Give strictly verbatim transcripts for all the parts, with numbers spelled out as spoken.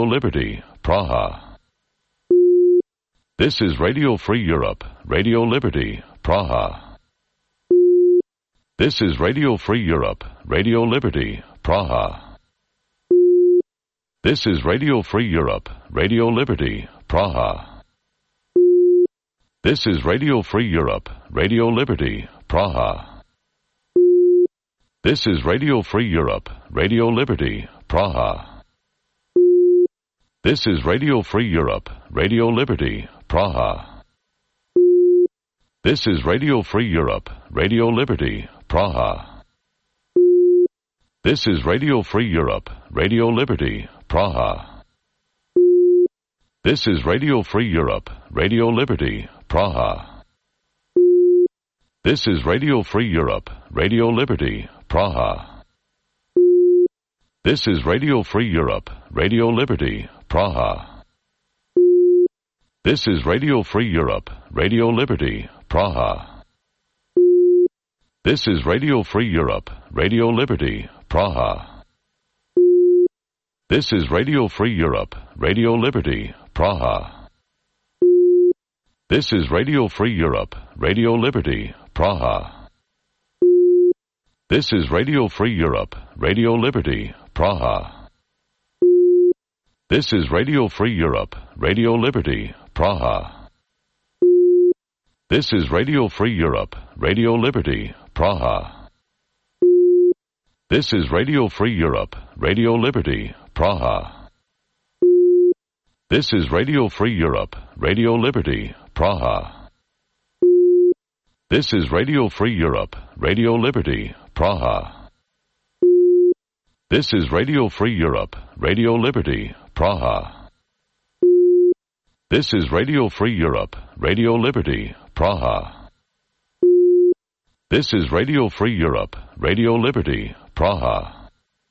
Liberty, Praha. This is Radio Free Europe, Radio Liberty, Praha. This is Radio Free Europe, Radio Liberty, Praha. This is Radio Free Europe, Radio Liberty, Praha. This is Radio Free Europe, Radio Liberty, Praha. This is Radio Free Europe, Radio Liberty, Praha. This is Radio Free Europe, Radio Liberty, Praha. This is Radio Free Europe, Radio Liberty, Praha. This is Radio Free Europe, Radio Liberty, Praha. This is Radio Free Europe, Radio Liberty, Praha. This is Radio Free Europe, Radio Liberty, Praha. This is Radio Free Europe, Radio Liberty, Praha. This is Radio Free Europe, Radio Liberty, Praha. This is Radio Free Europe, Radio Liberty, Praha. This is Radio Free Europe, Radio Liberty, Praha. This is Radio Free Europe, Radio Liberty, Praha. This is Radio Free Europe, Radio Liberty, Praha. This is Radio Free Europe, Radio Liberty, Praha. This is Radio Free Europe, Radio Liberty, Praha. This is Radio Free Europe, Radio Liberty, Praha. This is Radio Free Europe, Radio Liberty, Praha. This is Radio Free Europe, Radio Liberty, Praha. This is Radio Free Europe, Radio Liberty, Praha. This is Radio Free Europe, Radio Liberty, Praha. This is Radio Free Europe, Radio Liberty, Praha.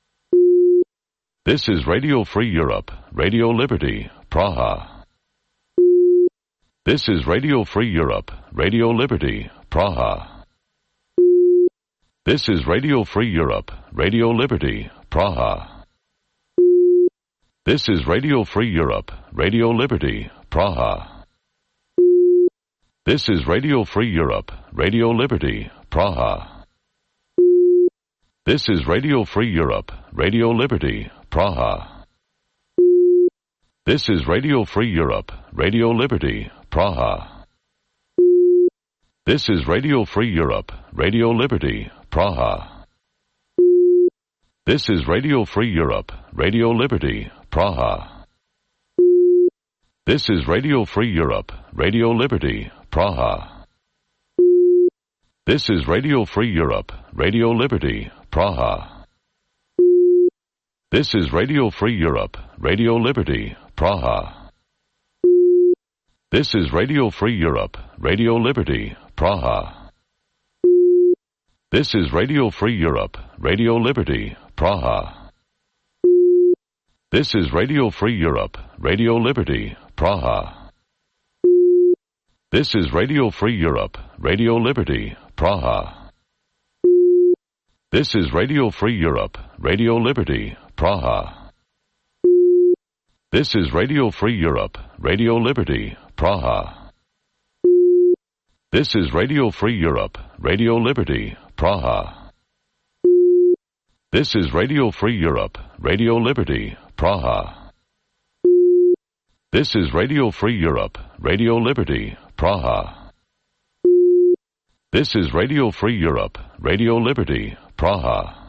This is Radio Free Europe, Radio Liberty, Praha. This is Radio Free Europe, Radio Liberty, Praha. This is Radio Free Europe, Radio Liberty, Praha. This is Radio Free Europe, Radio Liberty, Praha. This is Radio Free Europe, Radio Liberty, Praha. This is Radio Free Europe, Radio Liberty, Praha. This is Radio Free Europe, Radio Liberty, Praha. This is Radio Free Europe, Radio Liberty, Praha. This is Radio Free Europe, Radio Liberty, Praha. This is Radio Free Europe, Radio Liberty, Praha. This is Radio Free Europe, Radio Liberty, Praha. This is Radio Free Europe, Radio Liberty, Praha. This is Radio Free Europe, Radio Liberty, Praha. This is Radio Free Europe, Radio Liberty, Praha. This is Radio Free Europe, Radio Liberty, Praha. This is Radio Free Europe, Radio Liberty, Praha. This is Radio Free Europe, Radio Liberty, Praha. This is Radio Free Europe, Radio Liberty, Praha. This is Radio Free Europe, Radio Liberty, Praha. This is Radio Free Europe, Radio Liberty, Praha. This is Radio Free Europe, Radio Liberty, Praha. This is Radio Free Europe, Radio Liberty, Praha.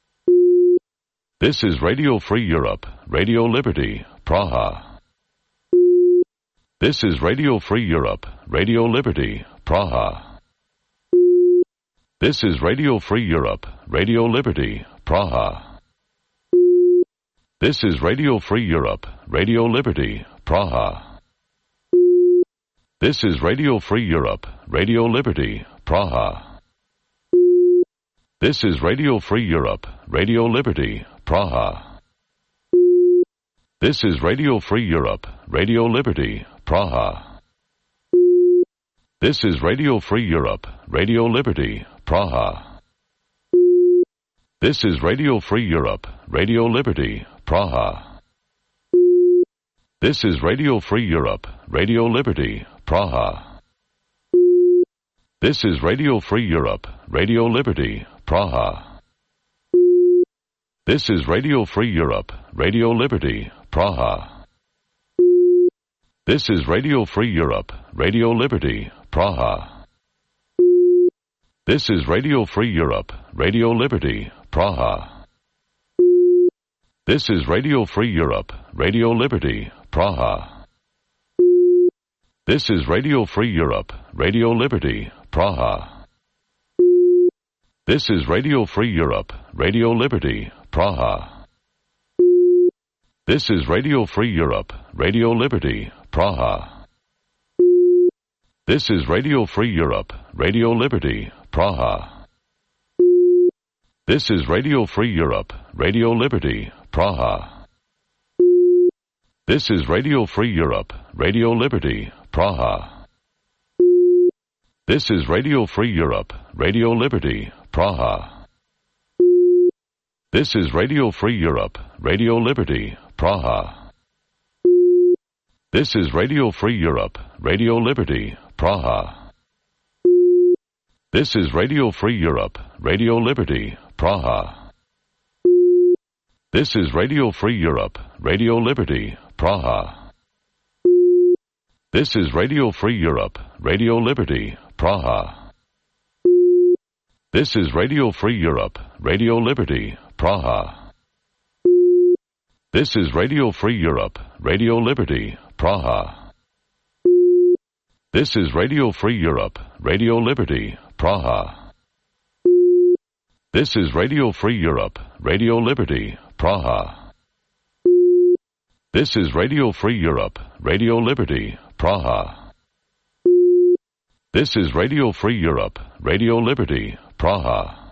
This is Radio Free Europe, Radio Liberty, Praha. This is Radio Free Europe, Radio Liberty, Praha. This is Radio Free Europe, Radio Liberty, Praha. This is Radio Free Europe, Radio Liberty, Praha. This is Radio Free Europe, Radio Liberty, Praha. This is Radio Free Europe, Radio Liberty, Praha. This is Radio Free Europe, Radio Liberty, Praha. This is Radio Free Europe, Radio Liberty, Praha. This is Radio Free Europe, Radio Liberty, Praha. This is Radio Free Europe, Radio Liberty, Praha. This is Radio Free Europe, Radio Liberty, Praha. This is Radio Free Europe, Radio Liberty, Praha. This is Radio Free Europe, Radio Liberty, Praha. This is Radio Free Europe, Radio Liberty, Praha. This is Radio Free Europe, Radio Liberty, Praha. This is Radio Free Europe, Radio Liberty, Praha. This is Radio Free Europe, Radio Liberty, Praha. This is Radio Free Europe, Radio Liberty, Praha. This is Radio Free Europe, Radio Liberty, Praha. This is Radio Free Europe, Radio Liberty, Praha. This is Radio Free Europe, Radio Liberty, Praha. This is Radio Free Europe, Radio Liberty, Praha. This is Radio Free Europe, Radio Liberty, Praha. This is Radio Free Europe, Radio Liberty, Praha. This is Radio Free Europe, Radio Liberty, Praha. This is Radio Free Europe, Radio Liberty, Praha. This is Radio Free Europe, Radio Liberty, Praha. This is Radio Free Europe, Radio Liberty, Praha. This is Radio Free Europe, Radio Liberty, Praha. This is Radio Free Europe, Radio Liberty, Praha. This is Radio Free Europe, Radio Liberty, Praha. This is Radio Free Europe, Radio Liberty, Praha. This is Radio Free Europe, Radio Liberty, Praha.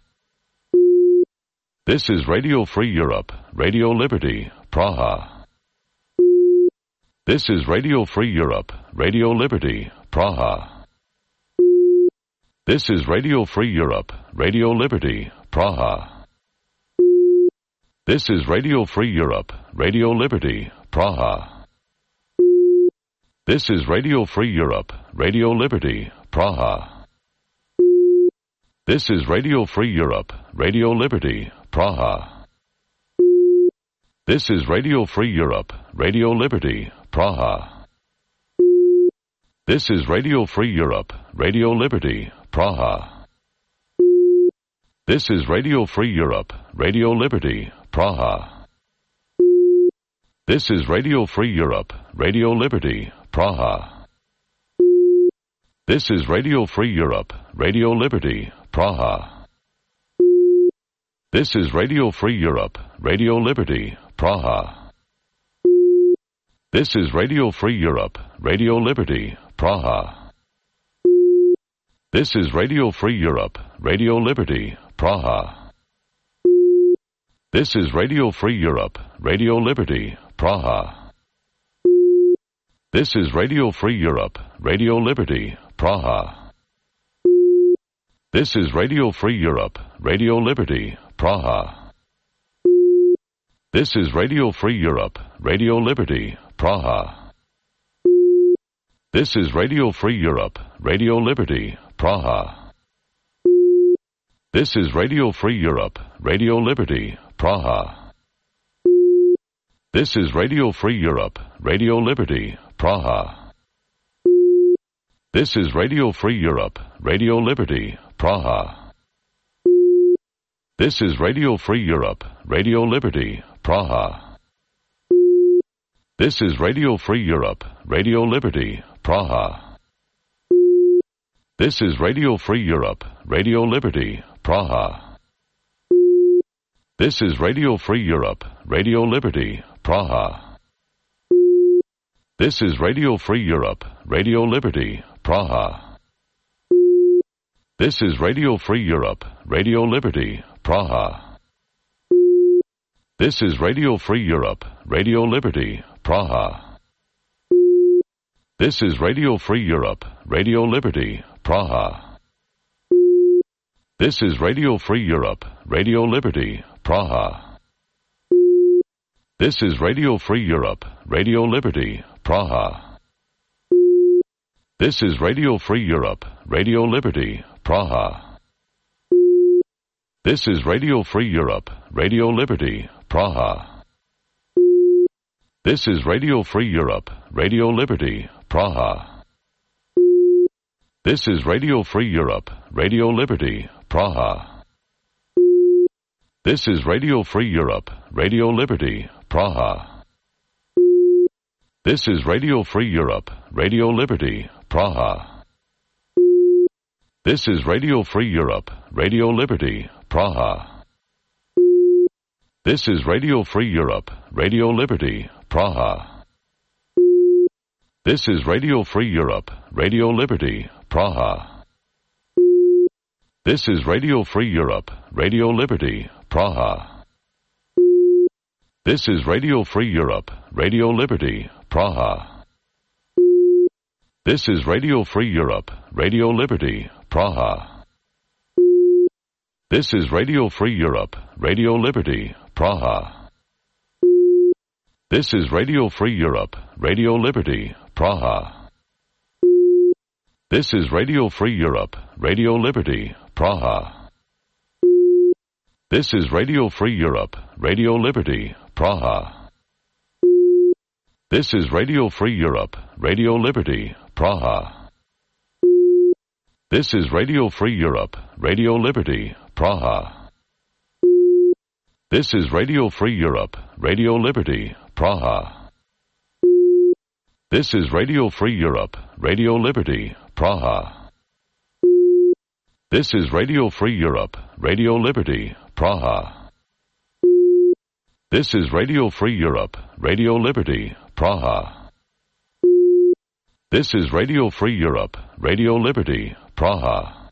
This is Radio Free Europe, Radio Liberty, Praha. This is Radio Free Europe, Radio Liberty, Praha. This is Radio Free Europe, Radio Liberty, Praha. This is Radio Free Europe, Radio Liberty, Praha. This is Radio Free Europe, Radio Liberty, Praha. This is Radio Free Europe, Radio Liberty, Praha. This is Radio Free Europe, Radio Liberty, Praha. This is Radio Free Europe, Radio Liberty, Praha. This is Radio Free Europe, Radio Liberty, Praha. This is Radio Free Europe, Radio Liberty, Praha. This is Radio Free Europe, Radio Liberty, Praha. This is Radio Free Europe, Radio Liberty, Praha. This is Radio Free Europe, Radio Liberty, Praha. This is Radio Free Europe, Radio Liberty, Praha. This is Radio Free Europe, Radio Liberty, Praha. This is Radio Free Europe, Radio Liberty, Praha. This is Radio Free Europe, Radio Liberty, Praha. This is Radio Free Europe, Radio Liberty, Praha. This is Radio Free Europe, Radio Liberty, Praha. This is Radio Free Europe, Radio Liberty, Praha. This is Radio Free Europe, Radio Liberty, Praha. This is Radio Free Europe, Radio Liberty, Praha. This is Radio Free Europe, Radio Liberty, Praha. This is Radio Free Europe, Radio Liberty, Praha. This is Radio Free Europe, Radio Liberty, Praha. This is Radio Free Europe, Radio Liberty, Praha. This is Radio Free Europe, Radio Liberty, Praha. This is Radio Free Europe, Radio Liberty, Praha. This is Radio Free Europe, Radio Liberty, Praha. This is Radio Free Europe, Radio Liberty, Praha. This is Radio Free Europe, Radio Liberty, Praha. This is Radio Free Europe, Radio Liberty, Praha. This is Radio Free Europe, Radio Liberty, Praha. This is Radio Free Europe, Radio Liberty, Praha. This is Radio Free Europe, Radio Liberty, Praha. This is Radio Free Europe, Radio Liberty, Praha. This is Radio Free Europe, Radio Liberty, Praha. This is Radio Free Europe, Radio Liberty, Praha. This is Radio Free Europe, Radio Liberty, Praha. This is Radio Free Europe, Radio Liberty, Praha. This is Radio Free Europe, Radio Liberty, Praha. This is Radio Free Europe, Radio Liberty, Praha. This is Radio Free Europe, Radio Liberty, Praha. This is Radio Free Europe, Radio Liberty, Praha. This is Radio Free Europe, Radio Liberty, Praha. This is Radio Free Europe, Radio Liberty, Praha. This is Radio Free Europe, Radio Liberty, Praha. This is Radio Free Europe, Radio Liberty, Praha. This is Radio Free Europe, Radio Liberty, Praha. This is Radio Free Europe, Radio Liberty, Praha. This is Radio Free Europe, Radio Liberty, Praha. This is Radio Free Europe, Radio Liberty, Praha. This is Radio Free Europe, Radio Liberty, Praha. This is Radio Free Europe, Radio Liberty, Praha. This is Radio Free Europe, Radio Liberty, Praha.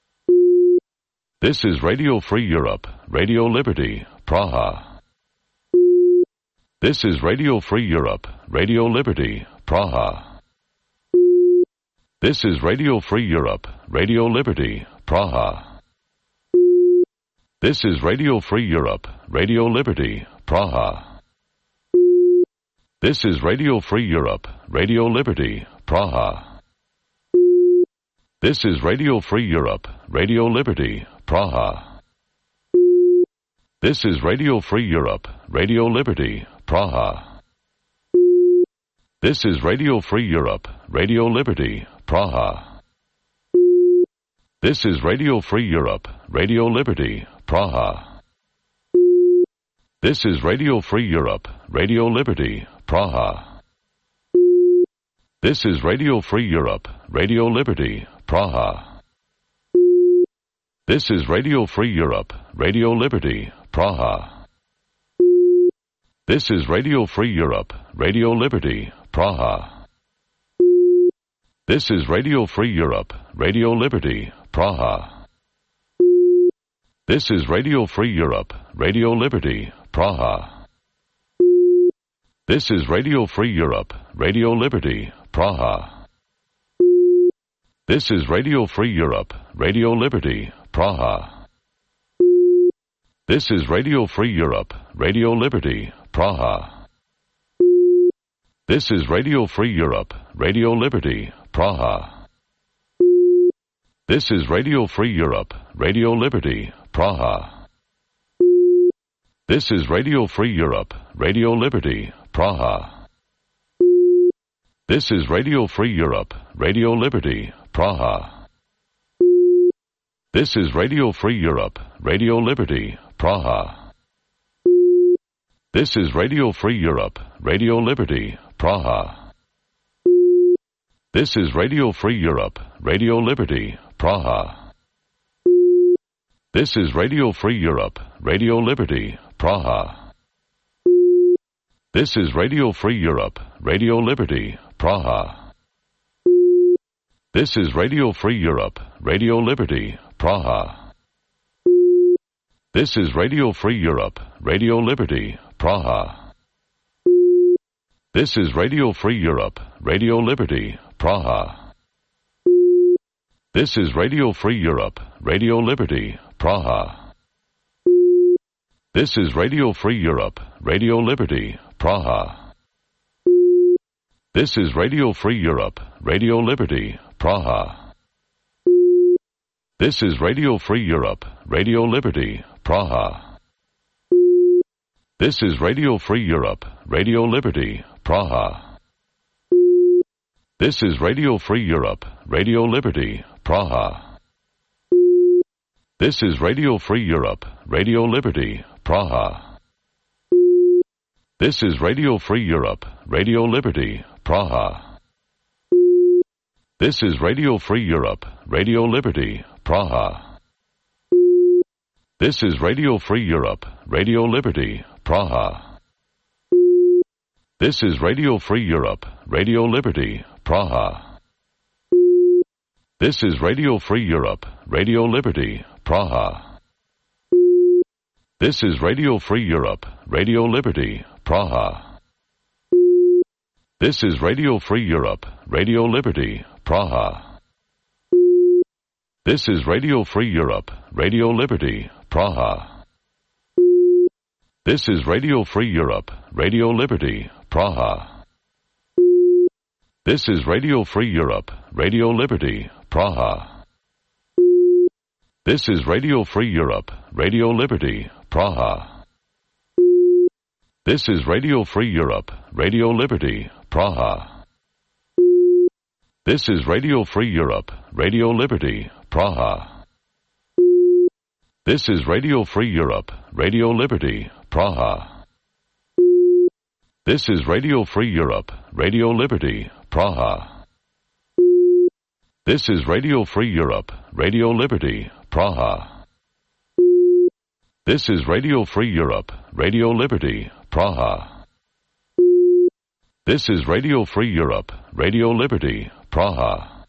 This is Radio Free Europe, Radio Liberty, Praha. This is Radio Free Europe, Radio Liberty, Praha. This is Radio Free Europe, Radio Liberty, Praha. This is Radio Free Europe, Radio Liberty, Praha. This is Radio Free Europe, Radio Liberty, Praha. This is Radio Free Europe, Radio Liberty, Praha. This is Radio Free Europe, Radio Liberty, Praha. This is Radio Free Europe, Radio Liberty, Praha. This is Radio Free Europe, Radio Liberty, Praha. This is Radio Free Europe, Radio Liberty, Praha. This is Radio Free Europe, Radio Liberty, Praha. This is Radio Free Europe, Radio Liberty, Praha. This is Radio Free Europe, Radio Liberty, Praha. This is Radio Free Europe, Radio Liberty, Praha. This is Radio Free Europe, Radio Liberty, Praha. This is Radio Free Europe, Radio Liberty, Praha. This is Radio Free Europe, Radio Liberty, Praha. This is Radio Free Europe, Radio Liberty, Praha. This is Radio Free Europe, Radio Liberty, Praha. This is Radio Free Europe, Radio Liberty, Praha. This is Radio Free Europe, Radio Liberty, Praha. This is Radio Free Europe, Radio Liberty, Praha. This is Radio Free Europe, Radio Liberty, Praha. This is Radio Free Europe, Radio Liberty, Praha. This is Radio Free Europe, Radio Liberty, Praha. This is Radio Free Europe, Radio Liberty, Praha. This is Radio Free Europe, Radio Liberty, Praha. This is Radio Free Europe, Radio Liberty, Praha. This is Radio Free Europe, Radio Liberty, Praha. This is Radio Free Europe, Radio Liberty, Praha. This is Radio Free Europe, Radio Liberty, Praha. This is Radio Free Europe, Radio Liberty, Praha. This is Radio Free Europe, Radio Liberty, Praha. This is Radio Free Europe, Radio Liberty, Praha. This is Radio Free Europe, Radio Liberty, Praha. This is Radio Free Europe, Radio Liberty, Praha. This is Radio Free Europe, Radio Liberty, Praha. This is Radio Free Europe, Radio Liberty, Praha. This is Radio Free Europe, Radio Liberty, Praha. This is Radio Free Europe, Radio Liberty, Praha. This is Radio Free Europe, Radio Liberty, Praha. This is Radio Free Europe, Radio Liberty, Praha. This is Radio Free Europe, Radio Liberty, Praha. This is Radio Free Europe, Radio Liberty, Praha. This is Radio Free Europe, Radio Liberty, Praha. This is Radio Free Europe, Radio Liberty, Praha. This is Radio Free Europe, Radio Liberty, Praha. This is Radio Free Europe, Radio Liberty, Praha. This is Radio Free Europe, Radio Liberty, Praha. This is Radio Free Europe, Radio Liberty, Praha. This is Radio Free Europe, Radio Liberty, Praha. This is Radio Free Europe, Radio Liberty, Praha. This is Radio Free Europe, Radio Liberty, Praha. This is Radio Free Europe, Radio Liberty, Praha. This is Radio Free Europe, Radio Liberty, Praha.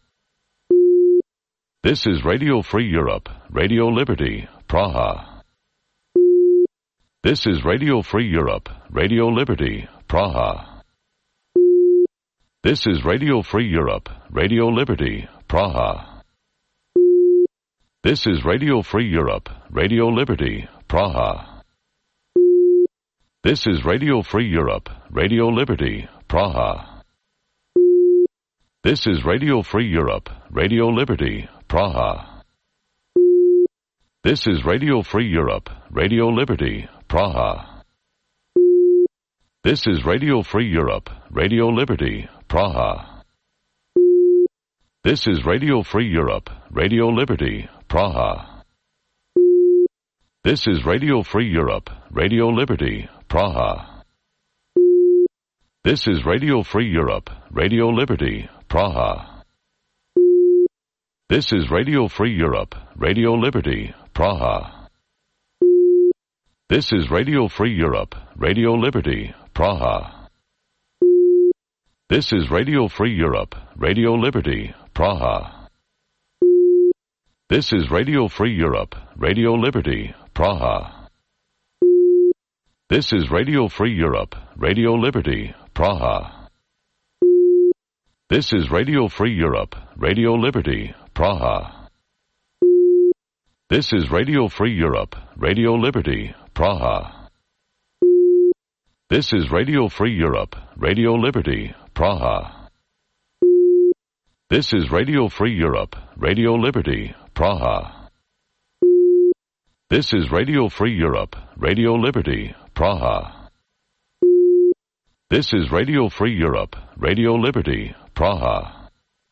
This is Radio Free Europe, Radio Liberty, Praha. This is Radio Free Europe, Radio Liberty, Praha. This is Radio Free Europe, Radio Liberty, Praha. This is Radio Free Europe, Radio Liberty, Praha. This is Radio Free Europe, Radio Liberty, Praha. This is Radio Free Europe, Radio Liberty, Praha. This is Radio Free Europe, Radio Liberty, Praha. This is Radio Free Europe, Radio Liberty, Praha. This is Radio Free Europe, Radio Liberty, Praha. This is Radio Free Europe, Radio Liberty, Praha. This is Radio Free Europe, Radio Liberty, Praha. This is Radio Free Europe, Radio Liberty, Praha. This is Radio Free Europe, Radio Liberty, Praha. This is Radio Free Europe, Radio Liberty, Praha. This is Radio Free Europe, Radio Liberty, Praha. This is Radio Free Europe, Radio Liberty, Praha. This is Radio Free Europe, Radio Liberty, Praha. This is Radio Free Europe, Radio Liberty, Praha. This is Radio Free Europe, Radio Liberty, Praha. This is Radio Free Europe, Radio Liberty, Praha. This is Radio Free Europe, Radio Liberty, Praha. This is Radio Free Europe, Radio Liberty, Praha.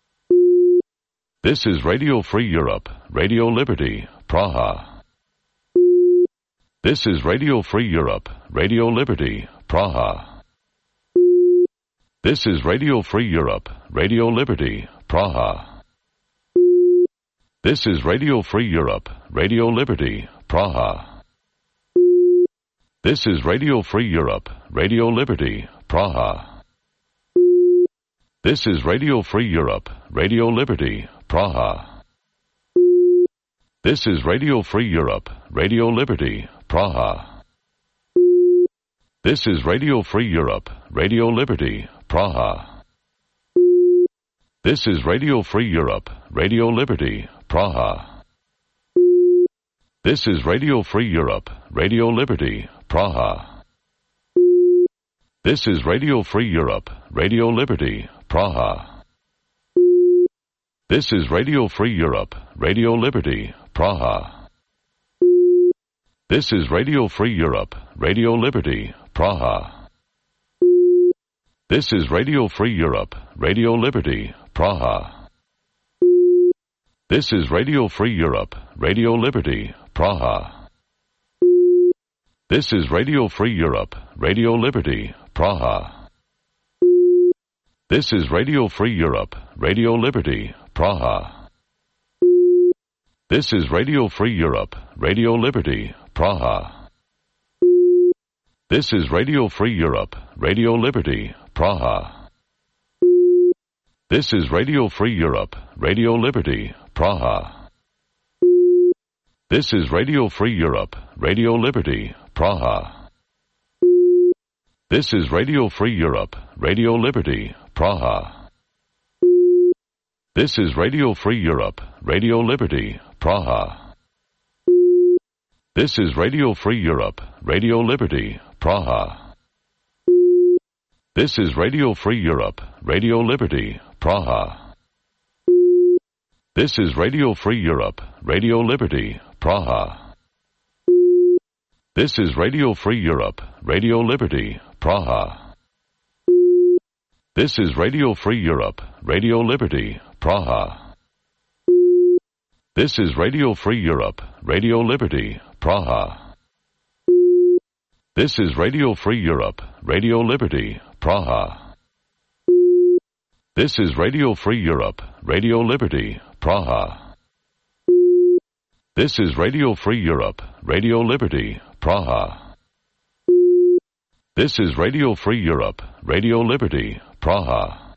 This is Radio Free Europe, Radio Liberty, Praha. This is Radio Free Europe, Radio Liberty, Praha. This is Radio Free Europe, Radio Liberty, Praha. This is Radio Free Europe, Radio Liberty, Praha. This is Radio Free Europe, Radio Liberty, Praha. This is Radio Free Europe, Radio Liberty, Praha. This is Radio Free Europe, Radio Liberty, Praha. This is Radio Free Europe, Radio Liberty, Praha. This is Radio Free Europe, Radio Liberty, Praha. This is Radio Free Europe, Radio Liberty, Praha. This is Radio Free Europe, Radio Liberty, Praha. This is Radio Free Europe, Radio Liberty, Praha. This is Radio Free Europe, Radio Liberty, Praha. This is Radio Free Europe, Radio Liberty, Praha. This is Radio Free Europe, Radio Liberty, Praha. This is Radio Free Europe, Radio Liberty, Praha. This is Radio Free Europe, Radio Liberty, Praha. This is Radio Free Europe, Radio Liberty, Praha. This is Radio Free Europe, Radio Liberty, Praha. This is Radio Free Europe, Radio Liberty, Praha. This is Radio Free Europe, Radio Liberty, Praha. This is Radio Free Europe, Radio Liberty, Praha. This is Radio Free Europe, Radio Liberty, Praha. This is Radio Free Europe, Radio Liberty, Praha. This is Radio Free Europe, Radio Liberty, Praha. This is Radio Free Europe, Radio Liberty, Praha. This is Radio Free Europe, Radio Liberty, Praha. This is Radio Free Europe, Radio Liberty, Praha. This is Radio Free Europe, Radio Liberty, Praha. This is Radio Free Europe, Radio Liberty, Praha. This is Radio Free Europe, Radio Liberty, Praha. This is Radio Free Europe, Radio Liberty, Praha. This is Radio Free Europe, Radio Liberty, Praha.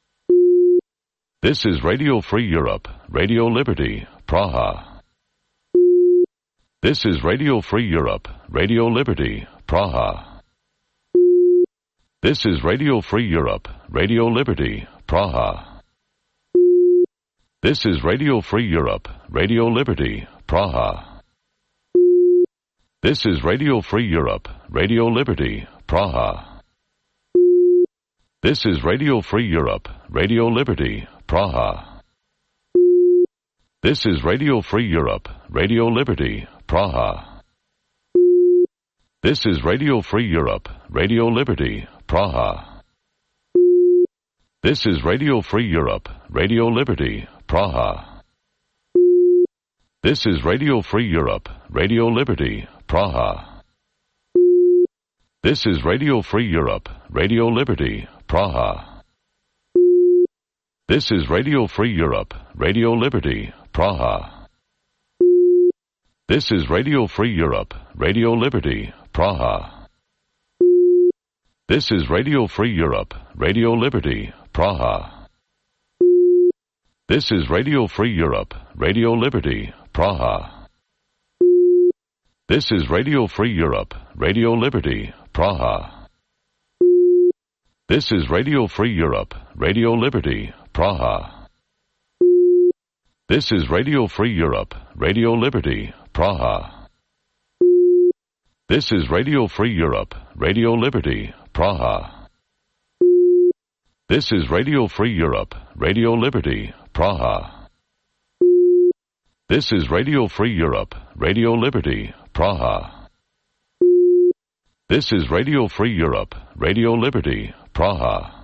This is Radio Free Europe, Radio Liberty, Praha. This is Radio Free Europe, Radio Liberty, Praha. This is Radio Free Europe, Radio Liberty, Praha. This is Radio Free Europe, Radio Liberty, Praha. This is Radio Free Europe, Radio Liberty, Praha. This is Radio Free Europe, Radio Liberty, Praha. This is Radio Free Europe, Radio Liberty, Praha. This is Radio Free Europe, Radio Liberty, Praha. This is Radio Free Europe, Radio Liberty, Praha. This is Radio Free Europe, Radio Liberty, Praha. This is Radio Free Europe, Radio Liberty, Praha. This is Radio Free Europe, Radio Liberty, Praha. This is Radio Free Europe, Radio Liberty, Praha. This is Radio Free Europe, Radio Liberty, Praha. This is Radio Free Europe, Radio Liberty, Praha. This is Radio Free Europe, Radio Liberty, Praha. This is Radio Free Europe, Radio Liberty, Praha. This is Radio Free Europe, Radio Liberty, Praha. This is Radio Free Europe, Radio Liberty, Praha. This is Radio Free Europe, Radio Liberty, Praha. This is Radio Free Europe, Radio Liberty, Praha. This is Radio Free Europe, Radio Liberty, Praha.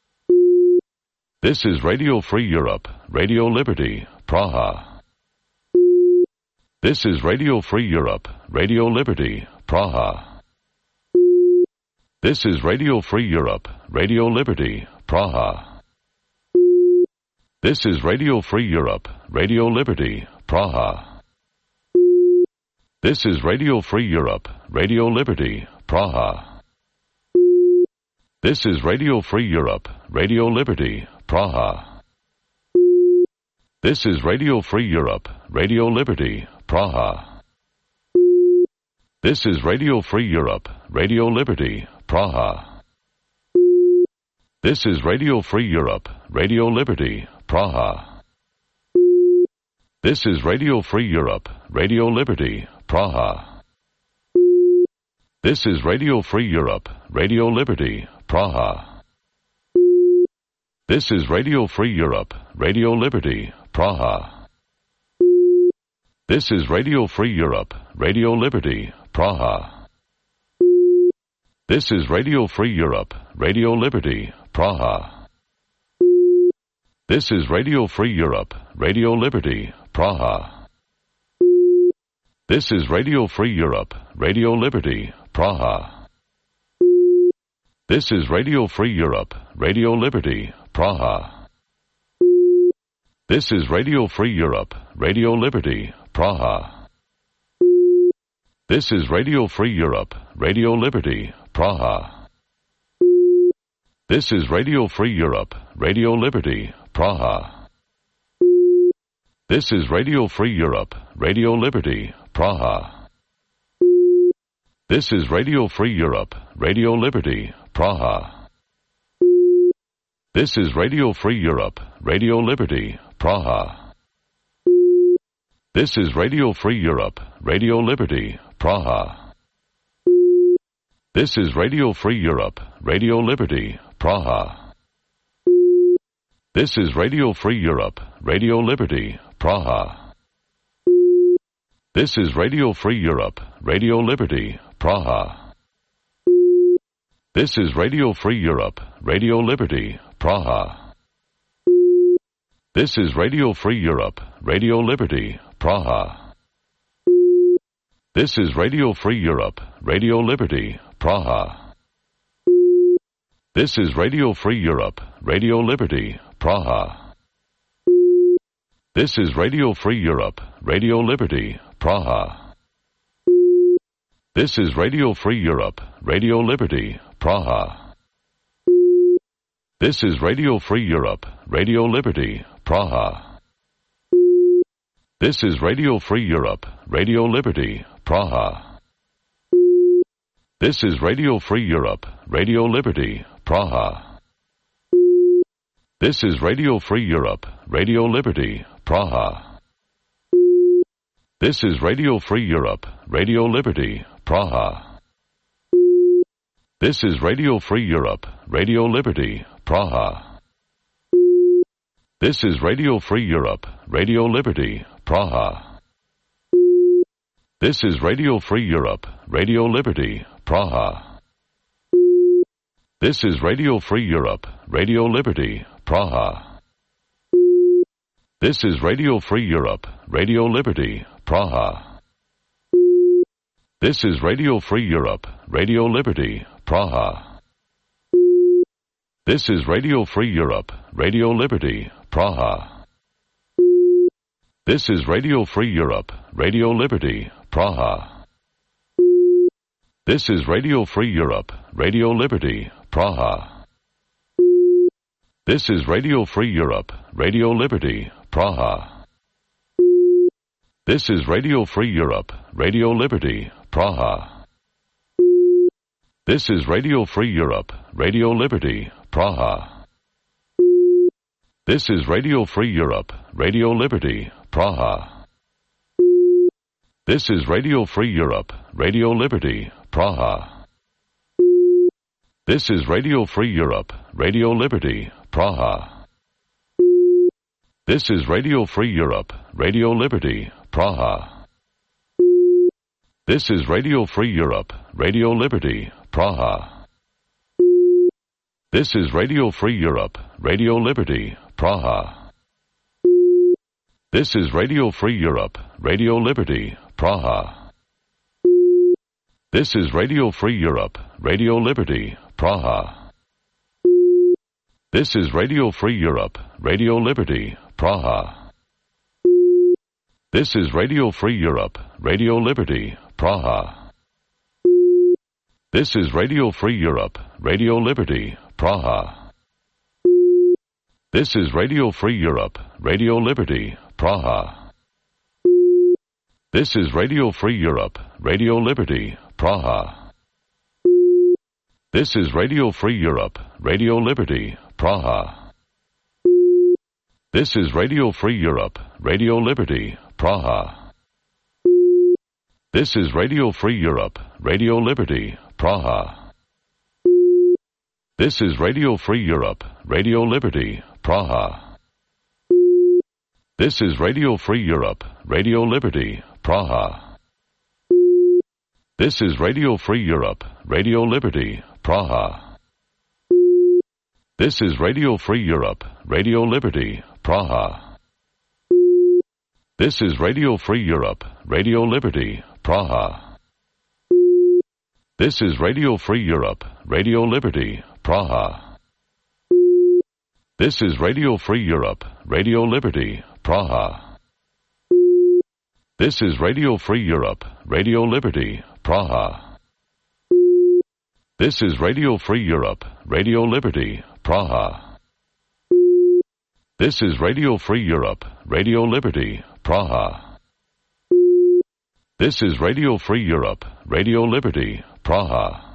This is Radio Free Europe, Radio Liberty, Praha. This is Radio Free Europe, Radio Liberty, Praha. This is Radio Free Europe, Radio Liberty, Praha. This is Radio Free Europe, Radio Liberty, Praha. This is Radio Free Europe, Radio Liberty, Praha. This is Radio Free Europe, Radio Liberty, Praha. This is Radio Free Europe, Radio Liberty, Praha. This is Radio Free Europe, Radio Liberty, Praha. This is Radio Free Europe, Radio Liberty, Praha. This is Radio Free Europe, Radio Liberty, Praha. This is Radio Free Europe, Radio Liberty, Praha. This is Radio Free Europe, Radio Liberty, Praha. This is Radio Free Europe, Radio Liberty, Praha. This is Radio Free Europe, Radio Liberty, Praha. This is Radio Free Europe, Radio Liberty, Praha. This is Radio Free Europe, Radio Liberty, Praha. This is Radio Free Europe, Radio Liberty, Praha. This is Radio Free Europe, Radio Liberty, Praha. This is Radio Free Europe, Radio Liberty, Praha. This is Radio Free Europe, Radio Liberty, Praha. This is Radio Free Europe, Radio Liberty, Praha. This is Radio Free Europe, Radio Liberty, Praha. This is Radio Free Europe, Radio Liberty, Praha. This is Radio Free Europe, Radio Liberty, Praha. This is Radio Free Europe, Radio Liberty, Praha. This is Radio Free Europe, Radio Liberty, Praha. This is Radio Free Europe, Radio Liberty, Praha. This is Radio Free Europe, Radio Liberty, Praha. This is Radio Free Europe, Radio Liberty, Praha. This is Radio Free Europe, Radio Liberty, Praha. This is Radio Free Europe, Radio Liberty, Praha. This is Radio Free Europe, Radio Liberty, Praha. This is Radio Free Europe, Radio Liberty, Praha. This is Radio Free Europe, Radio Liberty, Praha. This is Radio Free Europe, Radio Liberty, Praha. This is Radio Free Europe, Radio Liberty, Praha. This is Radio Free Europe, Radio Liberty, Praha. This is Radio Free Europe, Radio Liberty, Praha. This is Radio Free Europe, Radio Liberty, Praha. This is Radio Free Europe, Radio Liberty, Praha. This is Radio Free Europe, Radio Liberty, Praha. This is Radio Free Europe, Radio Liberty, Praha. This is Radio Free Europe, Radio Liberty, Praha. This is Radio Free Europe, Radio Liberty, Praha. This is Radio Free Europe, Radio Liberty, Praha. This is Radio Free Europe, Radio Liberty, Praha. This is Radio Free Europe, Radio Liberty, Praha. This is Radio Free Europe, Radio Liberty, Praha. This is Radio Free Europe, Radio Liberty, Praha. This is Radio Free Europe, Radio Liberty, Praha. This is Radio Free Europe, Radio Liberty, Praha. This is Radio Free Europe, Radio Liberty, Praha. This is Radio Free Europe, Radio Liberty, Praha. This is Radio Free Europe, Radio Liberty, Praha. This is Radio Free Europe, Radio Liberty, Praha. This is Radio Free Europe, Radio Liberty, Praha. This is Radio Free Europe, Radio Liberty, Praha. This is Radio Free Europe, Radio Liberty, Praha. This is Radio Free Europe, Radio Liberty, Praha. This is Radio Free Europe, Radio Liberty, Praha. This is Radio Free Europe, Radio Liberty, Praha. This is Radio Free Europe, Radio Liberty, Praha. This is Radio Free Europe, Radio Liberty, Praha. This is Radio Free Europe, Radio Liberty, Praha. This is Radio Free Europe, Radio Liberty, Praha. This is Radio Free Europe, Radio Liberty, Praha. This is Radio Free Europe, Radio Liberty, Praha. This is Radio Free Europe, Radio Liberty, Praha. This is Radio Free Europe, Radio Liberty, Praha. This is Radio Free Europe, Radio Liberty, Praha. This is Radio Free Europe, Radio Liberty, Praha. This is Radio Free Europe, Radio Liberty, Praha. This is Radio Free Europe, Radio Liberty, Praha. This is Radio Free Europe, Radio Liberty, Praha. This is Radio Free Europe, Radio Liberty, Praha. This is Radio Free Europe, Radio Liberty, Praha. This is Radio Free Europe, Radio Liberty, Praha.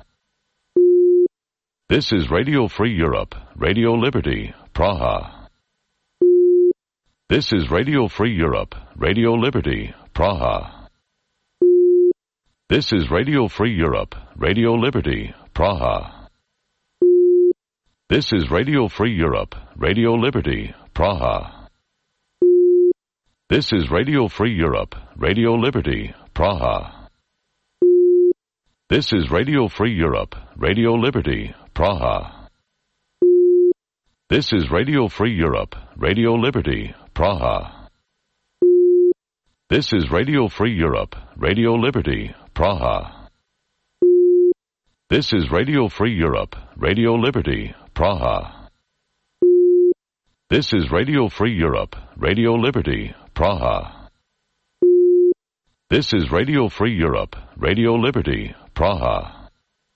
This is Radio Free Europe, Radio Liberty, Praha. This is Radio Free Europe, Radio Liberty, Praha. This is Radio Free Europe, Radio Liberty, Praha. This is Radio Free Europe, Radio Liberty, Praha. This is Radio Free Europe, Radio Liberty, Praha. This is Radio Free Europe, Radio Liberty, Praha. This is Radio Free Europe, Radio Liberty, Praha. This is Radio Free Europe, Radio Liberty, Praha. This is Radio Free Europe, Radio Liberty, Praha. This is Radio Free Europe, Radio Liberty, Praha. This is Radio Free Europe, Radio Liberty, Praha.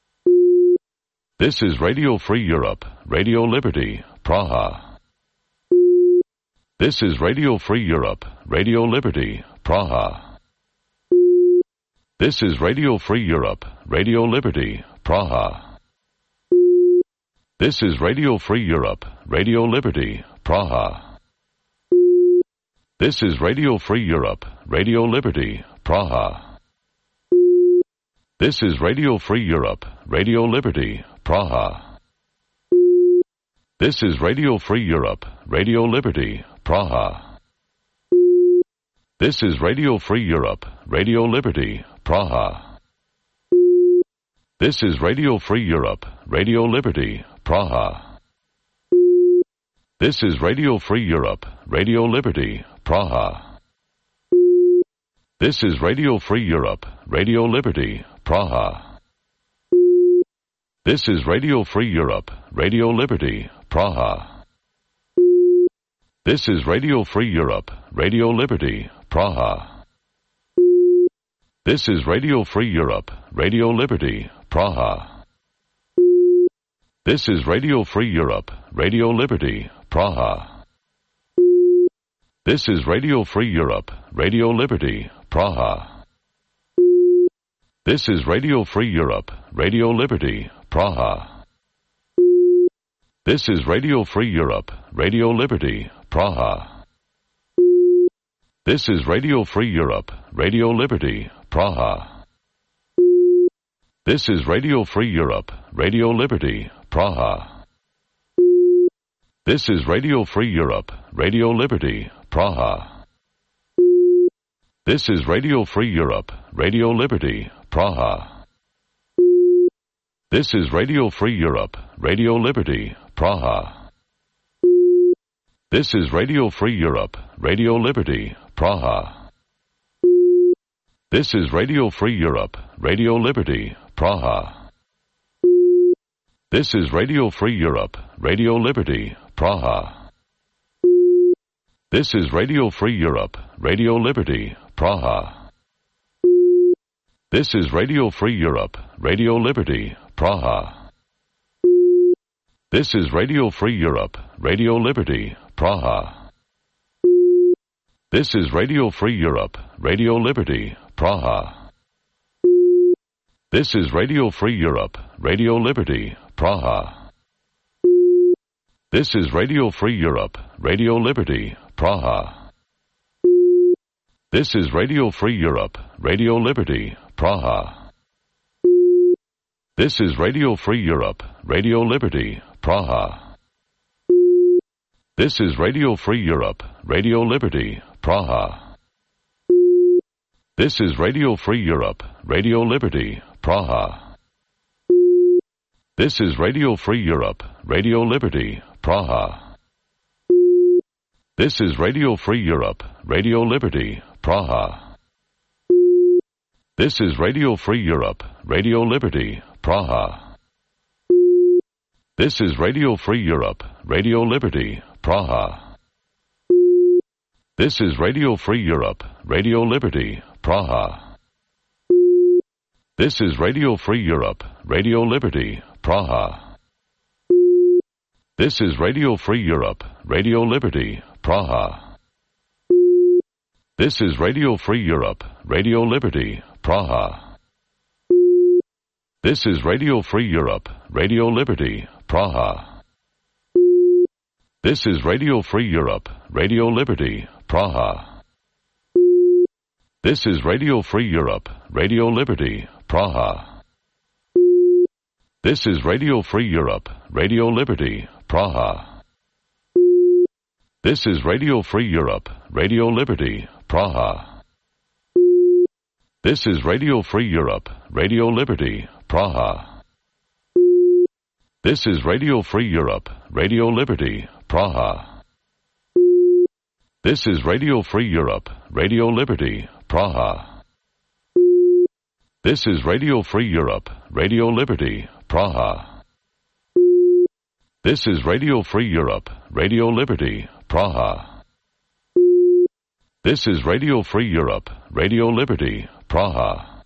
This is Radio Free Europe, Radio Liberty, Praha. This is Radio Free Europe, Radio Liberty, Praha. This is Radio Free Europe, Radio Liberty, Praha. This is Radio Free Europe, Radio Liberty, Praha. This is Radio Free Europe, Radio Liberty, Praha. This is Radio Free Europe, Radio Liberty, Praha. This is Radio Free Europe, Radio Liberty, Praha. This is Radio Free Europe, Radio Liberty, Praha. This is Radio Free Europe, Radio Liberty, Praha. This is Radio Free Europe, Radio Liberty, Praha. This is Radio Free Europe, Radio Liberty, Praha. This is Radio Free Europe, Radio Liberty, Praha. This is Radio Free Europe, Radio Liberty, Praha. This is Radio Free Europe, Radio Liberty, Praha. This is Radio Free Europe, Radio Liberty, Praha. This is Radio Free Europe, Radio Liberty, Praha. This is Radio Free Europe, Radio Liberty, Praha. This is Radio Free Europe, Radio Liberty, Praha. This is Radio Free Europe, Radio Liberty, Praha. This is Radio Free Europe, Radio Liberty, Praha. This is Radio Free Europe, Radio Liberty, Praha. This is Radio Free Europe, Radio Liberty, Praha. This is Radio Free Europe, Radio Liberty, Praha. This is Radio Free Europe, Radio Liberty, Praha. This is Radio Free Europe, Radio Liberty, Praha. This is Radio Free Europe, Radio Liberty, Praha. This is Radio Free Europe, Radio Liberty, Praha. This is Radio Free Europe, Radio Liberty, Praha. This is Radio Free Europe, Radio Liberty, Praha. This is Radio Free Europe, Radio Liberty, Praha. This is Radio Free Europe, Radio Liberty, Praha. This is Radio Free Europe, Radio Liberty, Praha. This is Radio Free Europe, Radio Liberty, Praha. This is Radio Free Europe, Radio Liberty, Praha. This is Radio Free Europe, Radio Liberty, Praha. This is Radio Free Europe, Radio Liberty, Praha. This is Radio Free Europe, Radio Liberty, Praha. This is Radio Free Europe, Radio Liberty, Praha. This is Radio Free Europe, Radio Liberty, Praha. This is Radio Free Europe, Radio Liberty, Praha. This is Radio Free Europe, Radio Liberty, Praha. This is Radio Free Europe, Radio Liberty, Praha. This is Radio Free Europe, Radio Liberty, Praha. This is Radio Free Europe, Radio Liberty, Praha. This is Radio Free Europe, Radio Liberty, Praha. This is Radio Free Europe, Radio Liberty, Praha. This is Radio Free Europe, Radio Liberty, Praha. This is Radio Free Europe, Radio Liberty, Praha. This is Radio Free Europe, Radio Liberty, Praha. This is Radio Free Europe, Radio Liberty, Praha. This is Radio Free Europe, Radio Liberty, Praha. This is Radio Free Europe, Radio Liberty, Praha. This is Radio Free Europe, Radio Liberty, Praha. This is Radio Free Europe, Radio Liberty, Praha. This is Radio Free Europe, Radio Liberty, Praha.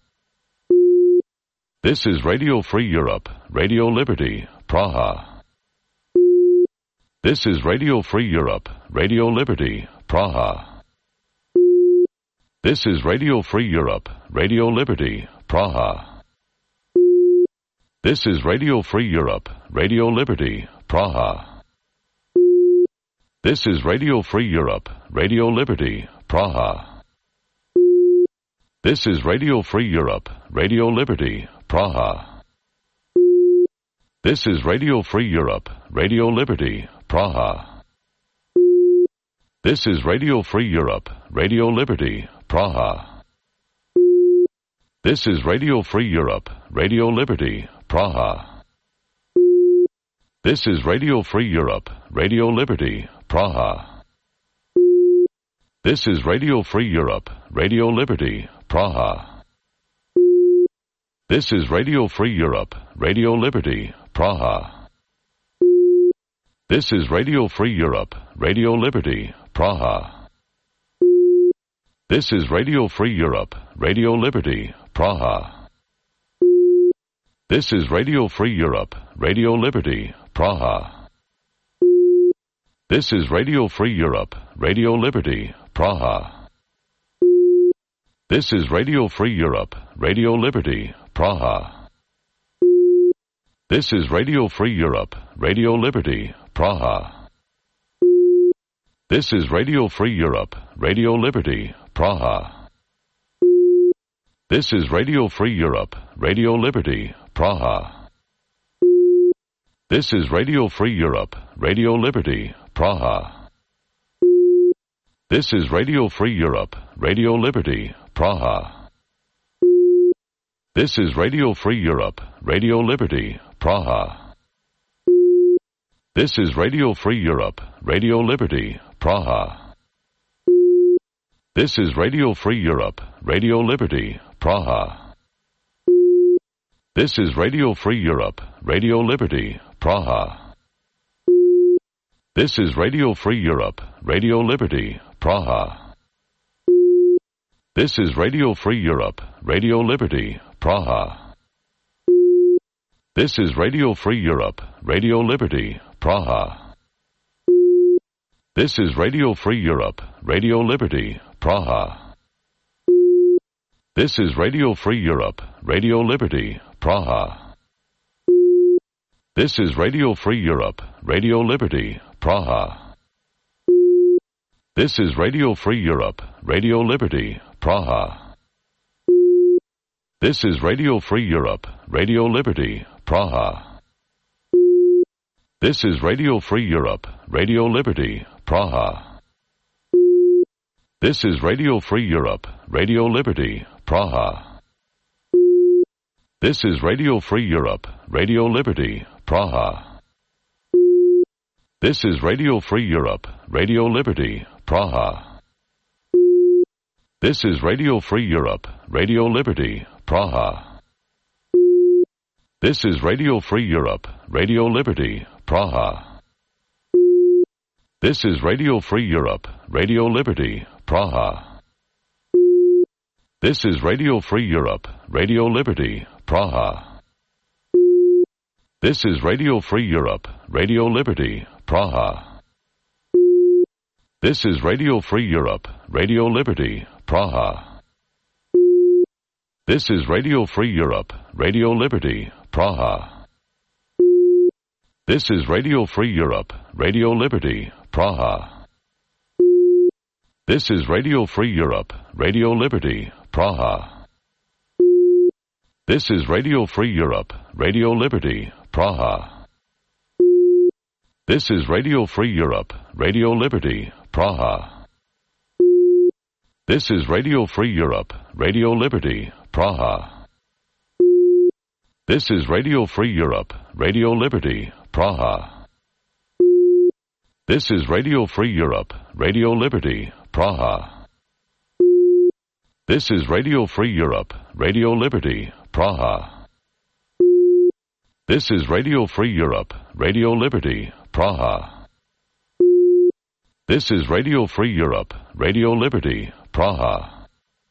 This is Radio Free Europe, Radio Liberty, Praha. This is Radio Free Europe, Radio Liberty, Praha. This is Radio Free Europe, Radio Liberty, Praha. This is Radio Free Europe, Radio Liberty, Praha. This is Radio Free Europe, Radio Liberty, Praha. This is Radio Free Europe, Radio Liberty, Praha. This is Radio Free Europe, Radio Liberty, Praha. This is Radio Free Europe, Radio Liberty, Praha. This is Radio Free Europe, Radio Liberty, Praha. This is Radio Free Europe, Radio Liberty, Praha. This is Radio Free Europe, Radio Liberty, Praha. This is Radio Free Europe, Radio Liberty, Praha. This is Radio Free Europe, Radio Liberty, Praha. This is Radio Free Europe, Radio Liberty, Praha. This is Radio Free Europe, Radio Liberty, Praha. This is Radio Free Europe, Radio Liberty, Praha. This is Radio Free Europe, Radio Liberty, Praha. This is Radio Free Europe, Radio Liberty, Praha. This is Radio Free Europe, Radio Liberty, Praha. This is Radio Free Europe, Radio Liberty, Praha. This is Radio Free Europe, Radio Liberty, Praha. This is Radio Free Europe, Radio Liberty, Praha. This is Radio Free Europe, Radio Liberty, Praha. This is Radio Free Europe, Radio Liberty, Praha. This is Radio Free Europe, Radio Liberty, Praha. This is Radio Free Europe, Radio Liberty, Praha. This is Radio Free Europe, Radio Liberty, Praha. This is Radio Free Europe, Radio Liberty, Praha. This is Radio Free Europe, Radio Liberty, Praha. This is Radio Free Europe, Radio Liberty, Praha. This is Radio Free Europe, Radio Liberty, Praha. This is Radio Free Europe, Radio Liberty, Praha. This is Radio Free Europe, Radio Liberty, Praha. This is Radio Free Europe, Radio Liberty, Praha. This is Radio Free Europe, Radio Liberty, Praha. This is Radio Free Europe, Radio Liberty, Praha. This is Radio Free Europe, Radio Liberty, Praha. This is Radio Free Europe, Radio Liberty, Praha. This is Radio Free Europe, Radio Liberty, Praha. This is Radio Free Europe, Radio Liberty, Praha. This is Radio Free Europe, Radio Liberty, Praha. This is Radio Free Europe, Radio Liberty, Praha. This is Radio Free Europe, Radio Liberty, Praha. This is Radio Free Europe, Radio Liberty, Praha. This is Radio Free Europe, Radio Liberty, Praha. This is Radio Free Europe, Radio Liberty, Praha. This is Radio Free Europe, Radio Liberty, Praha. This is Radio Free Europe, Radio Liberty, Praha. This is Radio Free Europe, Radio Liberty, Praha. This is Radio Free Europe, Radio Liberty, Praha. This is Radio Free Europe, Radio Liberty, Praha. This is Radio Free Europe, Radio Liberty, Praha. This is Radio Free Europe, Radio Liberty, Praha. This is Radio Free Europe, Radio Liberty, Praha. This is Radio Free Europe, Radio Liberty, Praha.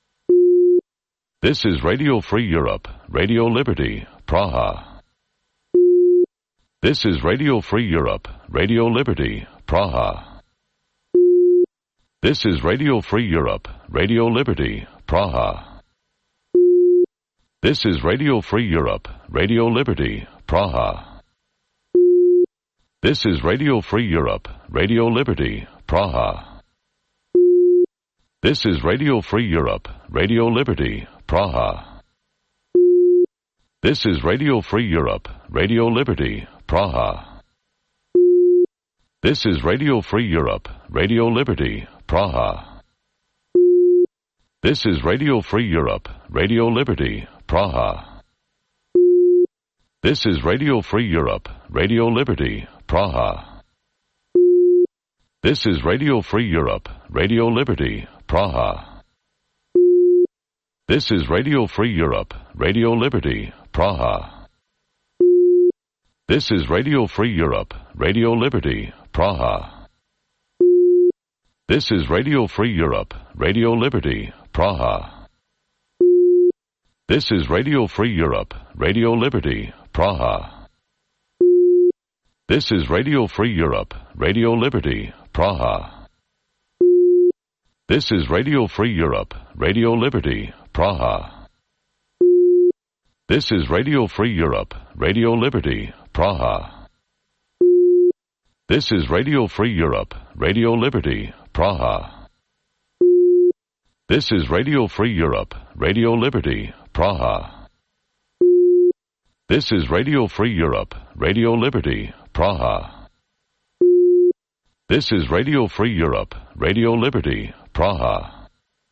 This is Radio Free Europe, Radio Liberty, Praha. This is Radio Free Europe, Radio Liberty, Praha. This is Radio Free Europe, Radio Liberty, Praha. This is Radio Free Europe, Radio Liberty, Praha. This is Radio Free Europe, Radio Liberty, Praha. This is Radio Free Europe, Radio Liberty, Praha. This is Radio Free Europe, Radio Liberty, Praha. This is Radio Free Europe, Radio Liberty, Praha. This is Radio Free Europe, Radio Liberty, Praha. This is Radio Free Europe, Radio Liberty, Praha. This is Radio Free Europe, Radio Liberty, Praha. This is Radio Free Europe, Radio Liberty, Praha. This is Radio Free Europe, Radio Liberty, Praha. This is Radio Free Europe, Radio Liberty, Praha. This is Radio Free Europe, Radio Liberty, Praha. This is Radio Free Europe, Radio Liberty, Praha. This is Radio Free Europe, Radio Liberty, Praha. This is Radio Free Europe, Radio Liberty, Praha. This is Radio Free Europe, Radio Liberty, Praha. This is Radio Free Europe, Radio Liberty, Praha. This is Radio Free Europe, Radio Liberty, Praha. This is Radio Free Europe, Radio Liberty, Praha.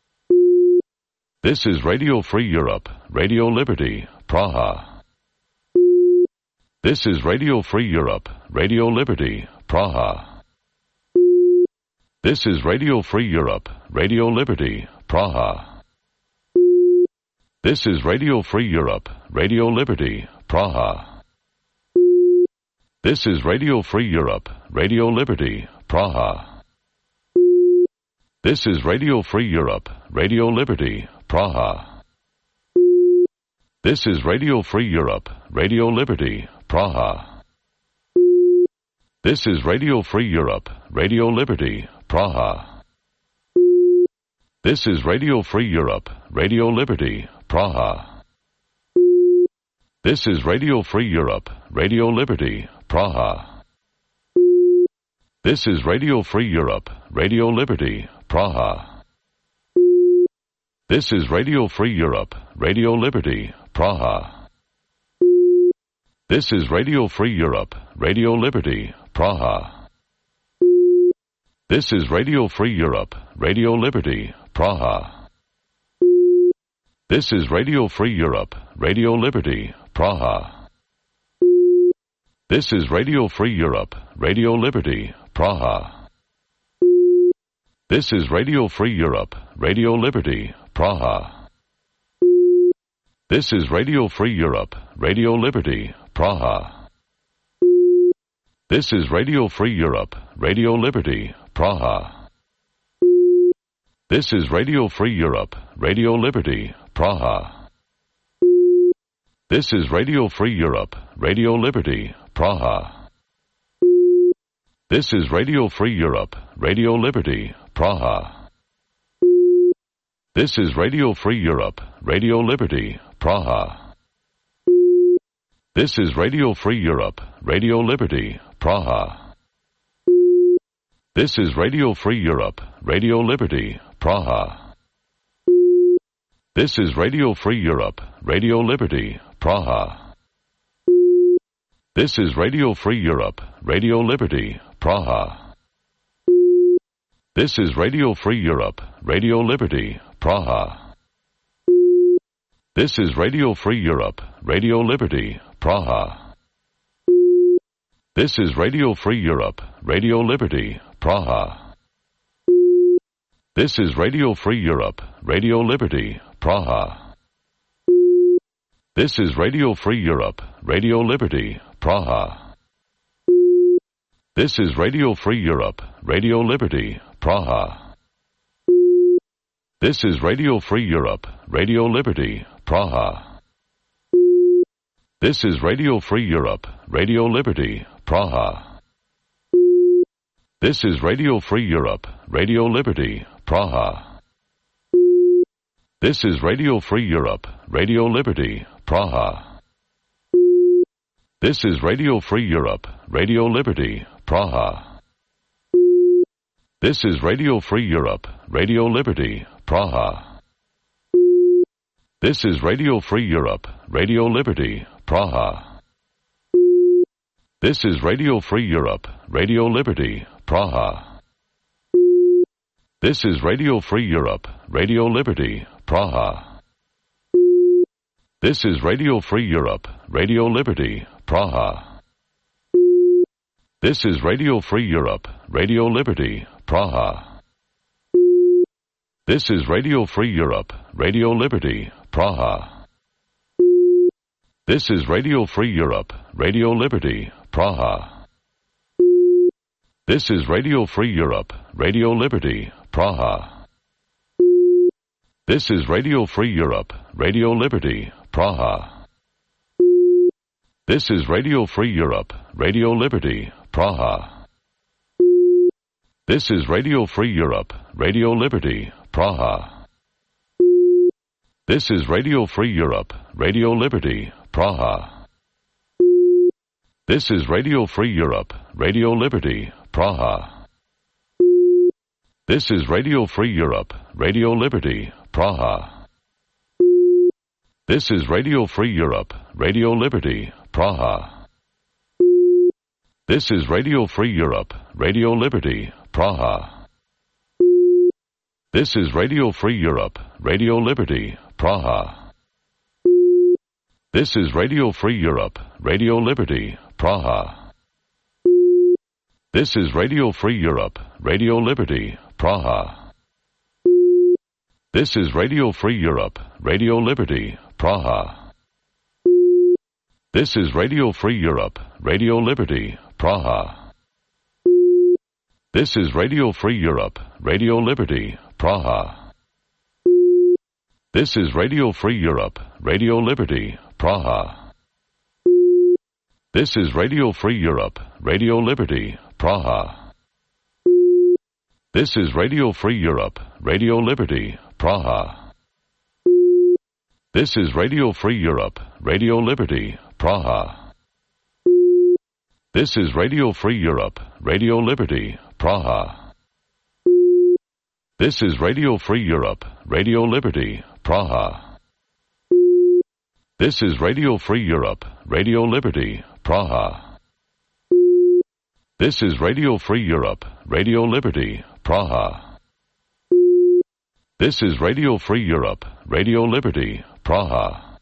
This is Radio Free Europe, Radio Liberty, Praha. This is Radio Free Europe, Radio Liberty, Praha. This is Radio Free Europe, Radio Liberty, Praha. This is Radio Free Europe, Radio Liberty, Praha. This is Radio Free Europe, Radio Liberty, Praha. This is Radio Free Europe, Radio Liberty, Praha. This is Radio Free Europe, Radio Liberty, Praha. This is Radio Free Europe, Radio Liberty, Praha. This is Radio Free Europe, Radio Liberty, Praha. This is Radio Free Europe, Radio Liberty, Praha. This is Radio Free Europe, Radio Liberty, Praha. This is Radio Free Europe, Radio Liberty, Praha. This is Radio Free Europe, Radio Liberty, Praha. This is Radio Free Europe, Radio Liberty, Praha. This is Radio Free Europe, Radio Liberty, Praha. This is Radio Free Europe, Radio Liberty, Praha. This is Radio Free Europe, Radio Liberty, Praha. This is Radio Free Europe, Radio Liberty, Praha. This is Radio Free Europe, Radio Liberty, Praha. This is Radio Free Europe, Radio Liberty, Praha. This is Radio Free Europe, Radio Liberty, Praha. This is Radio Free Europe, Radio Liberty, Praha. This is Radio Free Europe, Radio Liberty, Praha. This is Radio Free Europe, Radio Liberty, Praha. This is Radio Free Europe, Radio Liberty, Praha. This is Radio Free Europe, Radio Liberty, Praha. This is Radio Free Europe, Radio Liberty, Praha. This is Radio Free Europe, Radio Liberty, Praha. This is Radio Free Europe, Radio Liberty, Praha. This is Radio Free Europe, Radio Liberty, Praha. This is Radio Free Europe, Radio Liberty, Praha. This is Radio Free Europe, Radio Liberty, Praha. This is Radio Free Europe, Radio Liberty, Praha. This is Radio Free Europe, Radio Liberty, Praha. This is Radio Free Europe, Radio Liberty, Praha. This is Radio Free Europe, Radio Liberty, Praha. This is Radio Free Europe, Radio Liberty, Praha. This is Radio Free Europe, Radio Liberty, Praha. This is Radio Free Europe, Radio Liberty, Praha. This is Radio Free Europe, Radio Liberty, Praha. This is Radio Free Europe, Radio Liberty, Praha. This is Radio Free Europe, Radio Liberty, Praha. This is Radio Free Europe, Radio Liberty, Praha. This is Radio Free Europe, Radio Liberty, Praha. This is Radio Free Europe, Radio Liberty, Praha. This is Radio Free Europe, Radio Liberty, Praha. This is Radio Free Europe, Radio Liberty, Praha. This is Radio Free Europe, Radio Liberty, Praha. This is Radio Free Europe, Radio Liberty, Praha. This is Radio Free Europe, Radio Liberty, Praha. This is Radio Free Europe, Radio Liberty, Praha. This is Radio Free Europe, Radio Liberty, Praha. This is Radio Free Europe, Radio Liberty, Praha. This is Radio Free Europe, Radio Liberty, Praha. This is Radio Free Europe, Radio Liberty, Praha. This is Radio Free Europe, Radio Liberty, Praha. This is Radio Free Europe, Radio Liberty, Praha. This is Radio Free Europe, Radio Liberty, Praha. This is Radio Free Europe, Radio Liberty, Praha. This is Radio Free Europe, Radio Liberty, Praha. This is Radio Free Europe, Radio Liberty, Praha. This is Radio Free Europe, Radio Liberty, Praha. This is Radio Free Europe, Radio Liberty, Praha. This is Radio Free Europe, Radio Liberty, Praha. This is Radio Free Europe, Radio Liberty, Praha. This is Radio Free Europe, Radio Liberty, Praha. This is Radio Free Europe, Radio Liberty, Praha. This is Radio Free Europe, Radio Liberty, Praha. This is Radio Free Europe, Radio Liberty, Praha. This is Radio Free Europe, Radio Liberty, Praha.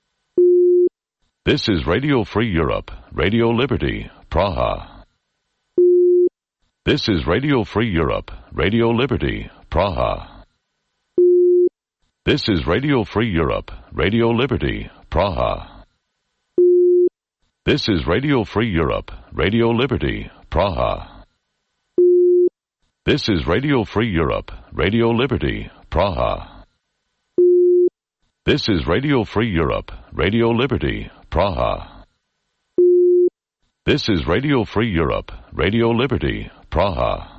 This is Radio Free Europe, Radio Liberty, Praha. This is Radio Free Europe, Radio Liberty, Praha. This is Radio Free Europe, Radio Liberty, Praha. This is Radio Free Europe, Radio Liberty, Praha. This is Radio Free Europe, Radio Liberty, Praha. This is Radio Free Europe, Radio Liberty, Praha. This is Radio Free Europe, Radio Liberty, Praha.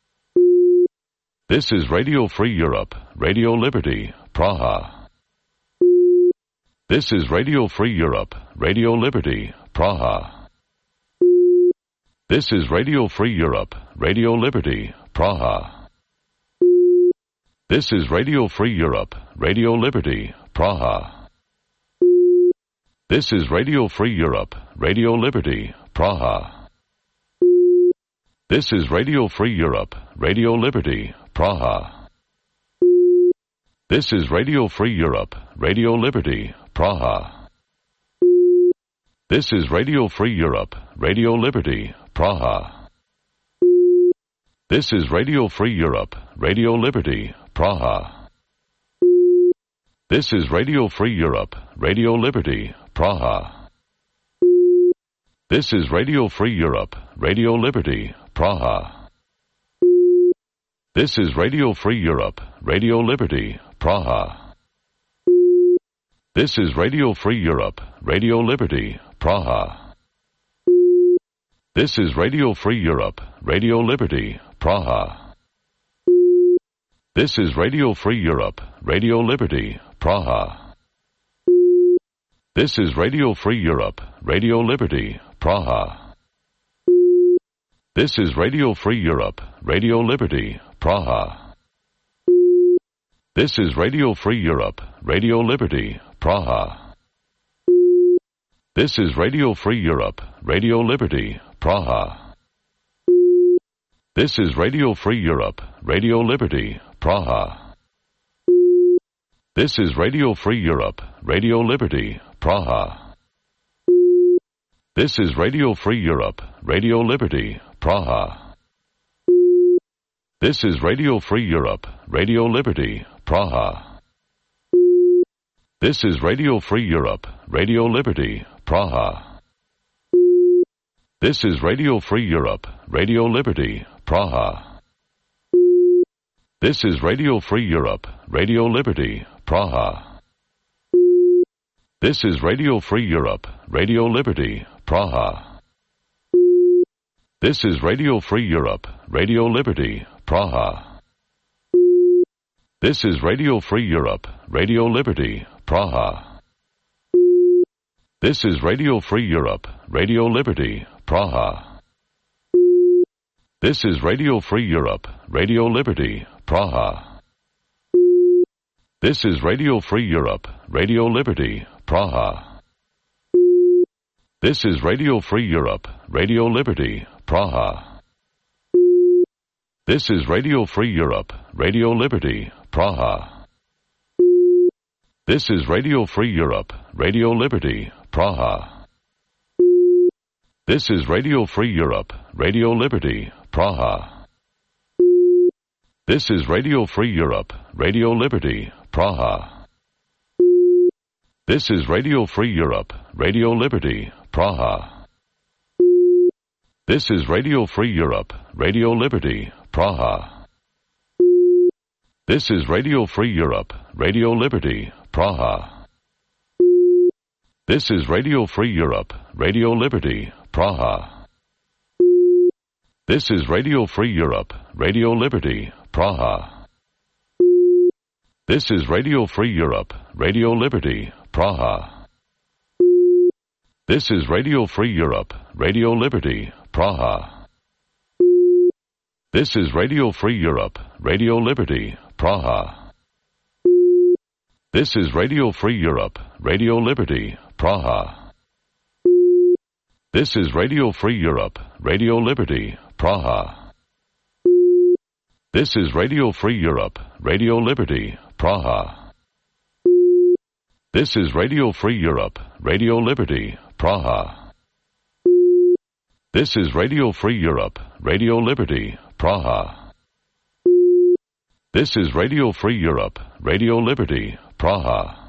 This is Radio Free Europe, Radio Liberty, Praha. This is Radio Free Europe, Radio Liberty, Praha. This is Radio Free Europe, Radio Liberty, Praha. This is Radio Free Europe, Radio Liberty, Praha. This is Radio Free Europe, Radio Liberty, Praha. This is Radio Free Europe, Radio Liberty, Praha. This is Radio Free Europe, Radio Liberty, Praha. This is Radio Free Europe, Radio Liberty, Praha. This is Radio Free Europe, Radio Liberty, Praha. This is Radio Free Europe, Radio Liberty, Praha. This is Radio Free Europe, Radio Liberty, Praha. This is Radio Free Europe, Radio Liberty, Praha. This is Radio Free Europe, Radio Liberty, Praha. This is Radio Free Europe, Radio Liberty, Praha. This is Radio Free Europe, Radio Liberty, Praha. This is Radio Free Europe, Radio Liberty, Praha. This is Radio Free Europe, Radio Liberty, Praha. This is Radio Free Europe, Radio Liberty, Praha. This is Radio Free Europe, Radio Liberty, Praha. This is Radio Free Europe, Radio Liberty, Praha. This is Radio Free Europe, Radio Liberty, Praha. This is Radio Free Europe, Radio Liberty, Praha. This is Radio Free Europe, Radio Liberty, Praha. This is Radio Free Europe, Radio Liberty, Praha. This is Radio Free Europe, Radio Liberty, Praha. This is Radio Free Europe, Radio Liberty, Praha. This is Radio Free Europe, Radio Liberty, Praha. This is Radio Free Europe, Radio Liberty, Praha. This is Radio Free Europe, Radio Liberty, Praha. This is Radio Free Europe, Radio Liberty, Praha. This is Radio Free Europe, Radio Liberty, Praha. This is Radio Free Europe, Radio Liberty, Praha. This is Radio Free Europe, Radio Liberty, Praha. This is Radio Free Europe, Radio Liberty, Praha. This is Radio Free Europe, Radio Liberty, Praha. This is Radio Free Europe, Radio Liberty, Praha. This is Radio Free Europe, Radio Liberty, Praha. This is Radio Free Europe, Radio Liberty, Praha. This is Radio Free Europe, Radio Liberty, Praha. This is Radio Free Europe, Radio Liberty, Praha. This is Radio Free Europe, Radio Liberty, Praha. This is Radio Free Europe, Radio Liberty, Praha. This is Radio Free Europe, Radio Liberty, Praha. This is Radio Free Europe, Radio Liberty, Praha. This is Radio Free Europe, Radio Liberty, Praha. This is Radio Free Europe, Radio Liberty, Praha. This is Radio Free Europe, Radio Liberty, Praha. This is Radio Free Europe, Radio Liberty, Praha. This is Radio Free Europe, Radio Liberty, Praha. This is Radio Free Europe, Radio Liberty, Praha. This is Radio Free Europe, Radio Liberty, Praha.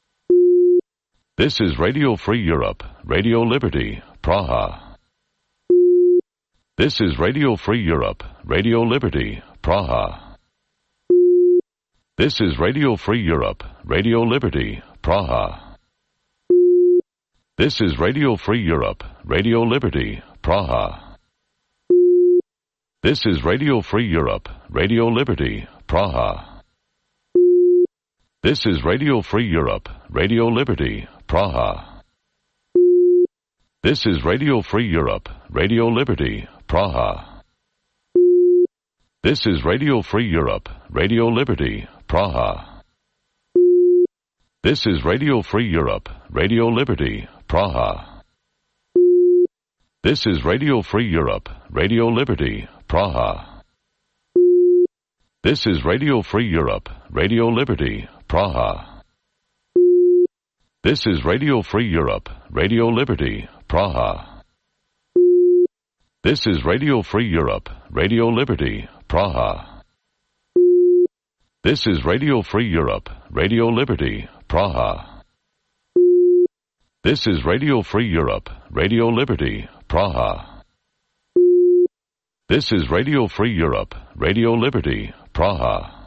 This is Radio Free Europe, Radio Liberty, Praha. This is Radio Free Europe, Radio Liberty, Praha. This is Radio Free Europe, Radio Liberty, Praha. This is Radio Free Europe, Radio Liberty, Praha. This is Radio Free Europe, Radio Liberty, Praha. This is Radio Free Europe, Radio Liberty, Praha. This is Radio Free Europe, Radio Liberty, Praha. This is Radio Free Europe, Radio Liberty, Praha. This is Radio Free Europe, Radio Liberty, Praha. This is Radio Free Europe, Radio Liberty, Praha. This is Radio Free Europe, Radio Liberty, Praha. This is Radio Free Europe, Radio Liberty, Praha. This is Radio Free Europe, Radio Liberty, Praha. This is Radio Free Europe, Radio Liberty, Praha. This is Radio Free Europe, Radio Liberty, Praha. This is Radio Free Europe, Radio Liberty, Praha.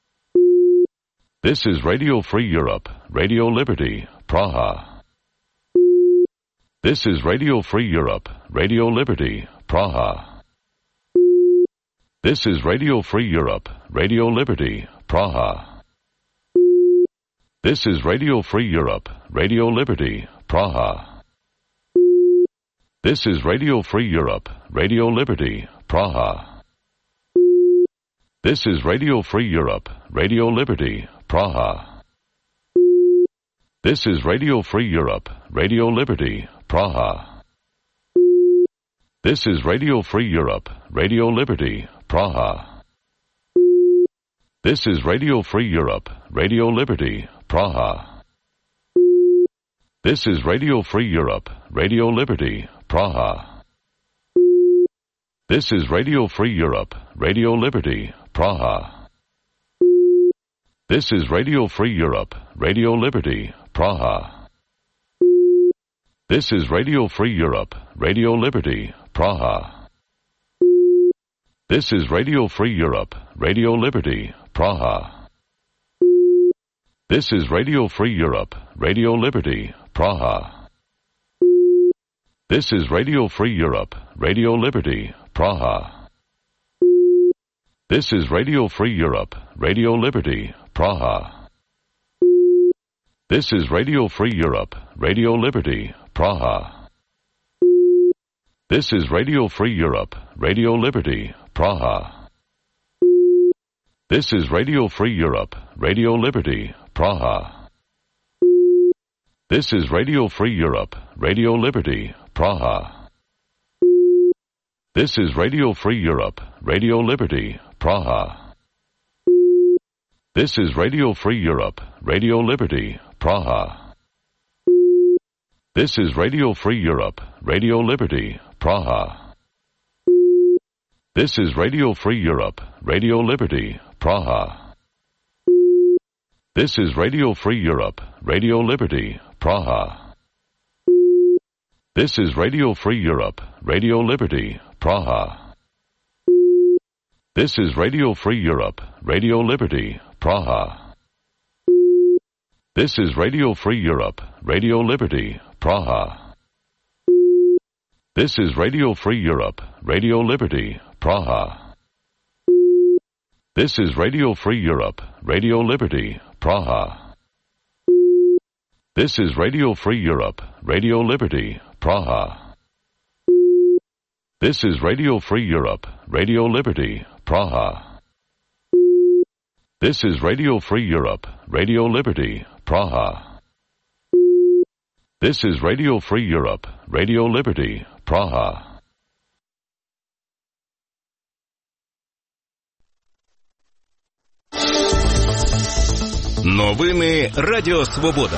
This is Radio Free Europe, Radio Liberty, Praha. This is Radio Free Europe, Radio Liberty, Praha. This is Radio Free Europe, Radio Liberty, Praha. This is Radio Free Europe, Radio Liberty, Praha. This is Radio Free Europe, Radio Liberty, Praha. This is Radio Free Europe, Radio Liberty, Praha. This is Radio Free Europe, Radio Liberty, Praha. This is Radio Free Europe, Radio Liberty, Praha. This is Radio Free Europe, Radio Liberty, Praha. This is Radio Free Europe, Radio Liberty, Praha. This is Radio Free Europe, Radio Liberty, Praha. This is Radio Free Europe, Radio Liberty, Praha. This is Radio Free Europe, Radio Liberty, Praha. This is Radio Free Europe, Radio Liberty, Praha. This is Radio Free Europe, Radio Liberty, Praha. This is Radio Free Europe, Radio Liberty, Praha. This is Radio Free Europe, Radio Liberty, Praha. This is Radio Free Europe, Radio Liberty, Praha. This is Radio Free Europe, Radio Liberty, Praha. This is Radio Free Europe, Radio Liberty, Praha. This is Radio Free Europe, Radio Liberty, Praha. This is Radio Free Europe, Radio Liberty, Praha. This is Radio Free Europe, Radio Liberty, Praha. This is Radio Free Europe, Radio Liberty, Praha. This is Radio Free Europe, Radio Liberty, Praha. This is Radio Free Europe, Radio Liberty, Praha. This is Radio Free Europe, Radio Liberty, Praha. This is Radio Free Europe, Radio Liberty, Praha. This is Radio Free Europe, Radio Liberty, Praha. This is Radio Free Europe, Radio Liberty, Praha. This is Radio Free Europe, Radio Liberty, Praha. This is Radio Free Europe, Radio Liberty, Praha. This is Radio Free Europe, Radio Liberty, Praha. This is Radio Free Europe, Radio Liberty, Praha. This is Radio Free Europe, Radio Liberty, Praha. Новини Радіо Свобода.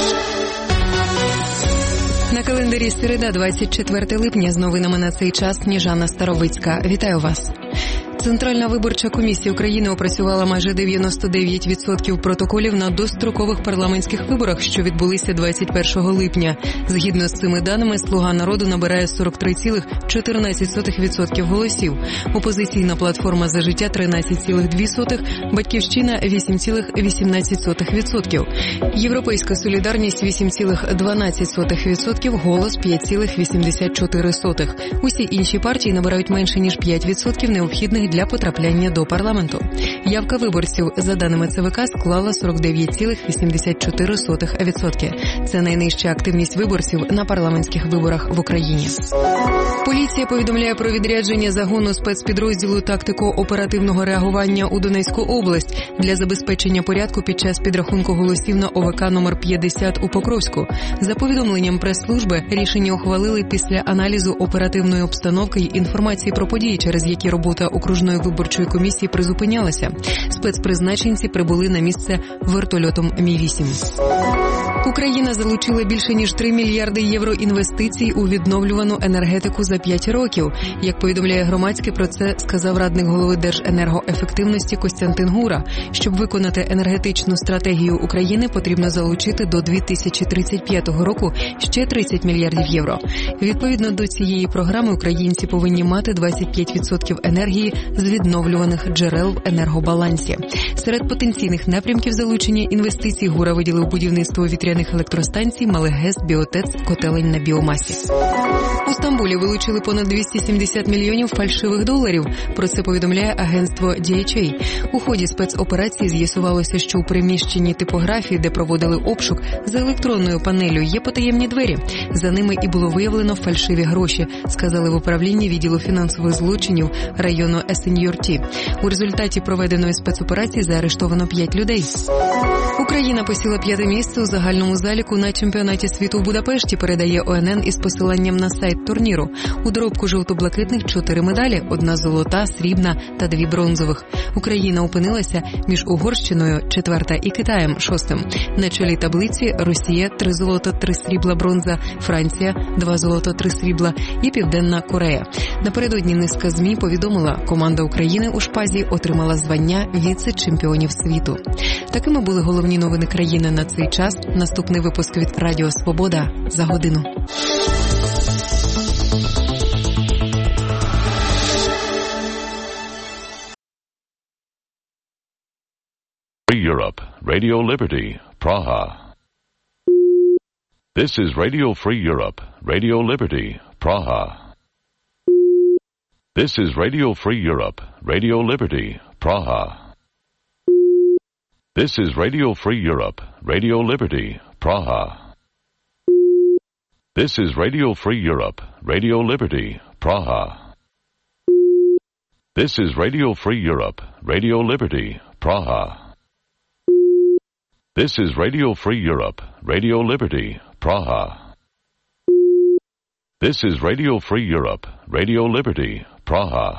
На календарі середа, двадцять четвертого липня, з новинами на цей час Сніжана Старовицька. Вітаю вас. Центральна виборча комісія України опрацювала майже дев'яносто дев'ять відсотків протоколів на дострокових парламентських виборах, що відбулися двадцять першого липня. Згідно з цими даними, «Слуга народу» набирає сорок три цілих чотирнадцять сотих відсотка голосів. Опозиційна платформа «За життя» – тринадцять цілих дві сотих, «Батьківщина» – вісім цілих вісімнадцять сотих відсотків. «Європейська солідарність» – вісім цілих дванадцять сотих відсотків, «Голос» – п'ять цілих вісімдесят чотири сотих. Усі інші партії набирають менше, ніж п'ять відсотків необхідних для потрапляння до парламенту. Явка виборців, за даними ЦВК, склала сорок дев'ять цілих вісімдесят чотири сотих відсотка. Це найнижча активність виборців на парламентських виборах в Україні. Поліція повідомляє про відрядження загону спецпідрозділу тактико-оперативного реагування у Донецьку область для забезпечення порядку під час підрахунку голосів на ОВК номер п'ятдесят у Покровську. За повідомленням прес-служби, рішення ухвалили після аналізу оперативної обстановки й інформації про події, через які робота окружної виборчої комісії призупинялася. Спецпризначенці прибули на місце вертольотом Мі вісім. Україна залучила більше ніж три мільярди євро інвестицій у відновлювану енергетику за п'ять років. Як повідомляє громадське, про це сказав радник голови Держенергоефективності Костянтин Гура. Щоб виконати енергетичну стратегію України, потрібно залучити до дві тисячі тридцять п'ятого року ще тридцять мільярдів євро. Відповідно до цієї програми, українці повинні мати двадцять п'ять відсотків енергії з відновлюваних джерел в енергобалансі. Серед потенційних напрямків залучення інвестицій Гура виділив будівництво вітряних електростанцій, малих ГЕС, біотец, котелень на біомасі. У Стамбулі вилучили понад двісті сімдесят мільйонів фальшивих доларів. Про це повідомляє агентство ді ейч ей. У ході спецоперації з'ясувалося, що у приміщенні типографії, де проводили обшук, за електронною панелью є потаємні двері. За ними і було виявлено фальшиві гроші, сказали в управлінні відділу фінансових злочинів району Есеньюрті. У результаті проведеної спецоперації заарештовано п'ять людей. Україна посіла п'яте місце у загальному заліку на чемпіонаті світу у Будапешті, передає О Ен Ен із посиланням на сайт турніру. У доробку жовто-блакитних чотири медалі, одна золота, срібна та дві бронзових. Україна опинилася між Угорщиною, четверта, і Китаєм, шостим. На чолі таблиці Росія, три золота, три срібла, бронза, Франція, два золота, три срібла і Південна Корея. Напередодні низка ЗМІ повідомила, команда України у шпазі отримала звання віце-чемпіонів світу. Такими були головні новини країни на цей час. Наступний випуск від Радіо Свобода за годину. Free Europe, Radio Liberty, Praha. This is Radio Free Europe, Radio Liberty, Praha. This is Radio Free Europe, Radio Liberty, Praha. This is Radio Free Europe, Radio Liberty, Praha. This is Radio Free Europe, Radio Liberty, Praha. This is Radio Free Europe, Radio Liberty, Praha. This is Radio Free Europe, Radio Liberty, Praha. This is Radio Free Europe, Radio Liberty, Praha.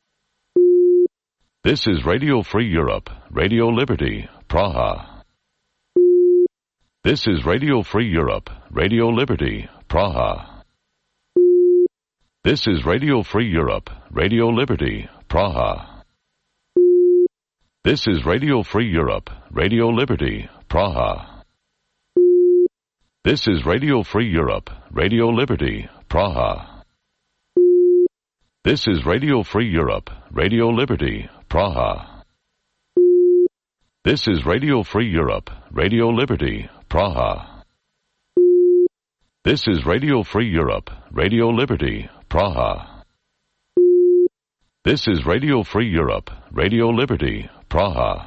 This is Radio Free Europe, Radio Liberty, Praha. This is Radio Free Europe, Radio Liberty, Praha. This is Radio Free Europe, Radio Liberty, Praha. This is Radio Free Europe, Radio Liberty, Praha. This is Radio Free Europe, Radio Liberty, Praha. This is Radio Free Europe, Radio Liberty, Praha. This is Radio Free Europe, Radio Liberty, Praha. This is Radio Free Europe, Radio Liberty, Praha. This is Radio Free Europe, Radio Liberty, Praha.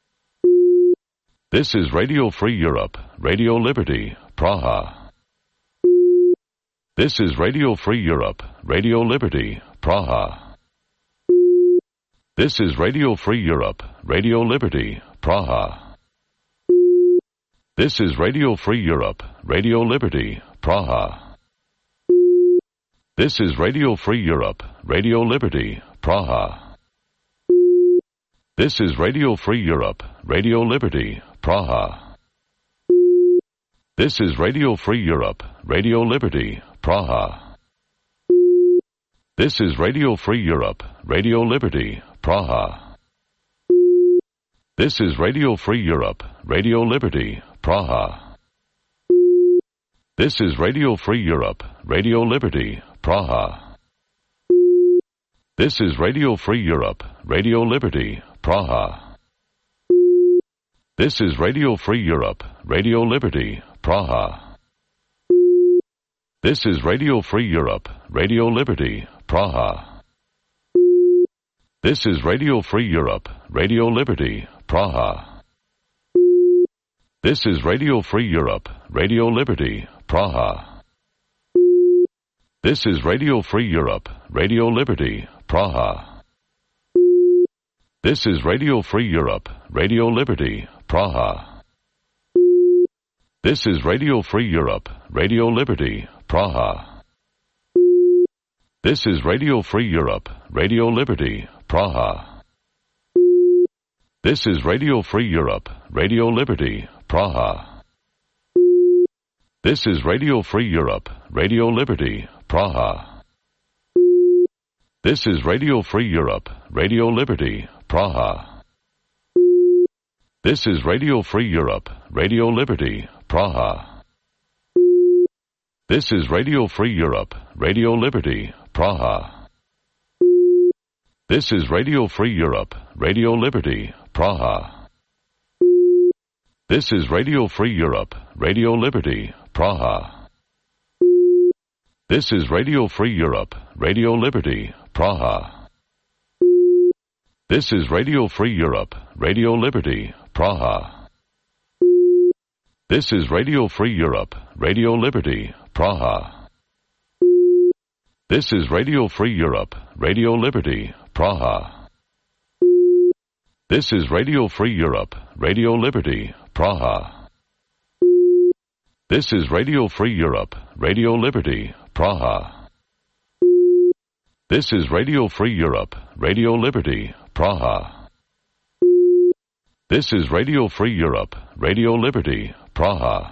This is Radio Free Europe, Radio Liberty, Praha. This is Radio Free Europe, Radio Liberty, Praha. This is Radio Free Europe, Radio Liberty, Praha. This is Radio Free Europe, Radio Liberty, Praha. This is Radio Free Europe, Radio Liberty, Praha. This is Radio Free Europe, Radio Liberty, Praha. This is Radio Free Europe, Radio Liberty, Praha. This is Radio Free Europe, Radio Liberty, Praha. This is Radio Free Europe, Radio Liberty, Praha. This is Radio Free Europe, Radio Liberty, Praha. This is Radio Free Europe, Radio Liberty, Praha. This is Radio Free Europe, Radio Liberty, Praha. This is Radio Free Europe, Radio Liberty, Praha. This is Radio Free Europe, Radio Liberty, Praha. This is Radio Free Europe, Radio Liberty, Praha. This is Radio Free Europe, Radio Liberty, Praha. This is Radio Free Europe, Radio Liberty, Praha. This is Radio Free Europe, Radio Liberty, Praha. This is Radio Free Europe, Radio Liberty, Praha. This is Radio Free Europe, Radio Liberty, Praha. This is Radio Free Europe, Radio Liberty, Praha. This is Radio Free Europe, Radio Liberty, Praha. This is Radio Free Europe, Radio Liberty, Praha. This is Radio Free Europe, Radio Liberty, Praha. This is Radio Free Europe, Radio Liberty, Praha. This is Radio Free Europe, Radio Liberty, Praha. This is Radio Free Europe, Radio Liberty, Praha. This is Radio Free Europe, Radio Liberty, Praha. This is Radio Free Europe, Radio Liberty, Praha. This is Radio Free Europe, Radio Liberty, Praha. This is Radio Free Europe, Radio Liberty, Praha. This is Radio Free Europe, Radio Liberty, Praha. This is Radio Free Europe, Radio Liberty, Praha. This is Radio Free Europe, Radio Liberty, Praha.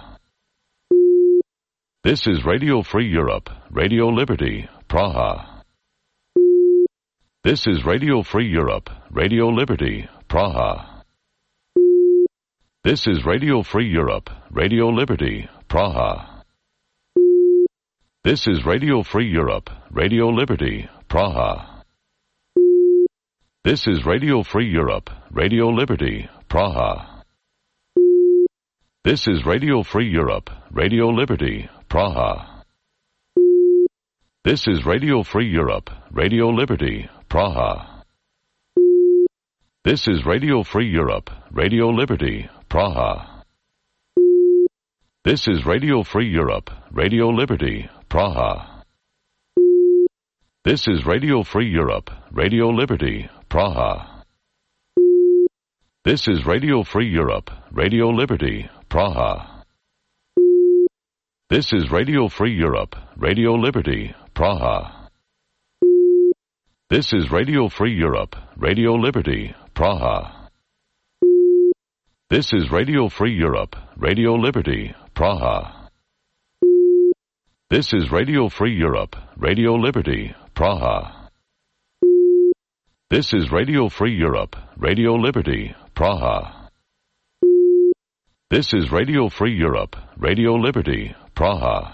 This is Radio Free Europe, Radio Liberty, Praha. This is Radio Free Europe, Radio Liberty, Praha. This is Radio Free Europe, Radio Liberty, Praha. This is Radio Free Europe, Radio Liberty, Praha. This is Radio Free Europe, Radio Liberty, Praha. This is Radio Free Europe, Radio Liberty, Praha. This is Radio Free Europe, Radio Liberty, Praha. This is Radio Free Europe, Radio Liberty, Praha. This is Radio Free Europe, Radio Liberty, Praha. This is Radio Free Europe, Radio Liberty, Praha. This is Radio Free Europe, Radio Liberty, Praha. This is Radio Free Europe, Radio Liberty, Praha. This is Radio Free Europe, Radio Liberty, Praha. This is Radio Free Europe, Radio Liberty, Praha. This is Radio Free Europe, Radio Liberty, Praha. This is Radio Free Europe, Radio Liberty, Praha. This is Radio Free Europe, Radio Liberty, Praha.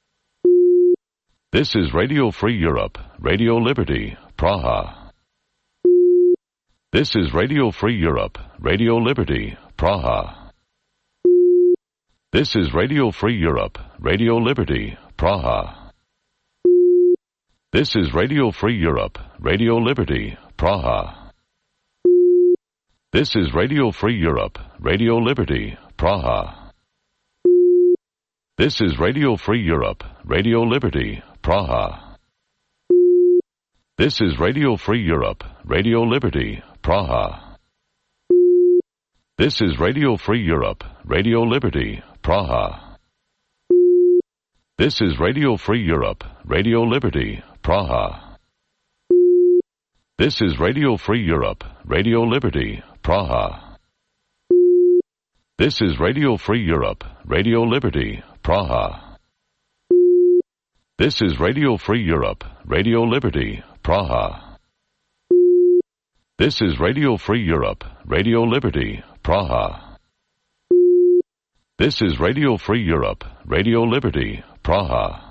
This is Radio Free Europe, Radio Liberty, Praha. This is Radio Free Europe, Radio Liberty, Praha. This is Radio Free Europe, Radio Liberty, Praha. This is Radio Free Europe, Radio Liberty, Praha. This is Radio Free Europe, Radio Liberty, Praha. This is Radio Free Europe, Radio Liberty, Praha. This is Radio Free Europe, Radio Liberty, Praha. This is Radio Free Europe, Radio Liberty, Praha. This is Radio Free Europe, Radio Liberty, Praha. This is Radio Free Europe, Radio Liberty, Praha. This is Radio Free Europe, Radio Liberty, Praha. This is Radio Free Europe, Radio Liberty, Praha. This is Radio Free Europe, Radio Liberty, Praha. This is Radio Free Europe, Radio Liberty, Praha.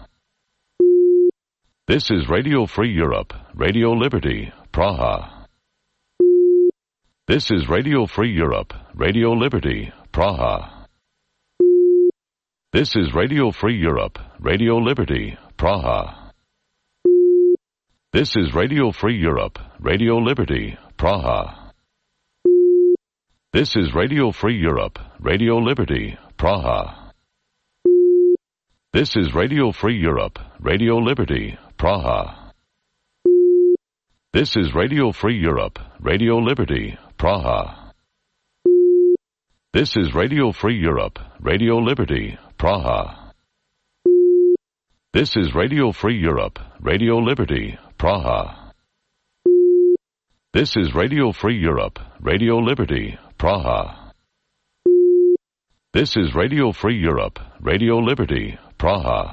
This is Radio Free Europe, Radio Liberty, Praha. This is Radio Free Europe, Radio Liberty, Praha. This is Radio Free Europe, Radio Liberty, Praha. This is Radio Free Europe, Radio Liberty, Praha. This is Radio Free Europe, Radio Liberty, Praha. This is Radio Free Europe, Radio Liberty, Praha. This is Radio Free Europe, Radio Liberty, Praha. This is Radio Free Europe, Radio Liberty, Praha. This is Radio Free Europe, Radio Liberty, Praha. This is Radio Free Europe, Radio Liberty, Praha. This is Radio Free Europe, Radio Liberty, Praha.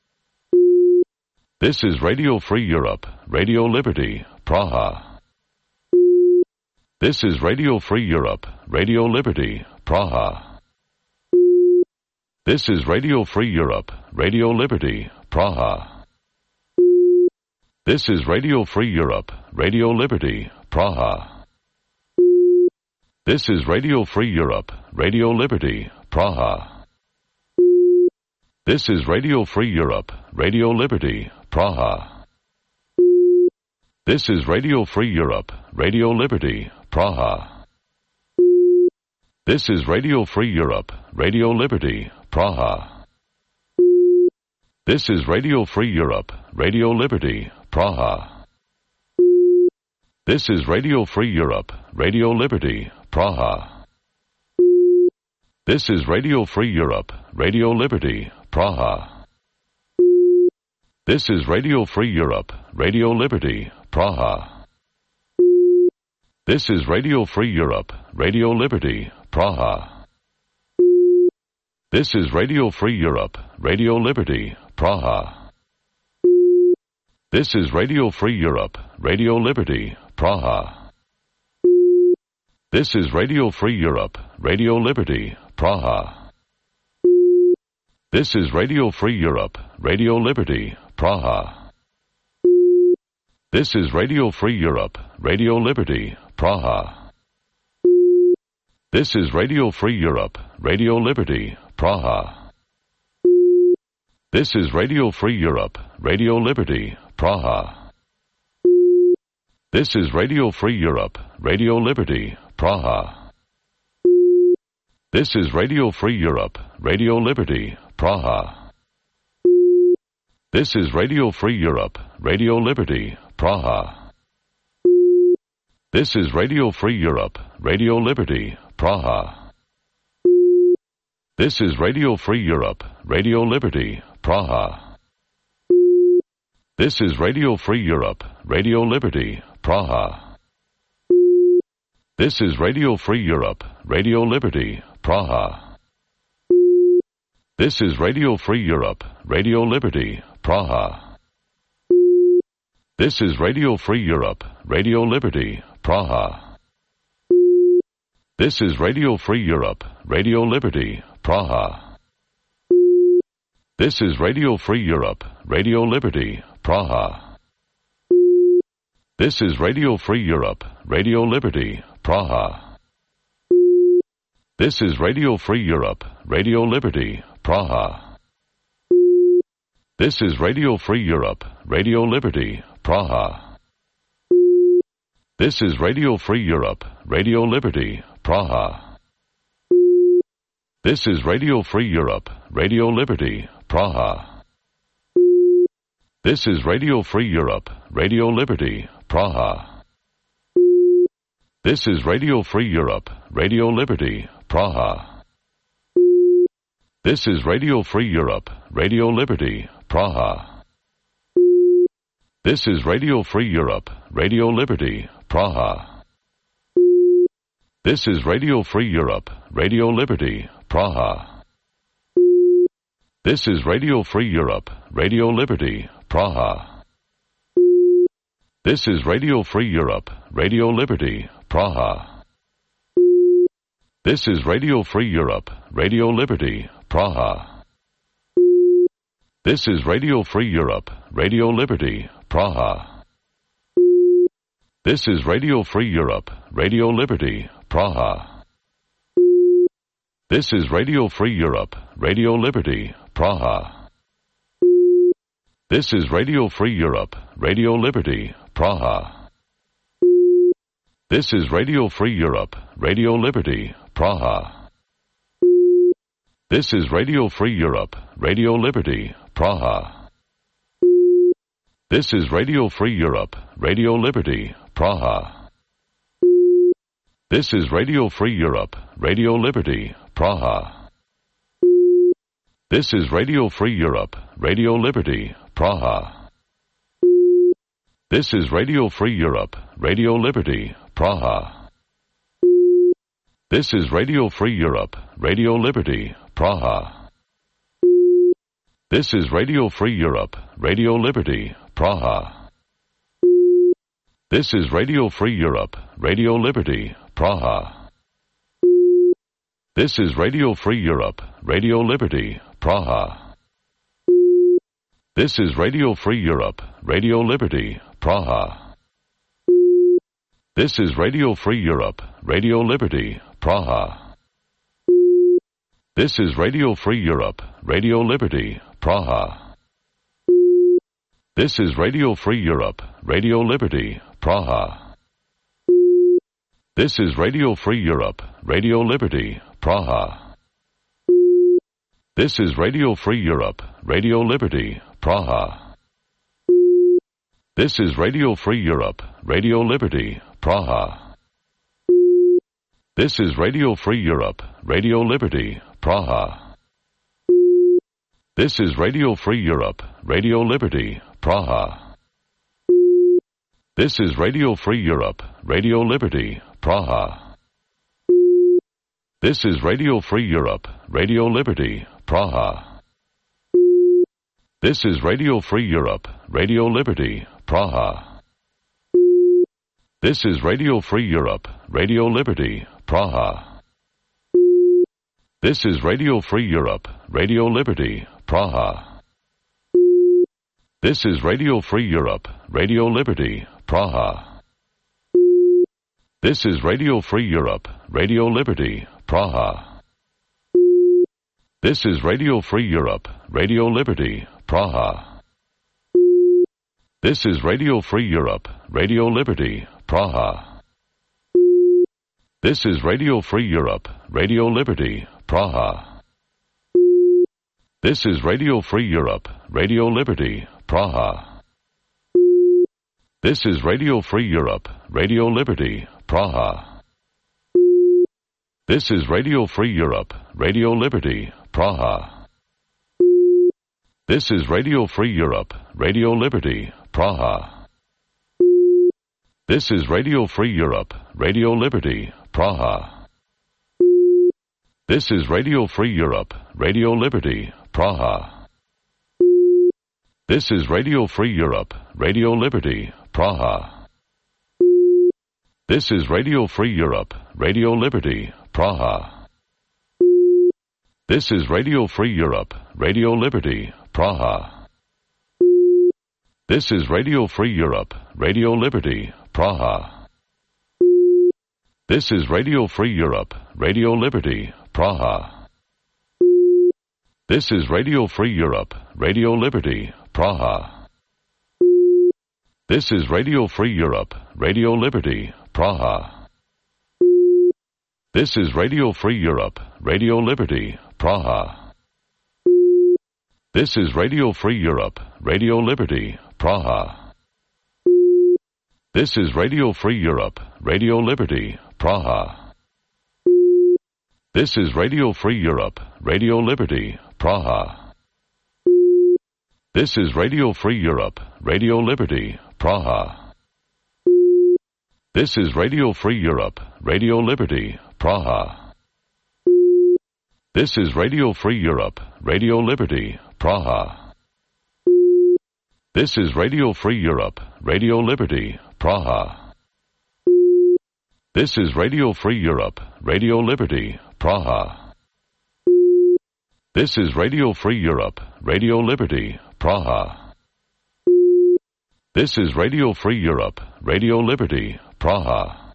This is Radio Free Europe, Radio Liberty, Praha. This is Radio Free Europe, Radio Liberty, Praha. This is Radio Free Europe, Radio Liberty, Praha. This is Radio Free Europe, Radio Liberty, Praha. This is Radio Free Europe, Radio Liberty, Praha. This is Radio Free Europe, Radio Liberty, Praha. This is Radio Free Europe, Radio Liberty, Praha. This is Radio Free Europe, Radio Liberty, Praha. This is Radio Free Europe, Radio Liberty, Praha. This is Radio Free Europe, Radio Liberty, Praha. This is Radio Free Europe, Radio Liberty, Praha. This is Radio Free Europe, Radio Liberty, Praha. This is Radio Free Europe, Radio Liberty, Praha. This is Radio Free Europe, Radio Liberty, Praha. This is Radio Free Europe, Radio Liberty, Praha. This is Radio Free Europe, Radio Liberty, Praha. This is Radio Free Europe, Radio Liberty, Praha. This is Radio Free Europe, Radio Liberty, Praha. This is Radio Free Europe, Radio Liberty, Praha. This is Radio Free Europe, Radio Liberty, Praha. This is Radio Free Europe, Radio Liberty, Praha. This is Radio Free Europe, Radio Liberty, Praha. This is Radio Free Europe, Radio Liberty, Praha. This is Radio Free Europe, Radio Liberty, Praha. This is Radio Free Europe, Radio Liberty, Praha. This is Radio Free Europe, Radio Liberty, Praha. This is Radio Free Europe, Radio Liberty, Praha. This is Radio Free Europe, Radio Liberty, Praha. This is Radio Free Europe, Radio Liberty, Praha. This is Radio Free Europe, Radio Liberty, Praha. This is Radio Free Europe, Radio Liberty, Praha. This is Radio Free Europe, Radio Liberty, Praha. This is Radio Free Europe, Radio Liberty, Praha. This is Radio Free Europe, Radio Liberty, Praha. This is Radio Free Europe, Radio Liberty, Praha. This is Radio Free Europe, Radio Liberty, Praha. This is Radio Free Europe, Radio Liberty, Praha. This is Radio Free Europe, Radio Liberty, Praha. This is Radio Free Europe, Radio Liberty, Praha. This is Radio Free Europe, Radio Liberty, Praha. This is Radio Free Europe, Radio Liberty, Praha. This is Radio Free Europe, Radio Liberty, Praha. This is Radio Free Europe, Radio Liberty, Praha. This is Radio Free Europe, Radio Liberty, Praha. This is Radio Free Europe, Radio Liberty, Praha. This is Radio Free Europe, Radio Liberty, Praha. This is Radio Free Europe, Radio Liberty, Praha. This is Radio Free Europe, Radio Liberty, Praha. This is Radio Free Europe, Radio Liberty, Praha. This is Radio Free Europe, Radio Liberty, Praha. This is Radio Free Europe, Radio Liberty, Praha. This is Radio Free Europe, Radio Liberty, Praha. This is Radio Free Europe, Radio Liberty, Praha. This is Radio Free Europe, Radio Liberty, Praha. This is Radio Free Europe, Radio Liberty, Praha. This is Radio Free Europe, Radio Liberty, Praha. This is Radio Free Europe, Radio Liberty, Praha. This is Radio Free Europe, Radio Liberty, Praha. This is Radio Free Europe, Radio Liberty, Praha. This is Radio Free Europe, Radio Liberty, Praha. This is Radio Free Europe, Radio Liberty, Praha. This is Radio Free Europe, Radio Liberty, Praha. This is Radio Free Europe, Radio Liberty, Praha. This is Radio Free Europe, Radio Liberty, Praha. This is Radio Free Europe, Radio Liberty, Praha. This is Radio Free Europe, Radio Liberty, Praha. This is Radio Free Europe, Radio Liberty, Praha. This is Radio Free Europe, Radio Liberty, Praha. This is Radio Free Europe, Radio Liberty, Praha. This is Radio Free Europe, Radio Liberty, Praha. This is Radio Free Europe, Radio Liberty, Praha. This is Radio Free Europe, Radio Liberty, Praha. This is Radio Free Europe, Radio Liberty, Praha. This is Radio Free Europe, Radio Liberty, Praha. This is Radio Free Europe, Radio Liberty, Praha. This is Radio Free Europe, Radio Liberty, Praha. This is Radio Free Europe, Radio Liberty, Praha. This is Radio Free Europe, Radio Liberty, Praha. This is Radio Free Europe, Radio Liberty, Praha. This is Radio Free Europe, Radio Liberty, Praha. This is Radio Free Europe, Radio Liberty, Praha. This is Radio Free Europe, Radio Liberty, Praha. This is Radio Free Europe, Radio Liberty, Praha. This is Radio Free Europe, Radio Liberty, Praha. This is Radio Free Europe, Radio Liberty, Praha. This is Radio Free Europe, Radio Liberty, Praha. This is Radio Free Europe, Radio Liberty, Praha. This is Radio Free Europe, Radio Liberty, Praha. This is Radio Free Europe, Radio Liberty, Praha. This is Radio Free Europe, Radio Liberty, Praha. This is Radio Free Europe, Radio Liberty, Praha. This is Radio Free Europe, Radio Liberty, Praha. This is Radio Free Europe, Radio Liberty, Praha. This is Radio Free Europe, Radio Liberty, Praha. This is Radio Free Europe, Radio Liberty, Praha. This is Radio Free Europe, Radio Liberty, Praha. This is Radio Free Europe, Radio Liberty, Praha. This is Radio Free Europe, Radio Liberty, Praha. This is Radio Free Europe, Radio Liberty, Praha. This is Radio Free Europe, Radio Liberty, Praha. This is Radio Free Europe, Radio Liberty, Praha.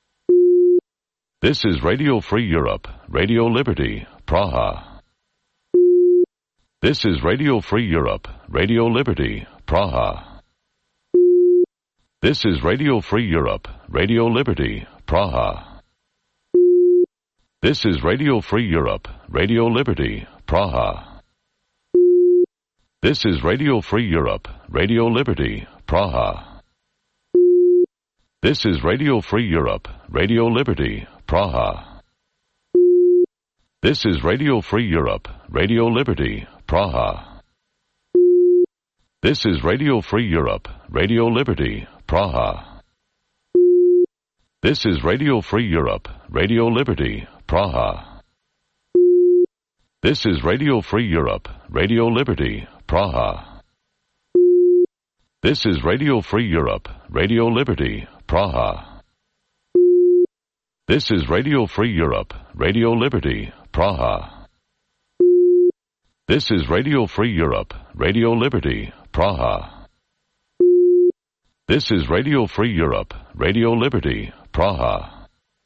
This is Radio Free Europe, Radio Liberty, Praha. This is Radio Free Europe, Radio Liberty, Praha. This is Radio Free Europe, Radio Liberty, Praha. This is Radio Free Europe, Radio Liberty, Praha. This is Radio Free Europe, Radio Liberty, Praha. This is Radio Free Europe, Radio Liberty, Praha. This is Radio Free Europe, Radio Liberty, Praha. This is Radio Free Europe, Radio Liberty, Praha. This is Radio Free Europe, Radio Liberty, Praha. This is Radio Free Europe, Radio Liberty, Praha. This is Radio Free Europe, Radio Liberty, Praha. This is Radio Free Europe, Radio Liberty, Praha. This is Radio Free Europe, Radio Liberty, Praha. This is Radio Free Europe, Radio Liberty, Praha.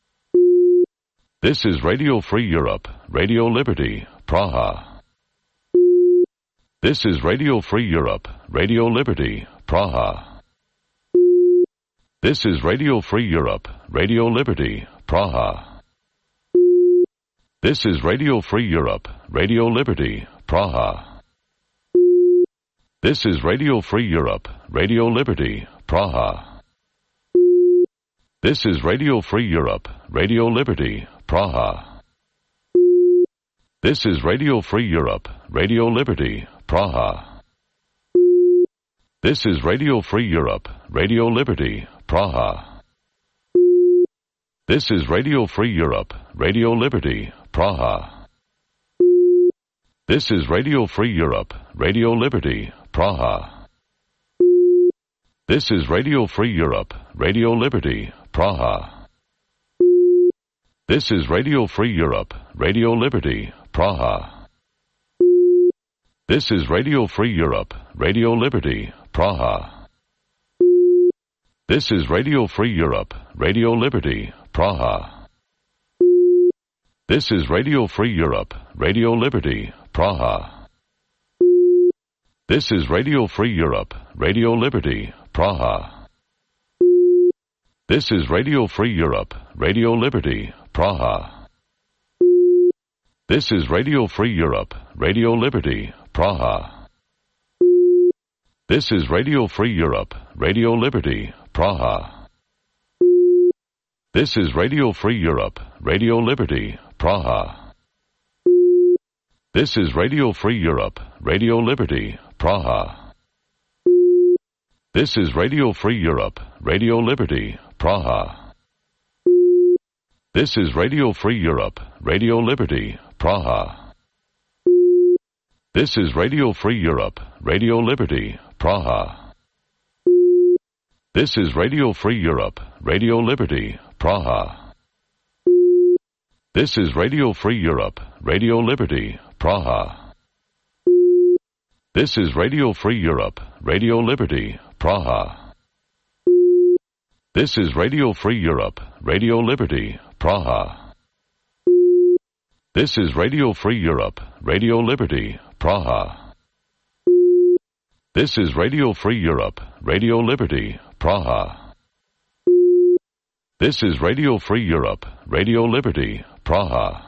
This is Radio Free Europe, Radio Liberty, Praha. This is Radio Free Europe, Radio Liberty, Praha. This is Radio Free Europe, Radio Liberty, Praha. This is Radio Free Europe, Radio Liberty, Praha. This is Radio Free Europe, Radio Liberty, Praha. This is Radio Free Europe, Radio Liberty, Praha. This is Radio Free Europe, Radio Liberty, Praha. This is Radio Free Europe, Radio Liberty, Praha. This is Radio Free Europe, Radio Liberty, Praha. This is Radio Free Europe, Radio Liberty, Praha. This is Radio Free Europe, Radio Liberty, Praha. This is Radio Free Europe, Radio Liberty, Praha. This is Radio Free Europe, Radio Liberty, Praha. This is Radio Free Europe, Radio Liberty, Praha. This is Radio Free Europe, Radio Liberty, Praha. This is Radio Free Europe, Radio Liberty, Praha. This is Radio Free Europe, Radio Liberty, Praha. This is Radio Free Europe, Radio Liberty, Praha. This is Radio Free Europe, Radio Liberty, Praha. This is Radio Free Europe, Radio Liberty, Praha. This is Radio Free Europe, Radio Liberty, Praha. This is Radio Free Europe, Radio Liberty, Praha. This is Radio Free Europe, Radio Liberty, Praha. This is Radio Free Europe, Radio Liberty, Praha. This is Radio Free Europe, Radio Liberty, Praha. This is Radio Free Europe, Radio Liberty, Praha. This is Radio Free Europe, Radio Liberty, Praha. This is Radio Free Europe, Radio Liberty, Praha. This is Radio Free Europe, Radio Liberty, Praha. This is Radio Free Europe, Radio Liberty, Praha. This is Radio Free Europe, Radio Liberty, Praha.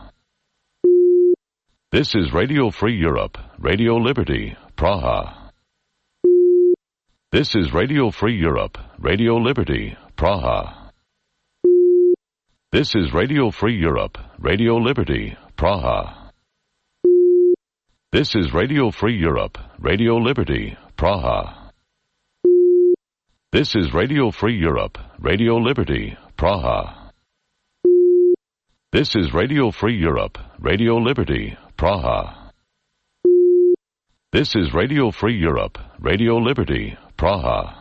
This is Radio Free Europe, Radio Liberty, Praha. This is Radio Free Europe, Radio Liberty, Praha. This is Radio Free Europe, Radio Liberty, Praha. This is Radio Free Europe, Radio Liberty, Praha. This is Radio Free Europe, Radio Liberty, Praha. This is Radio Free Europe, Radio Liberty, Praha. This is Radio Free Europe, Radio Liberty, Praha.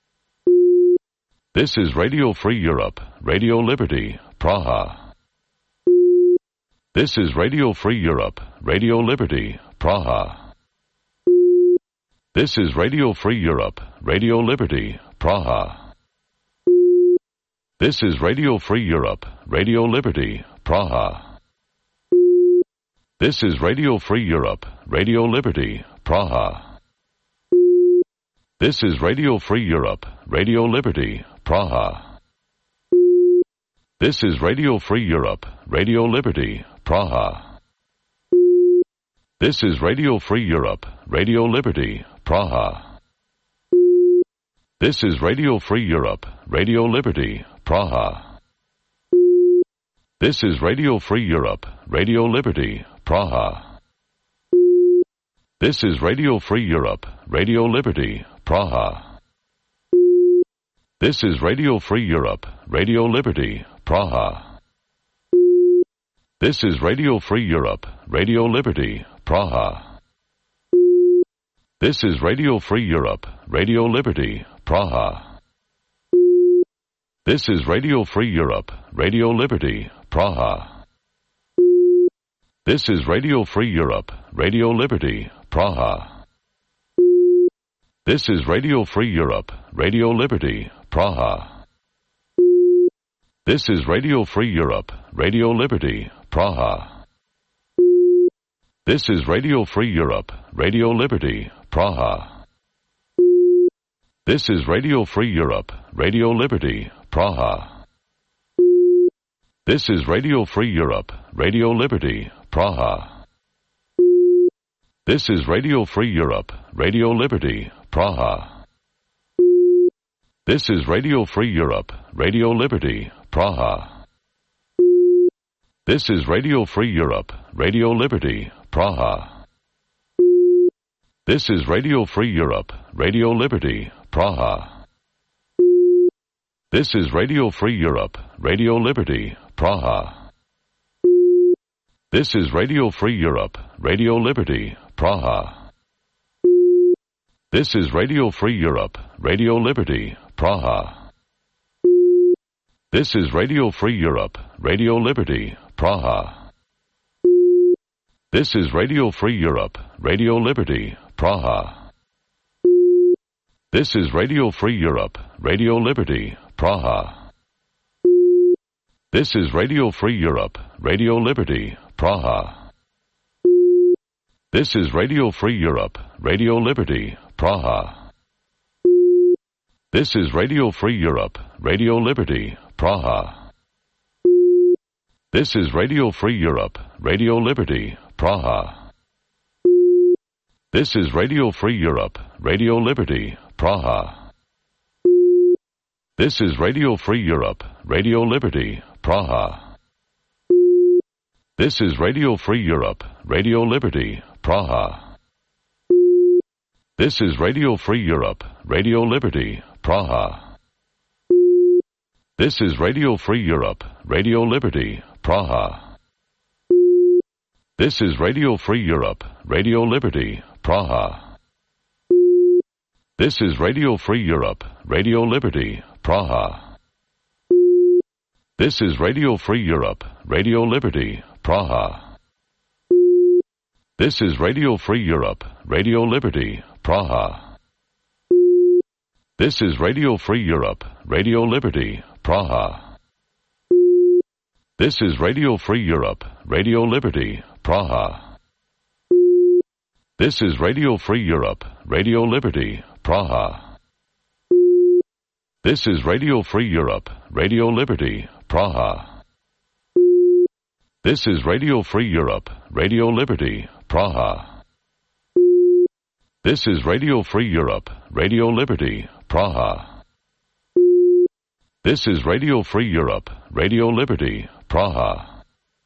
This is Radio Free Europe, Radio Liberty, Praha. This is Radio Free Europe, Radio Liberty, Praha. This is Radio Free Europe, Radio Liberty, Praha. This is Radio Free Europe, Radio Liberty, Praha. This is Radio Free Europe, Radio Liberty, Praha. This is Radio Free Europe, Radio Liberty, Praha. This is Radio Free Europe, Radio Liberty, Praha. This is Radio Free Europe, Radio Liberty, Praha. This is Radio Free Europe, Radio Liberty, Praha. This is Radio Free Europe, Radio Liberty, Praha. This is Radio Free Europe, Radio Liberty, Praha. This is Radio Free Europe, Radio Liberty, Praha. This is Radio Free Europe, Radio Liberty, Praha. This is Radio Free Europe, Radio Liberty, Praha. This is Radio Free Europe, Radio Liberty, Praha. This is Radio Free Europe, Radio Liberty, Praha. This is Radio Free Europe, Radio Liberty, Praha. This is Radio Free Europe, Radio Liberty, Praha. This is Radio Free Europe, Radio Liberty, Praha. This is Radio Free Europe, Radio Liberty, Praha. This is Radio Free Europe, Radio Liberty, Praha. This is Radio Free Europe, Radio Liberty, Praha. This is Radio Free Europe, Radio Liberty, Praha. This is Radio Free Europe, Radio Liberty, Praha. This is Radio Free Europe, Radio Liberty, Praha. This is Radio Free Europe, Radio Liberty, Praha. This is Radio Free Europe, Radio Liberty, Praha. This is Radio Free Europe, Radio Liberty, Praha. This is Radio Free Europe, Radio Liberty, Praha. This is Radio Free Europe, Radio Liberty, Praha. This is Radio Free Europe, Radio Liberty, Praha. This is Radio Free Europe, Radio Liberty, Praha. This is Radio Free Europe, Radio Liberty, Praha. This is Radio Free Europe, Radio Liberty, Praha. This is Radio Free Europe, Radio Liberty, Praha. This is Radio Free Europe, Radio Liberty, Praha. This is Radio Free Europe, Radio Liberty, Praha. This is Radio Free Europe, Radio Liberty, Praha. This is Radio Free Europe, Radio Liberty, Praha. This is Radio Free Europe, Radio Liberty, Praha. This is Radio Free Europe, Radio Liberty, Praha. This is Radio Free Europe, Radio Liberty, Praha. This is Radio Free Europe, Radio Liberty, Praha. This is Radio Free Europe, Radio Liberty, Praha. This is Radio Free Europe, Radio Liberty, Praha. This is Radio Free Europe, Radio Liberty, Praha. This is Radio Free Europe, Radio Liberty, Praha. This is Radio Free Europe, Radio Liberty, Praha. This is Radio Free Europe, Radio Liberty, Praha. This is Radio Free Europe, Radio Liberty, Praha. This is Radio Free Europe, Radio Liberty, Praha.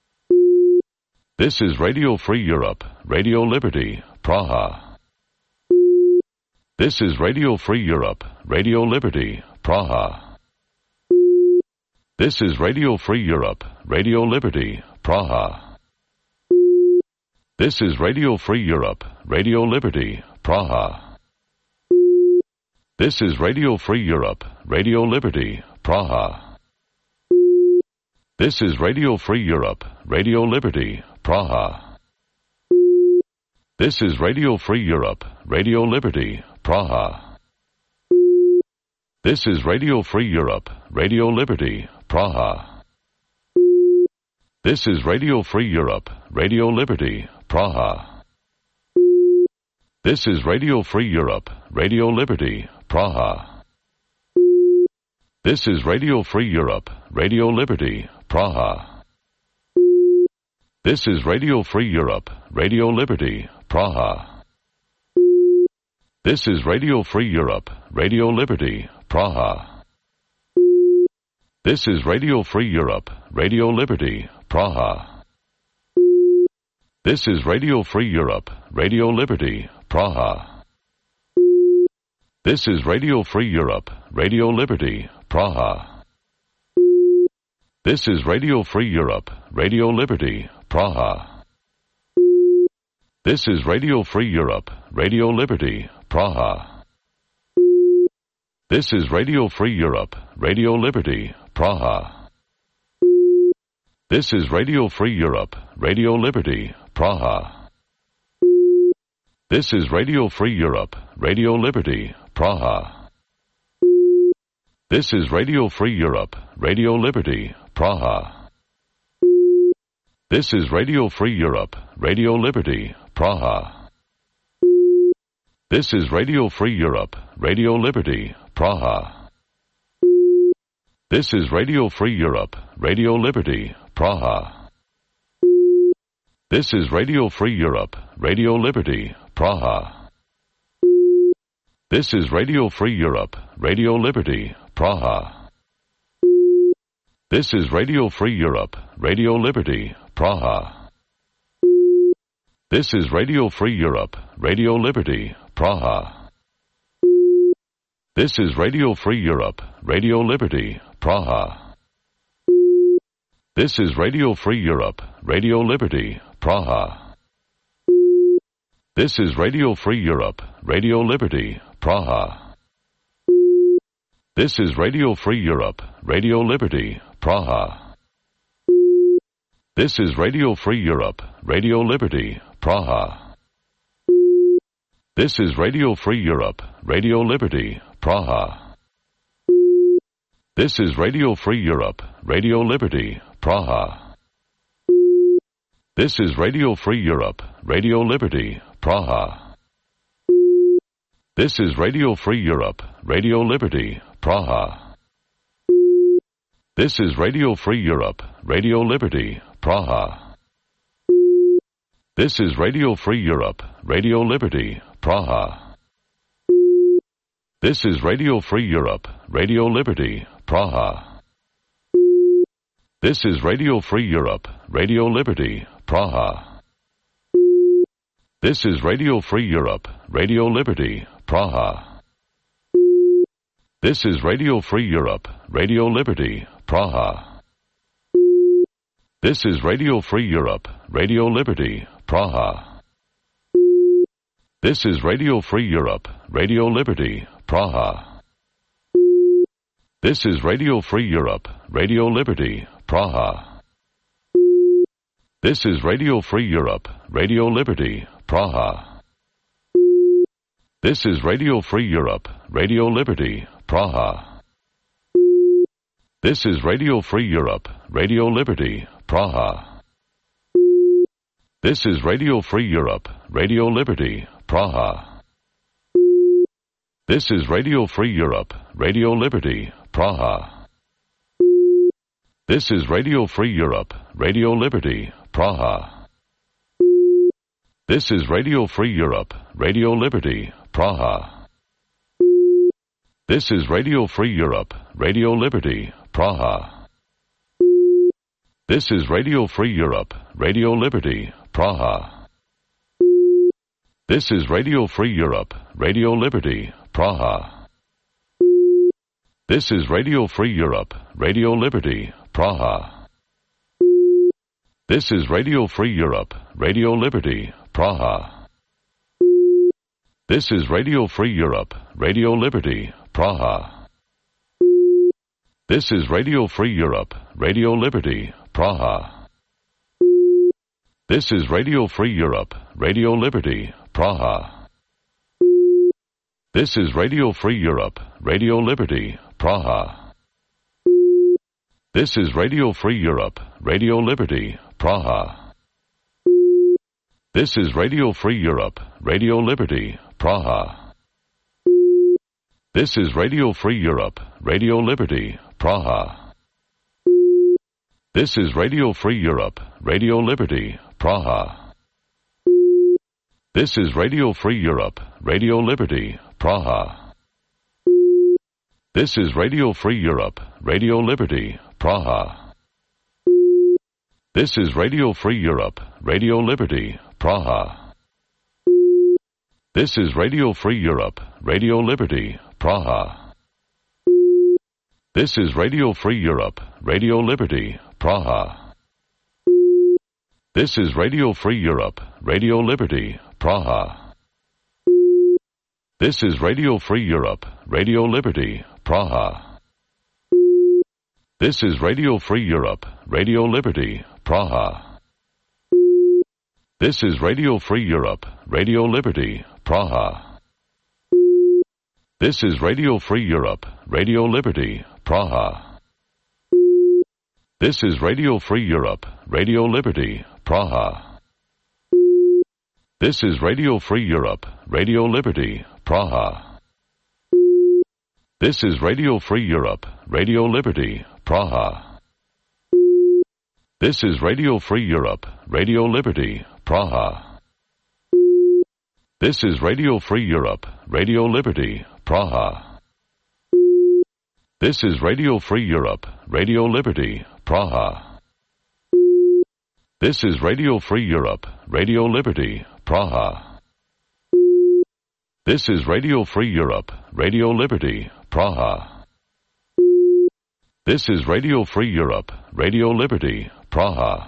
This is Radio Free Europe, Radio Liberty, Praha. This is Radio Free Europe, Radio Liberty, Praha. This is Radio Free Europe, Radio Liberty, Praha. This is Radio Free Europe, Radio Liberty, Praha. This is Radio Free Europe, Radio Liberty, Praha. This is Radio Free Europe, Radio Liberty, Praha. This is Radio Free Europe, Radio Liberty, Praha. This is Radio Free Europe, Radio Liberty, Praha. This is Radio Free Europe, Radio Liberty, Praha. This is Radio Free Europe, Radio Liberty, Praha. This is Radio Free Europe, Radio Liberty, Praha. This is Radio Free Europe, Radio Liberty, Praha. This is Radio Free Europe, Radio Liberty, Praha. This is Radio Free Europe, Radio Liberty, Praha. This is Radio Free Europe, Radio Liberty, Praha. This is Radio Free Europe, Radio Liberty, Praha. This is Radio Free Europe, Radio Liberty, Praha. This is Radio Free Europe, Radio Liberty, Praha. This is Radio Free Europe, Radio Liberty, Praha. This is Radio Free Europe, Radio Liberty, Praha. This is Radio Free Europe, Radio Liberty, Praha. This is Radio Free Europe, Radio Liberty, Praha. This is Radio Free Europe, Radio Liberty, Praha. This is Radio Free Europe, Radio Liberty, Praha. This is Radio Free Europe, Radio Liberty, Praha. This is Radio Free Europe, Radio Liberty, Praha. This is Radio Free Europe, Radio Liberty, Praha. This is Radio Free Europe, Radio Liberty, Praha. This is Radio Free Europe, Radio Liberty, Praha. This is Radio Free Europe, Radio Liberty, Praha. This is Radio Free Europe, Radio Liberty, Praha. This is Radio Free Europe, Radio Liberty, Praha. This is Radio Free Europe, Radio Liberty, Praha. This is Radio Free Europe, Radio Liberty, Praha. This is Radio Free Europe, Radio Liberty, Praha. This is Radio Free Europe, Radio Liberty, Praha. This is Radio Free Europe, Radio Liberty, Praha. This is Radio Free Europe, Radio Liberty, Praha. This is Radio Free Europe, Radio Liberty, Praha. This is Radio Free Europe, Radio Liberty, Praha. This is Radio Free Europe, Radio Liberty, Praha. This is Radio Free Europe, Radio Liberty, Praha. This is Radio Free Europe, Radio Liberty, Praha. This is Radio Free Europe, Radio Liberty, Praha. This is Radio Free Europe, Radio Liberty, Praha. This is Radio Free Europe, Radio Liberty, Praha. This is Radio Free Europe, Radio Liberty, Praha. This is Radio Free Europe, Radio Liberty, Praha. This is Radio Free Europe, Radio Liberty, Praha. This is Radio Free Europe, Radio Liberty, Praha. This is Radio Free Europe, Radio Liberty, Praha. This is Radio Free Europe, Radio Liberty, Praha. This is Radio Free Europe, Radio Liberty, Praha. This is Radio Free Europe, Radio Liberty, Praha. This is Radio Free Europe, Radio Liberty, Praha. This is Radio Free Europe, Radio Liberty, Praha. This is Radio Free Europe, Radio Liberty, Praha. This is Radio Free Europe, Radio Liberty, Praha. This is Radio Free Europe, Radio Liberty, Praha. This is Radio Free Europe, Radio Liberty, Praha. This is Radio Free Europe, Radio Liberty, Praha. This is Radio Free Europe, Radio Liberty, Praha. This is Radio Free Europe, Radio Liberty, Praha. This is Radio Free Europe, Radio Liberty, Praha. This is Radio Free Europe, Radio Liberty, Praha. This is Radio Free Europe, Radio Liberty, Praha. This is Radio Free Europe, Radio Liberty, Praha. This is Radio Free Europe, Radio Liberty, Praha. This is Radio Free Europe, Radio Liberty, Praha. This is Radio Free Europe, Radio Liberty, Praha. This is Radio Free Europe, Radio Liberty, Praha. This is Radio Free Europe, Radio Liberty, Praha. This is Radio Free Europe, Radio Liberty, Praha. This is Radio Free Europe, Radio Liberty, Praha. This is Radio Free Europe, Radio Liberty, Praha. This is Radio Free Europe, Radio Liberty, Praha. This is Radio Free Europe, Radio Liberty, Praha. This is Radio Free Europe, Radio Liberty, Praha. This is Radio Free Europe, Radio Liberty, Praha. This is Radio Free Europe, Radio Liberty, Praha. This is Radio Free Europe, Radio Liberty, Praha. This is Radio Free Europe, Radio Liberty, Praha. This is Radio Free Europe, Radio Liberty, Praha. This is Radio Free Europe, Radio Liberty, Praha. This is Radio Free Europe, Radio Liberty, Praha. This is Radio Free Europe, Radio Liberty, Praha.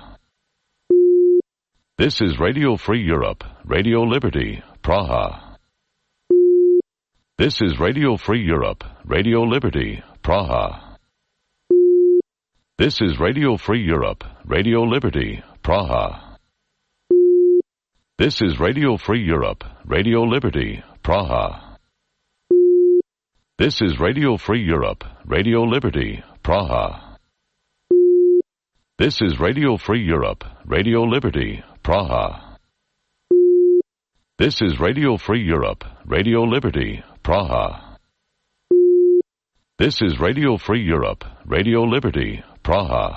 This is Radio Free Europe, Radio Liberty, Praha. This is Radio Free Europe, Radio Liberty, Praha. This is Radio Free Europe, Radio Liberty, Praha. This is Radio Free Europe, Radio Liberty, Praha. This is Radio Free Europe, Radio Liberty, Praha. This is Radio Free Europe, Radio Liberty, Praha. This is Radio Free Europe, Radio Liberty, Praha. This is Radio Free Europe, Radio Liberty, Praha.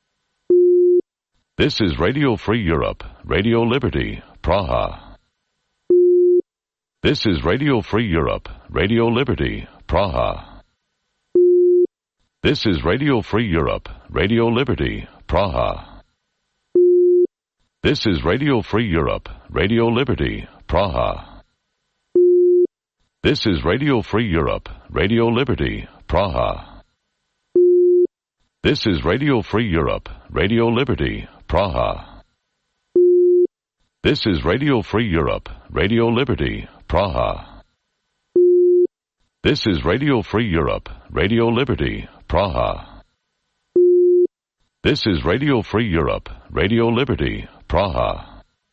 This is Radio Free Europe, Radio Liberty, Praha. This is Radio Free Europe, Radio Liberty, Praha. This is Radio Free Europe, Radio Liberty, Praha. This is Radio Free Europe, Radio Liberty, Praha. This is Radio Free Europe, Radio Liberty, Praha. This is Radio Free Europe, Radio Liberty, Praha. This is Radio Free Europe, Radio Liberty, Praha. This is Radio Free Europe, Radio Liberty, Praha. This is Radio Free Europe, Radio Liberty, Praha.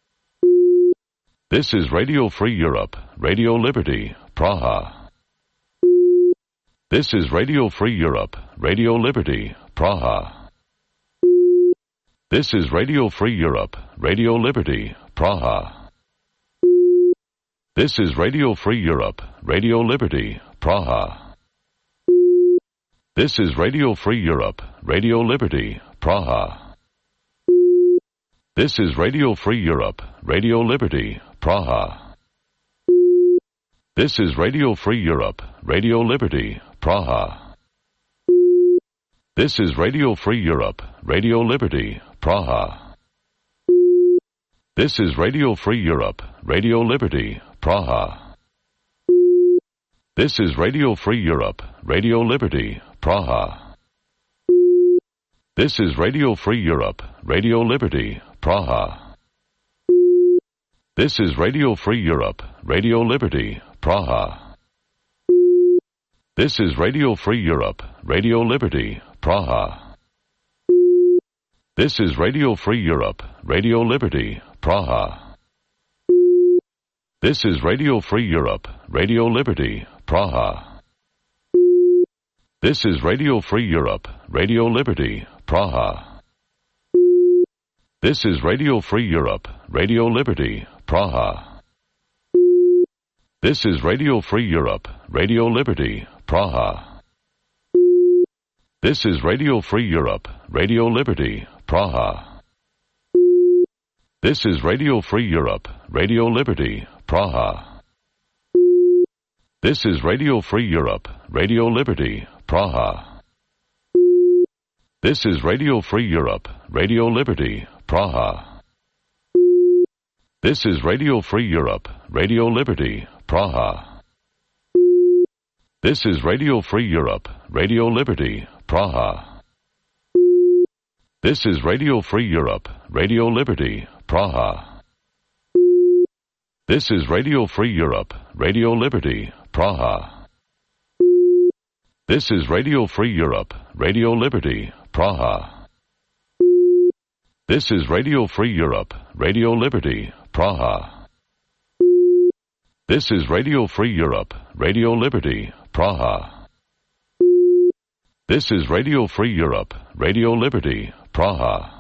This is Radio Free Europe, Radio Liberty, Praha. This is Radio Free Europe, Radio Liberty, Praha. This is Radio Free Europe, Radio Liberty, Praha. This is Radio Free Europe, Radio Liberty, Praha. This is Radio Free Europe, Radio Liberty, Praha. This is Radio Free Europe, Radio Liberty, Praha. This is Radio Free Europe, Radio Liberty, Praha. This is Radio Free Europe, Radio Liberty, Praha. This is Radio Free Europe, Radio Liberty, Praha. This is Radio Free Europe, Radio Liberty, Praha. This is Radio Free Europe, Radio Liberty, Praha. This is Radio Free Europe, Radio Liberty, Praha. This is Radio Free Europe, Radio Liberty, Praha. This is Radio Free Europe, Radio Liberty, Praha. This is Radio Free Europe, Radio Liberty, Praha. This is Radio Free Europe, Radio Liberty, Praha. This is Radio Free Europe, Radio Liberty, Praha. This is Radio Free Europe, Radio Liberty, Praha. This is Radio Free Europe, Radio Liberty, Praha. This is Radio Free Europe, Radio Liberty, Praha. This is Radio Free Europe, Radio Liberty, Praha. This is Radio Free Europe, Radio Liberty, Praha. This is Radio Free Europe, Radio Liberty, Praha. This is Radio Free Europe, Radio Liberty, Praha. This is Radio Free Europe, Radio Liberty, Praha. This is Radio Free Europe, Radio Liberty, Praha. This is Radio Free Europe, Radio Liberty, Praha. This is Radio Free Europe, Radio Liberty, Praha. This is Radio Free Europe, Radio Liberty, Praha. This is Radio Free Europe, Radio Liberty, Praha.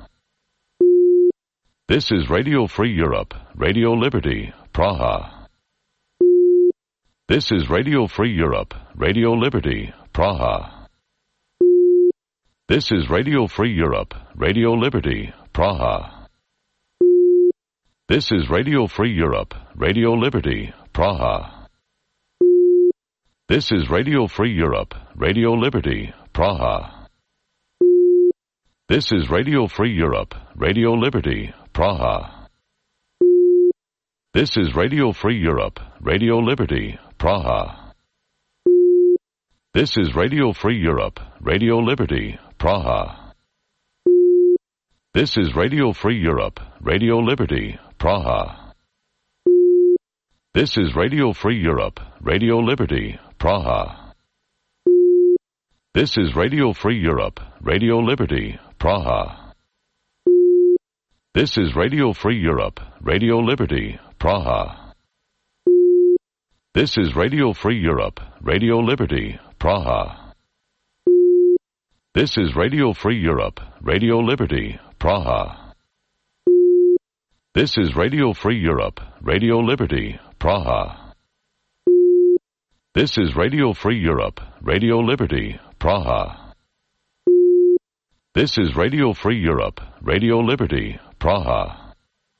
This is Radio Free Europe, Radio Liberty, Praha. This is Radio Free Europe, Radio Liberty, Praha. This is Radio Free Europe, Radio Liberty, Praha. This is Radio Free Europe, Radio Liberty, Praha. This is Radio Free Europe, Radio Liberty, Praha. This is Radio Free Europe, Radio Liberty, Praha. This is Radio Free Europe, Radio Liberty, Praha. This is Radio Free Europe, Radio Liberty, Praha. This is Radio Free Europe, Radio Liberty, Praha. This is Radio Free Europe, Radio Liberty, Praha. This is Radio Free Europe, Radio Liberty, Praha. This is Radio Free Europe, Radio Liberty, Praha. This is Radio Free Europe, Radio Liberty, Praha. This is Radio Free Europe, Radio Liberty, Praha. This is Radio Free Europe, Radio Liberty, Praha. This is Radio Free Europe, Radio Liberty, Praha. This is Radio Free Europe, Radio Liberty, Praha.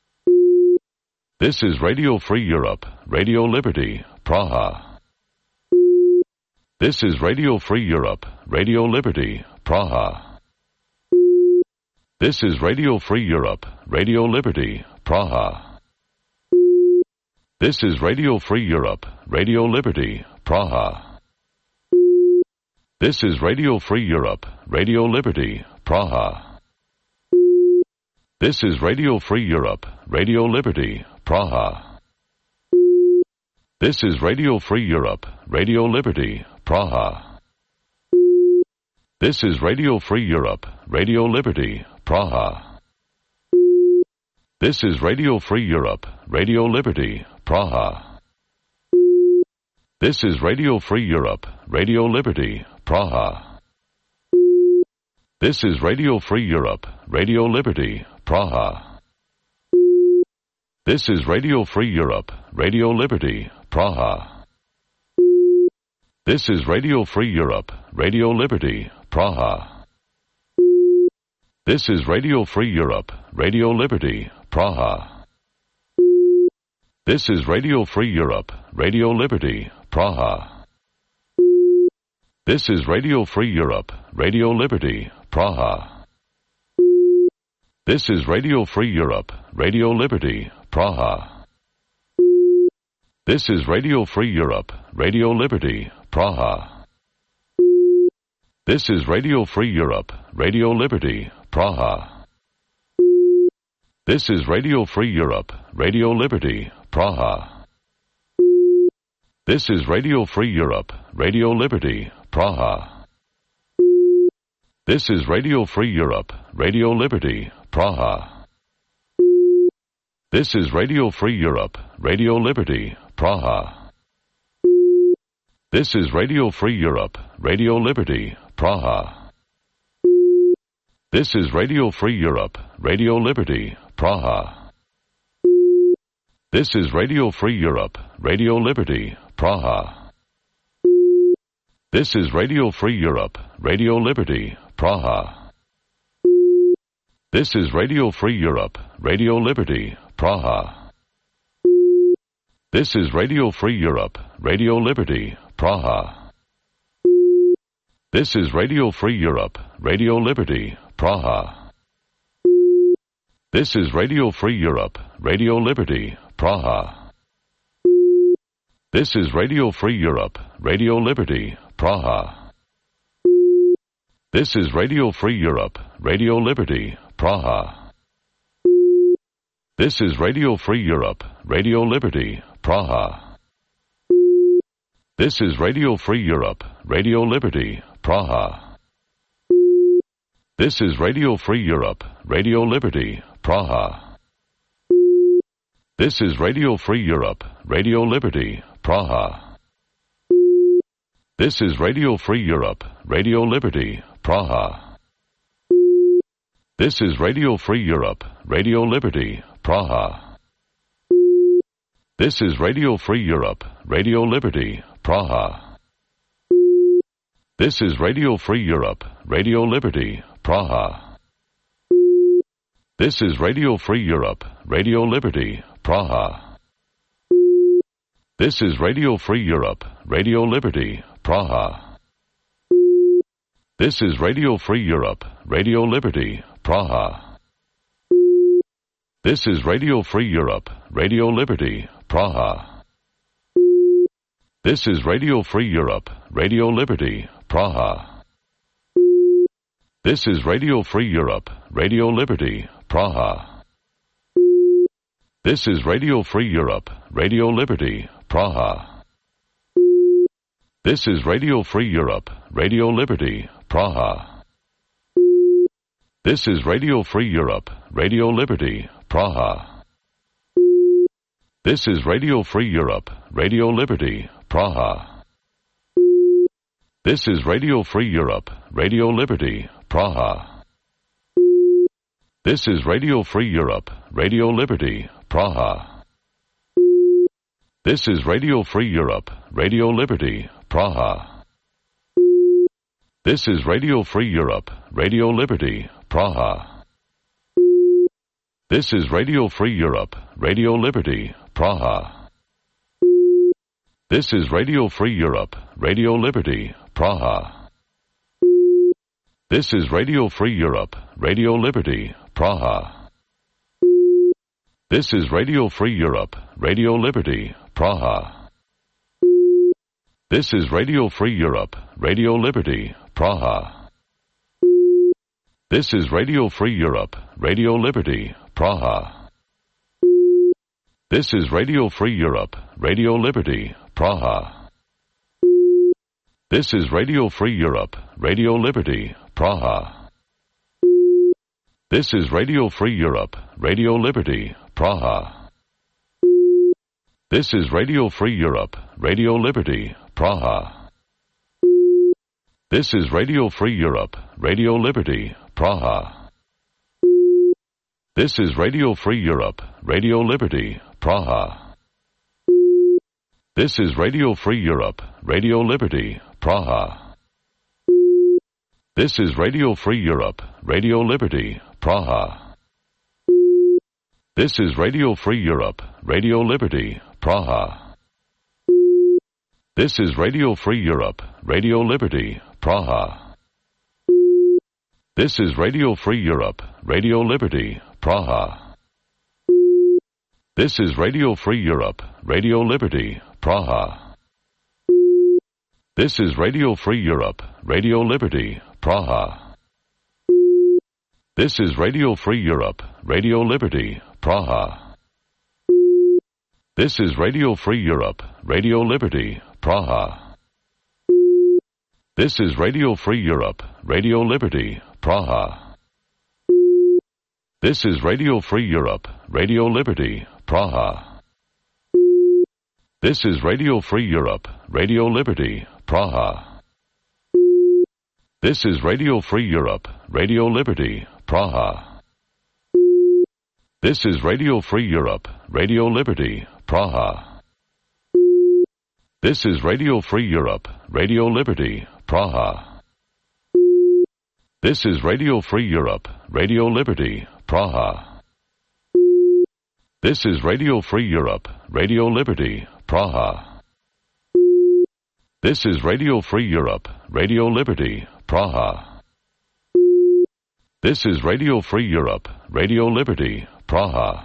This is Radio Free Europe, Radio Liberty, Praha. This is Radio Free Europe, Radio Liberty, Praha. This is Radio Free Europe, Radio Liberty, Praha. This is Radio Free Europe, Radio Liberty, Praha. This is Radio Free Europe, Radio Liberty, Praha. This is Radio Free Europe, Radio Liberty, Praha. This is Radio Free Europe, Radio Liberty, Praha. This is Radio Free Europe, Radio Liberty, Praha. This is Radio Free Europe, Radio Liberty, Praha. This is Radio Free Europe, Radio Liberty, Praha. This is Radio Free Europe, Radio Liberty, Praha. This is Radio Free Europe, Radio Liberty, Praha. This is Radio Free Europe, Radio Liberty, Praha. This is Radio Free Europe, Radio Liberty, Praha. This is Radio Free Europe, Radio Liberty, Praha. This is Radio Free Europe, Radio Liberty, Praha. This is Radio Free Europe, Radio Liberty, Praha. This is Radio Free Europe, Radio Liberty, Praha. This is Radio Free Europe, Radio Liberty, Praha. This is Radio Free Europe, Radio Liberty, Praha. This is Radio Free Europe, Radio Liberty, Praha. This is Radio Free Europe, Radio Liberty, Praha. This is Radio Free Europe, Radio Liberty, Praha. This is Radio Free Europe, Radio Liberty, Praha. This is Radio Free Europe, Radio Liberty, Praha. This is Radio Free Europe, Radio Liberty, Praha. This is Radio Free Europe, Radio Liberty, Praha. This is Radio Free Europe, Radio Liberty, Praha. This is Radio Free Europe, Radio Liberty, Praha. This is Radio Free Europe, Radio Liberty, Praha. This is Radio Free Europe, Radio Liberty, Praha. This is Radio Free Europe, Radio Liberty, Praha. This is Radio Free Europe, Radio Liberty, Praha. This is Radio Free Europe, Radio Liberty, Praha. This is Radio Free Europe, Radio Liberty, Praha. This is Radio Free Europe, Radio Liberty, Praha. This is Radio Free Europe, Radio Liberty, Praha. This is Radio Free Europe, Radio Liberty, Praha. This is Radio Free Europe, Radio Liberty, Praha. This is Radio Free Europe, Radio Liberty, Praha. This is Radio Free Europe, Radio Liberty, Praha. This is Radio Free Europe, Radio Liberty, Praha. This is Radio Free Europe, Radio Liberty, Praha. This is Radio Free Europe, Radio Liberty, Praha. This is Radio Free Europe, Radio Liberty, Praha. This is Radio Free Europe, Radio Liberty, Praha. This is Radio Free Europe, Radio Liberty, Praha. This is Radio Free Europe, Radio Liberty, Praha. This is Radio Free Europe, Radio Liberty, Praha. This is Radio Free Europe, Radio Liberty, Praha. This is Radio Free Europe, Radio Liberty, Praha. This is Radio Free Europe, Radio Liberty, Praha. This is Radio Free Europe, Radio Liberty, Praha. This is Radio Free Europe, Radio Liberty, Praha. This is Radio Free Europe, Radio Liberty, Praha. This is Radio Free Europe, Radio Liberty, Praha. This is Radio Free Europe, Radio Liberty, Praha. This is Radio Free Europe, Radio Liberty, Praha. This is Radio Free Europe, Radio Liberty, Praha. This is Radio Free Europe, Radio Liberty, Praha. This is Radio Free Europe, Radio Liberty, Praha. This is Radio Free Europe, Radio Liberty, Praha. This is Radio Free Europe, Radio Liberty, Praha. This is Radio Free Europe, Radio Liberty, Praha. This is Radio Free Europe, Radio Liberty, Praha. This is Radio Free Europe, Radio Liberty, Praha. This is Radio Free Europe, Radio Liberty, Praha. This is Radio Free Europe, Radio Liberty, Praha. This is Radio Free Europe, Radio Liberty, Praha. This is Radio Free Europe, Radio Liberty, Praha. This is Radio Free Europe, Radio Liberty, Praha. This is Radio Free Europe, Radio Liberty, Praha. This is Radio Free Europe, Radio Liberty, Praha. This is Radio Free Europe, Radio Liberty, Praha. This is Radio Free Europe, Radio Liberty, Praha. This is Radio Free Europe, Radio Liberty, Praha. This is Radio Free Europe, Radio Liberty, Praha. This is Radio Free Europe, Radio Liberty, Praha. This is Radio Free Europe, Radio Liberty, Praha. This is Radio Free Europe, Radio Liberty, Praha. This is Radio Free Europe, Radio Liberty, Praha. This is Radio Free Europe, Radio Liberty, Praha. This is Radio Free Europe, Radio Liberty, Praha. This is Radio Free Europe, Radio Liberty, Praha. This is Radio Free Europe, Radio Liberty, Praha. This is Radio Free Europe, Radio Liberty, Praha.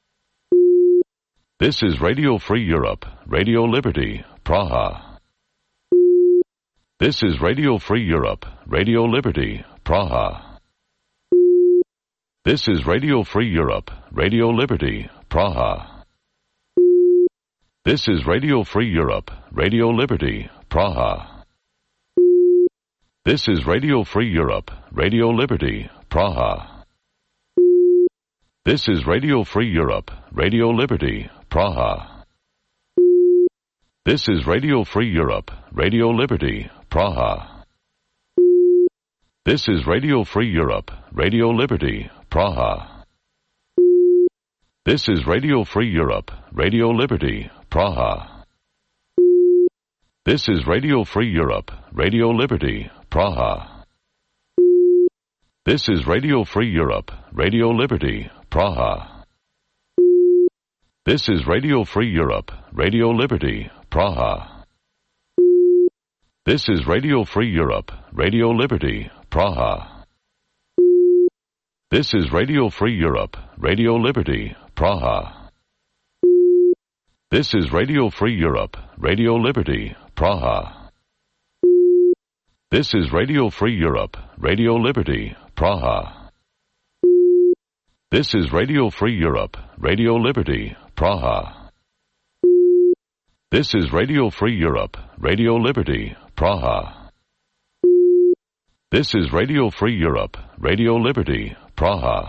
This is Radio Free Europe, Radio Liberty, Praha. This is Radio Free Europe, Radio Liberty, Praha. This is Radio Free Europe, Radio Liberty, Praha. This is Radio Free Europe, Radio Liberty, Praha. This is Radio Free Europe, Radio Liberty, Praha. This is Radio Free Europe, Radio Liberty, Praha. This is Radio Free Europe, Radio Liberty, Praha. This is Radio Free Europe, Radio Liberty, Praha. This is Radio Free Europe, Radio Liberty, Praha. This is Radio Free Europe, Radio Liberty, Praha. This is Radio Free Europe, Radio Liberty, Praha. This is Radio Free Europe, Radio Liberty, Praha. This is Radio Free Europe, Radio Liberty, Praha. This is Radio Free Europe, Radio Liberty, Praha. This is Radio Free Europe, Radio Liberty, Praha. This is Radio Free Europe, Radio Liberty, Praha. This is Radio Free Europe, Radio Liberty, Praha. This is Radio Free Europe, Radio Liberty, Praha. This is Radio Free Europe, Radio Liberty, Praha.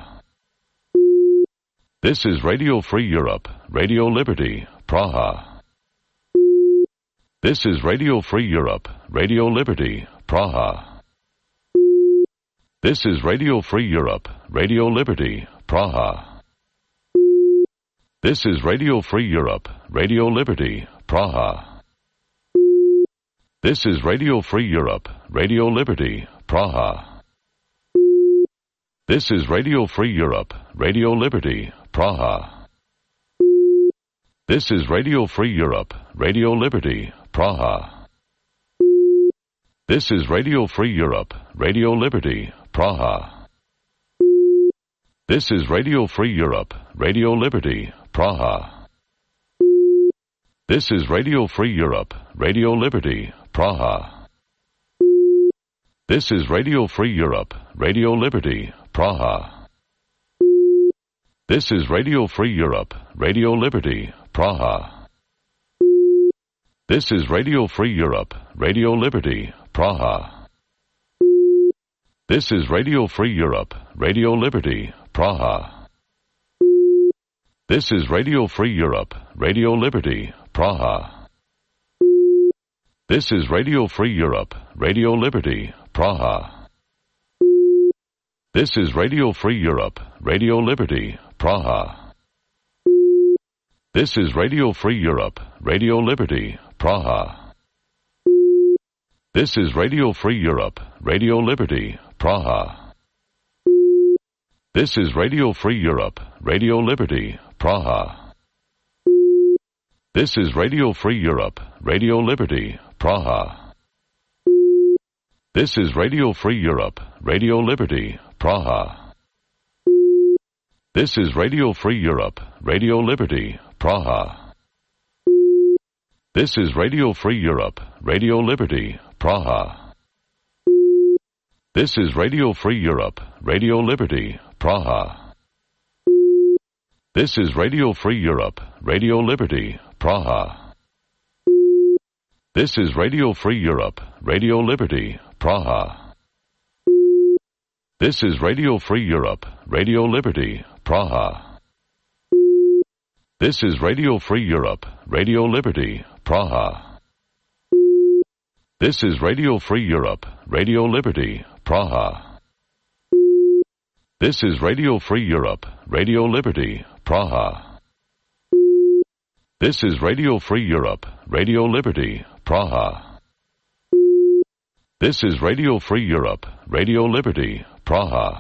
This is Radio Free Europe, Radio Liberty, Praha. This is Radio Free Europe, Radio Liberty, Praha. This is Radio Free Europe, Radio Liberty, Praha. This is Radio Free Europe, Radio Liberty, Praha. This is Radio Free Europe, Radio Liberty, Praha. This is Radio Free Europe, Radio Liberty, Praha. This is Radio Free Europe, Radio Liberty, Praha. This is Radio Free Europe, Radio Liberty, Praha. This is Radio Free Europe, Radio Liberty, Praha. This is Radio Free Europe, Radio Liberty, Praha. This is Radio Free Europe, Radio Liberty, Praha. This is Radio Free Europe, Radio Liberty, Praha. This is Radio Free Europe, Radio Liberty, Praha. This is Radio Free Europe, Radio Liberty, Praha. This is Radio Free Europe, Radio Liberty, Praha. This is Radio Free Europe, Radio Liberty, Praha. This is Radio Free Europe, Radio Liberty, Praha. This is Radio Free Europe, Radio Liberty, Praha. This is Radio Free Europe, Radio Liberty, Praha. This is Radio Free Europe, Radio Liberty, Praha. This is Radio Free Europe, Radio Liberty, Praha. This is Radio Free Europe, Radio Liberty, Praha. This is Radio Free Europe, Radio Liberty, Praha. This is Radio Free Europe, Radio Liberty, Praha. This is Radio Free Europe, Radio Liberty, Praha. This is Radio Free Europe, Radio Liberty, Praha. This is Radio Free Europe, Radio Liberty, Praha. This is Radio Free Europe, Radio Liberty, Praha. This is Radio Free Europe, Radio Liberty, Praha. This is Radio Free Europe, Radio Liberty, Praha. This is Radio Free Europe, Radio Liberty, Praha. This is Radio Free Europe, Radio Liberty, Praha. This is Radio Free Europe, Radio Liberty, Praha.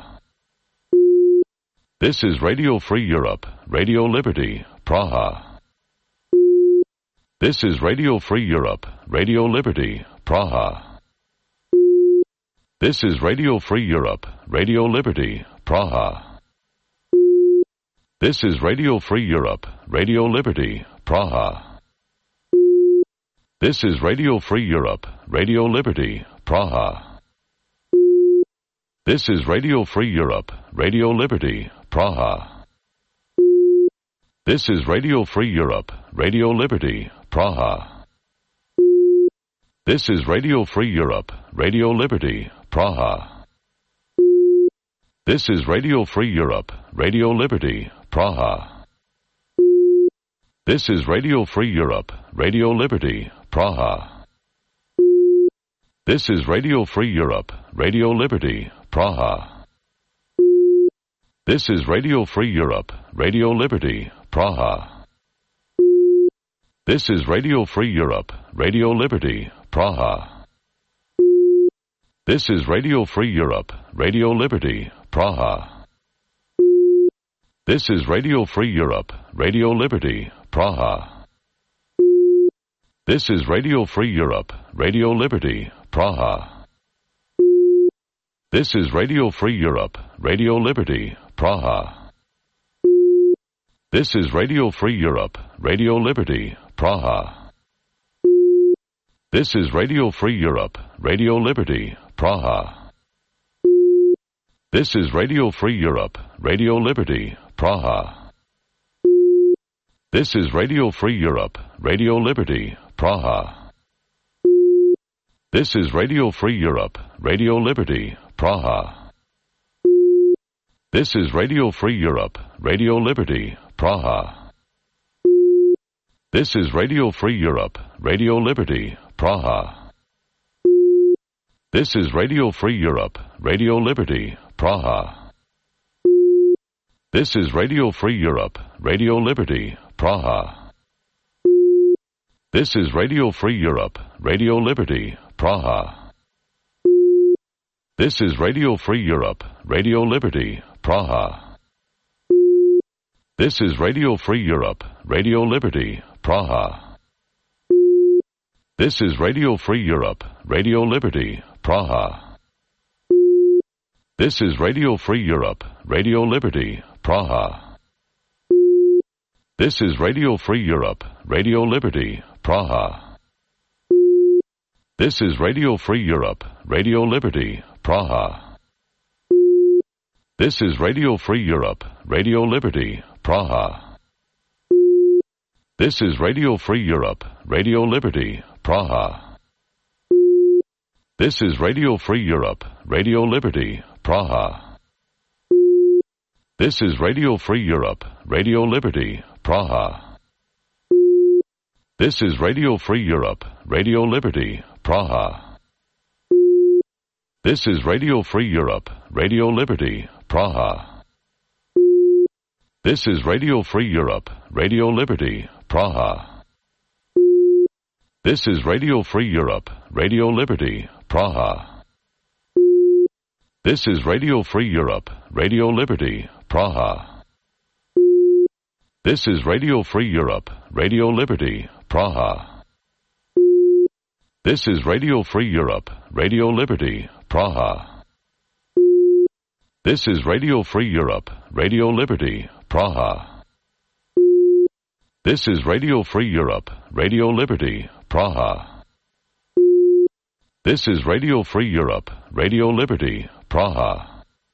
This is Radio Free Europe, Radio Liberty, Praha. This is Radio Free Europe, Radio Liberty, Praha. This is Radio Free Europe, Radio Liberty, Praha. This is Radio Free Europe, Radio Liberty, Praha. This is Radio Free Europe, Radio Liberty, Praha. This is Radio Free Europe, Radio Liberty, Praha. This is Radio Free Europe, Radio Liberty, Praha. This is Radio Free Europe, Radio Liberty, Praha. This is Radio Free Europe, Radio Liberty, Praha. This is Radio Free Europe, Radio Liberty, Praha. This is Radio Free Europe, Radio Liberty, Praha. This is Radio Free Europe, Radio Liberty, Praha. This is Radio Free Europe, Radio Liberty, Praha. This is Radio Free Europe, Radio Liberty, Praha. This is Radio Free Europe, Radio Liberty, Praha. This is Radio Free Europe, Radio Liberty, Praha. This is Radio Free Europe, Radio Liberty, Praha. This is Radio Free Europe, Radio Liberty, Praha. This is Radio Free Europe, Radio Liberty, Praha. This is Radio Free Europe, Radio Liberty, Praha. This is Radio Free Europe, Radio Liberty, Praha. This is Radio Free Europe, Radio Liberty, Praha. This is Radio Free Europe, Radio Liberty, Praha. This is Radio Free Europe, Radio Liberty, Praha. This is Radio Free Europe, Radio Liberty, Praha. This is Radio Free Europe, Radio Liberty, Praha. This is Radio Free Europe, Radio Liberty, Praha. This is Radio Free Europe, Radio Liberty, Praha. This is Radio Free Europe, Radio Liberty, Praha. This is Radio Free Europe, Radio Liberty, Praha. This is Radio Free Europe, Radio Liberty, Praha. This is Radio Free Europe, Radio Liberty, Praha. This is Radio Free Europe, Radio Liberty, Praha. This is Radio Free Europe, Radio Liberty, Praha. This is Radio Free Europe, Radio Liberty, Praha. This is Radio Free Europe, Radio Liberty, Praha. This is Radio Free Europe, Radio Liberty, Praha. This is Radio Free Europe, Radio Liberty, Praha. This is Radio Free Europe, Radio Liberty, Praha. This is Radio Free Europe, Radio Liberty, Praha. This is Radio Free Europe, Radio Liberty, Praha. This is Radio Free Europe, Radio Liberty, Praha. This is Radio Free Europe, Radio Liberty, Praha. This is Radio Free Europe, Radio Liberty, Praha. This is Radio Free Europe, Radio Liberty, Praha. This is Radio Free Europe, Radio Liberty, Praha. This is Radio Free Europe, Radio Liberty, Praha.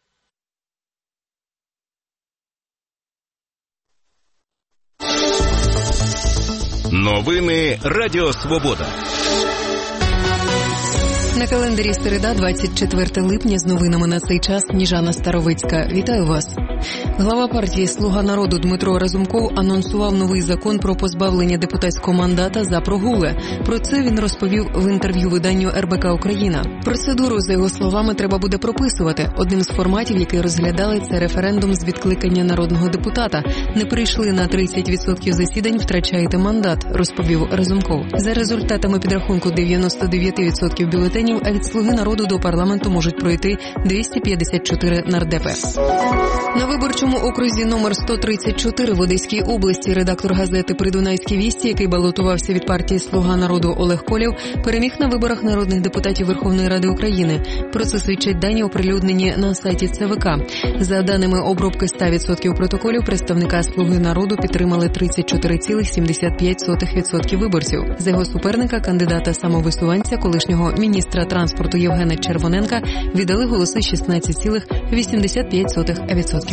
Новини Радіо Свобода. На календарі середа, двадцять четверте липня, з новинами на цей час Сніжана Старовицька. Вітаю вас. Глава партії «Слуга народу» Дмитро Разумков анонсував новий закон про позбавлення депутатського мандата за прогули. Про це він розповів в інтерв'ю виданню ер бе ка Україна. Процедуру, за його словами, треба буде прописувати. Одним з форматів, який розглядали, це референдум з відкликання народного депутата. Не прийшли на тридцять відсотків засідань, втрачаєте мандат, розповів Разумков. За результатами підрахунку дев'яносто дев'ять відсотків бюлетенів, а від «Слуги народу» до парламенту можуть пройти двісті п'ятдесят чотири нардепи. На виборчому окрузі номер сто тридцять чотири в Одеській області редактор газети «Придунайські вісті», який балотувався від партії «Слуга народу» Олег Колєв, переміг на виборах народних депутатів Верховної Ради України. Про це свідчать дані, оприлюднені на сайті це ве ка. За даними обробки ста відсотків протоколів, представника «Слуги народу» підтримали тридцять чотири цілих сімдесят п'ять сотих відсотка виборців. За його суперника, кандидата самовисуванця, колишнього міністра транспорту Євгена Червоненка, віддали голоси шістнадцять цілих вісімдесят п'ять сотих відсотка.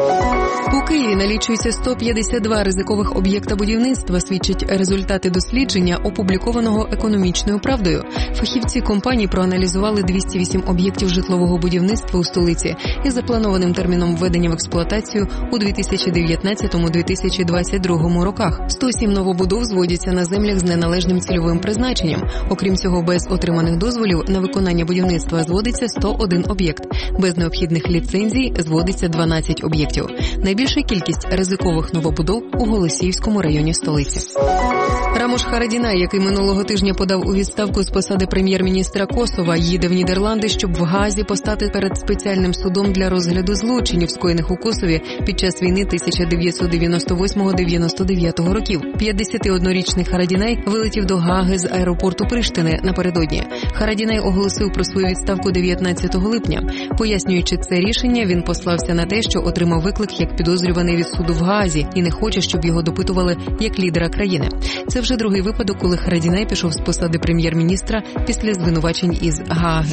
У Києві налічується сто п'ятдесят два ризикових об'єкта будівництва, свідчать результати дослідження, опублікованого «Економічною правдою». Фахівці компанії проаналізували двісті вісім об'єктів житлового будівництва у столиці із запланованим терміном введення в експлуатацію у дві тисячі дев'ятнадцятому - дві тисячі двадцять другому роках. сто сім новобудов зводяться на землях з неналежним цільовим призначенням. Окрім цього, без отриманих дозволів на виконання будівництва зводиться сто один об'єкт. Без необхідних ліцензій зводиться дванадцять об'єктів. Найбільша кількість ризикових новобудов у Голосіївському районі столиці. Рамош Харадінай, який минулого тижня подав у відставку з посади прем'єр-міністра Косова, їде в Нідерланди, щоб в Гаазі постати перед спеціальним судом для розгляду злочинів, скоєних у Косові під час війни тисяча дев'ятсот дев'яносто восьмого - дев'яносто дев'ятого років. п'ятдесятиоднорічний Харадінай вилетів до Гааги з аеропорту Приштини напередодні. Харадінай оголосив про свою відставку дев'ятнадцятого липня. Пояснюючи це рішення, він послався на те, що отримав виклик як підозрюваний від суду в Гаазі і не хоче, щоб його допитували як лідера країни. Це вже другий випадок, коли Харадінай пішов з посади прем'єр-міністра після звинувачень із Гааги.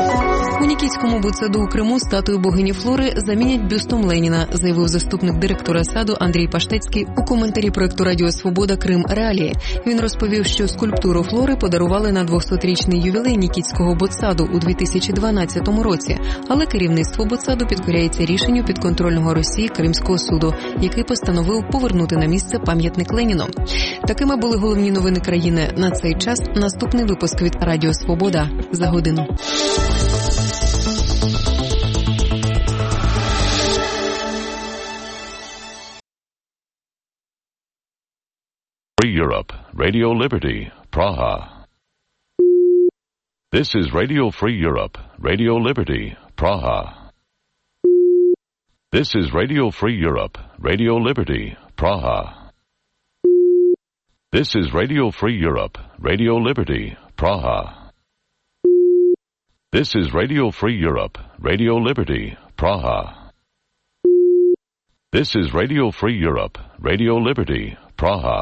У Нікітському будсаду у Криму статую богині Флори замінять бюстом Леніна, заявив заступник директора саду Андрій Паштецький у коментарі проекту «Радіо Свобода. Крим. Реалії». Він розповів, що скульптуру Флори подарували на двохсотрічний ювілей Нікітського будсаду у дві тисячі дванадцятому році, але керівництво будсаду підкоряється рішенню підконтрольного Росії Кримського суду, який постановив повернути на місце пам'ятник Леніну. Такими були головні новини країни на цей час. Наступний випуск від Радіо Свобода за годину. Free Europe, Radio Liberty, Praha. This is Radio Free Europe, Radio Liberty, Praha. This is Radio Free Europe, Radio Liberty, Praha. This is Radio Free Europe, Radio Liberty, Praha. This is Radio Free Europe, Radio Liberty, Praha. This is Radio Free Europe, Radio Liberty, Praha.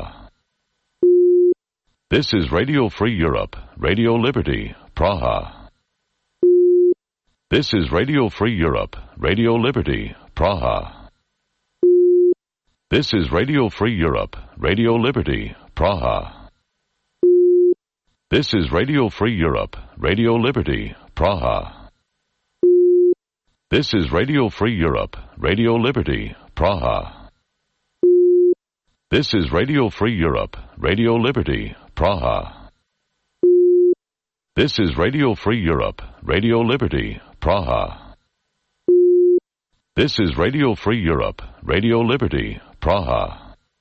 This is Radio Free Europe, Radio Liberty, Praha. This is Radio Free Europe, Radio Liberty, Praha. This is Radio Free Europe, Radio Liberty, Praha. This is Radio Free Europe, Radio Liberty, Praha. This is Radio Free Europe, Radio Liberty, Praha. This is Radio Free Europe, Radio Liberty, Praha. This is Radio Free Europe, Radio Liberty, Praha. This is Radio Free Europe, Radio Liberty, Praha.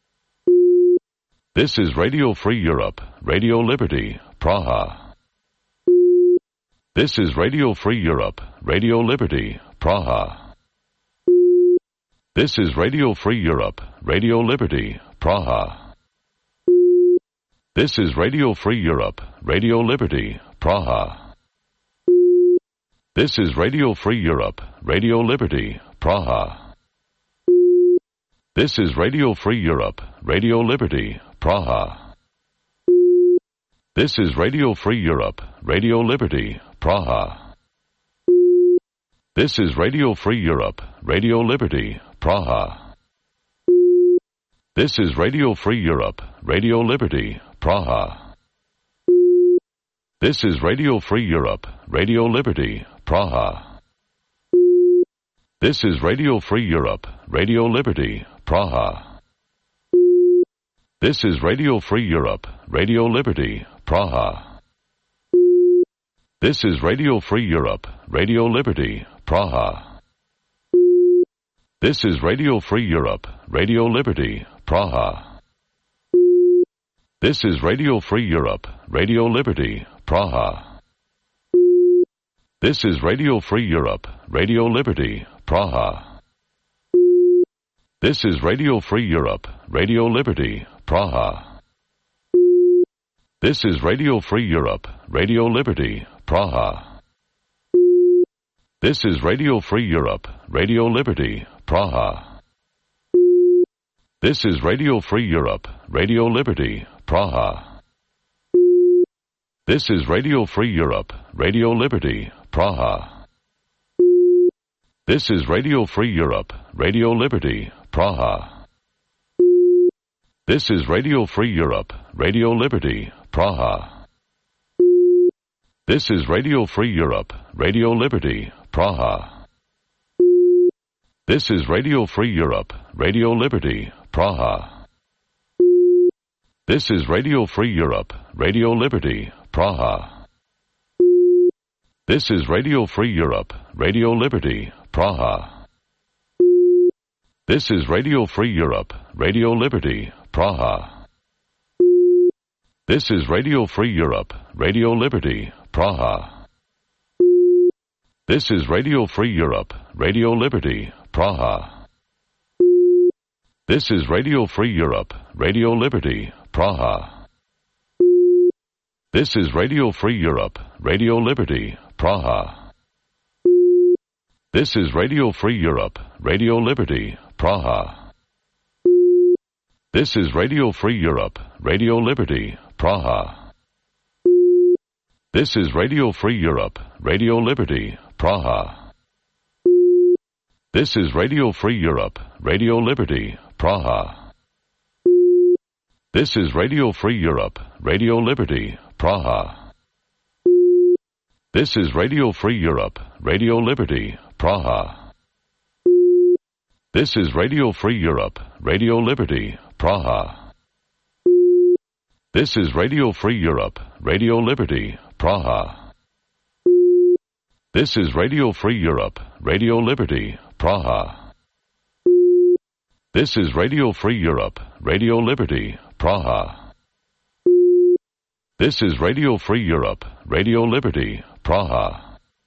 This is Radio Free Europe, Radio Liberty, Praha. This is Radio Free Europe, Radio Liberty, Praha. This is Radio Free Europe, Radio Liberty, Praha. This is Radio Free Europe, Radio Liberty, Praha. This is Radio Free Europe, Radio Liberty, Praha. This is Radio Free Europe, Radio Liberty, Praha. This is Radio Free Europe, Radio Liberty, Praha. This is Radio Free Europe, Radio Liberty, Praha. This is Radio Free Europe, Radio Liberty, Praha. This is Radio Free Europe, Radio Liberty, Praha. This is Radio Free Europe, Radio Liberty, Praha. This is Radio Free Europe, Radio Liberty, Praha. This is Radio Free Europe, Radio Liberty, Praha. This is Radio Free Europe, Radio Liberty, Praha. This is Radio Free Europe, Radio Liberty, Praha. This is Radio Free Europe, Radio Liberty, Praha. This is Radio Free Europe, Radio Liberty, Praha. This is Radio Free Europe, Radio Liberty, Praha. This is Radio Free Europe, Radio Liberty, Praha. This is Radio Free Europe, Radio Liberty, Praha. This is Radio Free Europe, Radio Liberty, Praha. This is Radio Free Europe, Radio Liberty, Praha. This is Radio Free Europe, Radio Liberty, Praha. This is Radio Free Europe, Radio Liberty, Praha. This is Radio Free Europe, Radio Liberty, Praha. This is Radio Free Europe, Radio Liberty, Praha. This is Radio Free Europe, Radio Liberty, Praha. This is Radio Free Europe, Radio Liberty, Praha. This is Radio Free Europe, Radio Liberty, Praha. This is Radio Free Europe, Radio Liberty, Praha. This is Radio Free Europe, Radio Liberty, Praha. This is Radio Free Europe, Radio Liberty, Praha. This is Radio Free Europe, Radio Liberty, Praha. This is Radio Free Europe, Radio Liberty, Praha. This is Radio Free Europe, Radio Liberty, Praha. This is Radio Free Europe, Radio Liberty, Praha. This is Radio Free Europe, Radio Liberty, Praha. This is Radio Free Europe, Radio Liberty, Praha. This is Radio Free Europe, Radio Liberty, Praha. This is Radio Free Europe, Radio Liberty, Praha. This is Radio Free Europe, Radio Liberty, Praha. This is Radio Free Europe, Radio Liberty, Praha. This is Radio Free Europe, Radio Liberty, Praha.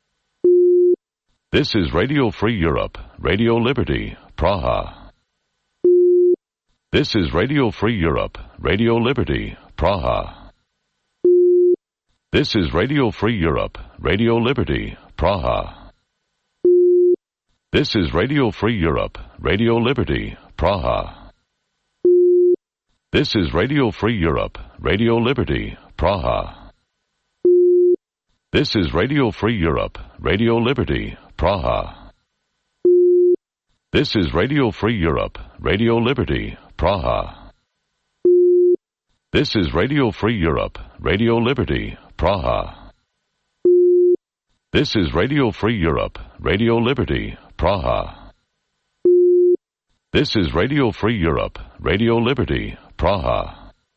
This is Radio Free Europe, Radio Liberty, Praha. This is Radio Free Europe, Radio Liberty, Praha. This is Radio Free Europe, Radio Liberty, Praha. This is Radio Free Europe, Radio Liberty, Praha. This is Radio Free Europe, Radio Liberty, Praha. This is Radio Free Europe, Radio Liberty, Praha. This is Radio Free Europe, Radio Liberty, Praha. This is Radio Free Europe, Radio Liberty, Praha. This is Radio Free Europe, Radio Liberty, Praha. This is Radio Free Europe, Radio Liberty, Praha.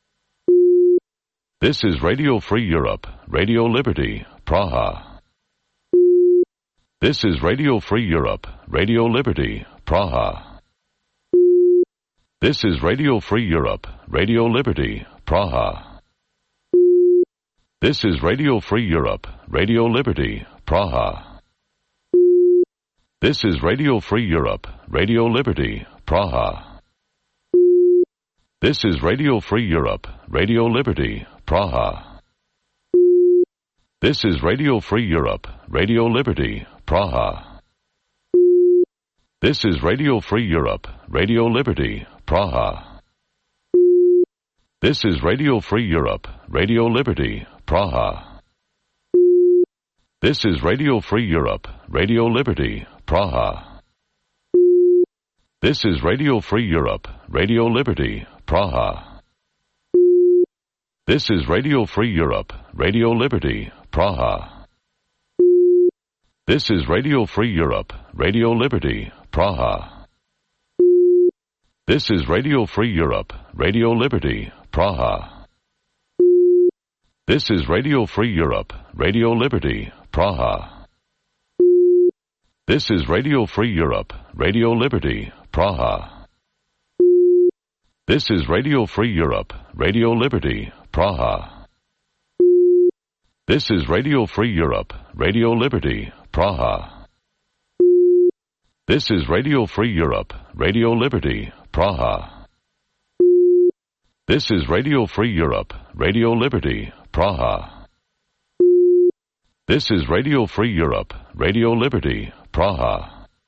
This is Radio Free Europe, Radio Liberty, Praha. This is Radio Free Europe, Radio Liberty, Praha. This is Radio Free Europe, Radio Liberty, Praha. This is Radio Free Europe, Radio Liberty, Praha. This is Radio Free Europe, Radio Liberty, Praha. This is Radio Free Europe, Radio Liberty, Praha. This is Radio Free Europe, Radio Liberty, Praha. This is Radio Free Europe, Radio Liberty, Praha. This is Radio Free Europe, Radio Liberty, Praha. This is Radio Free Europe, Radio Liberty, Praha. This is Radio Free Europe, Radio Liberty, Praha. This is Radio Free Europe, Radio Liberty, Praha. This is Radio Free Europe, Radio Liberty, Praha. This is Radio Free Europe, Radio Liberty, Praha. This is Radio Free Europe, Radio Liberty, Praha. This is Radio Free Europe, Radio Liberty, Praha. This is Radio Free Europe, Radio Liberty, Praha. This is Radio Free Europe, Radio Liberty, Praha. This is Radio Free Europe, Radio Liberty, Praha. This is Radio Free Europe, Radio Liberty, Praha. This is Radio Free Europe, Radio Liberty, Praha.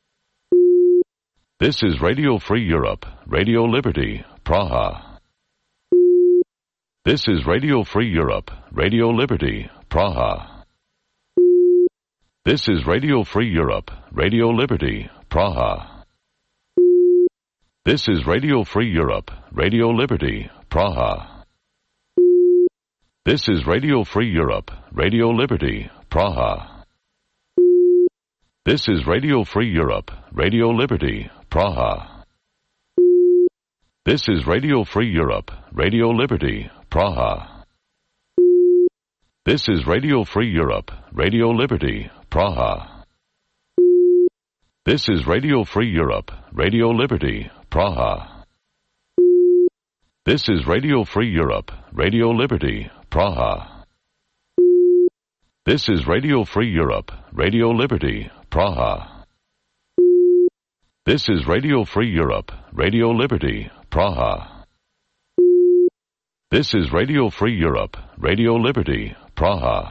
This is Radio Free Europe, Radio Liberty, Praha. This is Radio Free Europe, Radio Liberty, Praha. This is Radio Free Europe, Radio Liberty, Praha. This is Radio Free Europe, Radio Liberty, Praha. This is Radio Free Europe, Radio Liberty, Praha. This is Radio Free Europe, Radio Liberty, Praha. This is Radio Free Europe, Radio Liberty, Praha. This is Radio Free Europe, Radio Liberty, Praha. This is Radio Free Europe, Radio Liberty, Praha. This is Radio Free Europe, Radio Liberty, Praha. This is Radio Free Europe, Radio Liberty, Praha. This is Radio Free Europe, Radio Liberty, Praha. This is Radio Free Europe, Radio Liberty, Praha.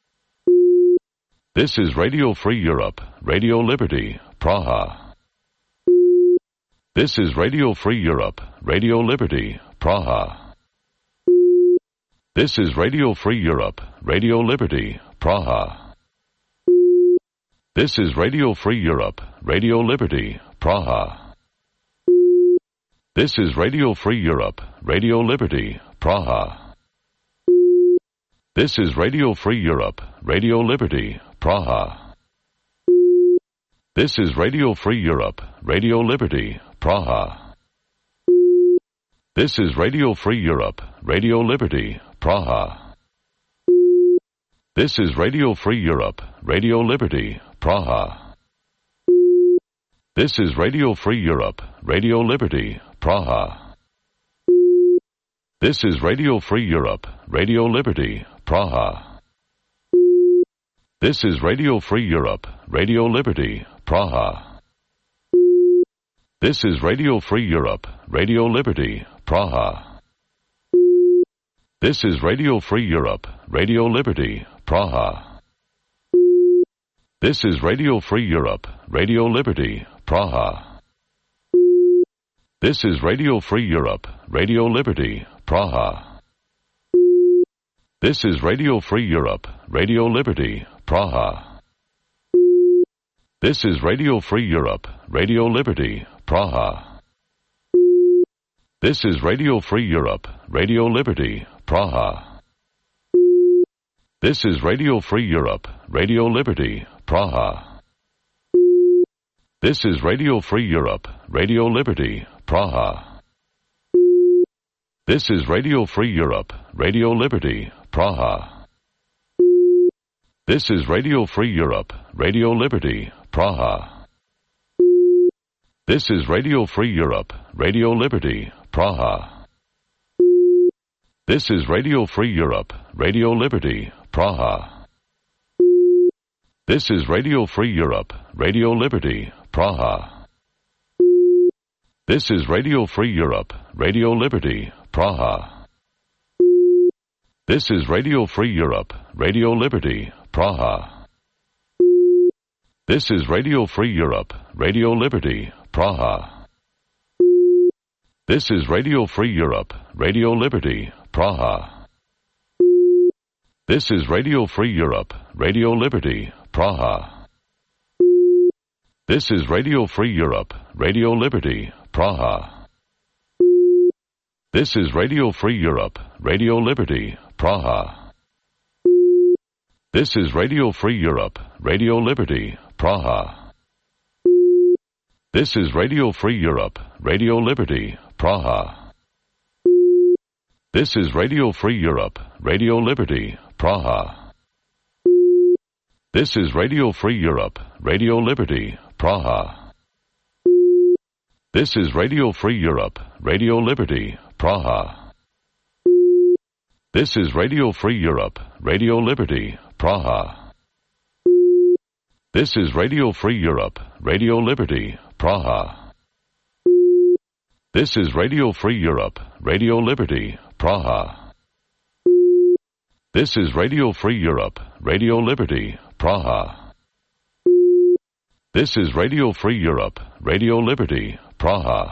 This is Radio Free Europe, Radio Liberty, Praha. This is Radio Free Europe, Radio Liberty, Praha. This is Radio Free Europe, Radio Liberty, Praha. This is Radio Free Europe, Radio Liberty, Praha. This is Radio Free Europe, Radio Liberty, Praha. This is Radio Free Europe, Radio Liberty, Praha. This is Radio Free Europe, Radio Liberty, Praha. This is Radio Free Europe, Radio Liberty, Praha. This is Radio Free Europe, Radio Liberty, Praha. This is Radio Free Europe, Radio Liberty, Praha. This is Radio Free Europe, Radio Liberty, Praha. This is Radio Free Europe, Radio Liberty, Praha. This is Radio Free Europe, Radio Liberty, Praha. This is Radio Free Europe, Radio Liberty, Praha. This is Radio Free Europe, Radio Liberty, Praha. This is Radio Free Europe, Radio Liberty, Praha. This is Radio Free Europe, Radio Liberty, Praha. This is Radio Free Europe, Radio Liberty, Praha. This is Radio Free Europe, Radio Liberty, Praha. This is Radio Free Europe, Radio Liberty, Praha. This is Radio Free Europe, Radio Liberty, Praha. This is Radio Free Europe, Radio Liberty, Praha. This is Radio Free Europe, Radio Liberty, Praha. This is Radio Free Europe, Radio Liberty, Praha. This is Radio Free Europe, Radio Liberty, Praha. This is Radio Free Europe, Radio Liberty, Praha. This is Radio Free Europe, Radio Liberty, Praha. This is Radio Free Europe, Radio Liberty, Praha. This is Radio Free Europe, Radio Liberty, Praha. This is Radio Free Europe, Radio Liberty, Praha. This is Radio Free Europe, Radio Liberty, Praha. This is Radio Free Europe, Radio Liberty, Praha. This is Radio Free Europe, Radio Liberty, Praha. This is Radio Free Europe, Radio Liberty, Praha. This is Radio Free Europe, Radio Liberty, Praha. This is Radio Free Europe, Radio Liberty, Praha. This is Radio Free Europe, Radio Liberty, Praha. This is Radio Free Europe, Radio Liberty, Praha. This is Radio Free Europe, Radio Liberty, Praha. This is Radio Free Europe, Radio Liberty, Praha. This is Radio Free Europe, Radio Liberty, Praha. This is Radio Free Europe, Radio Liberty, Praha. This is Radio Free Europe, Radio Liberty, Praha.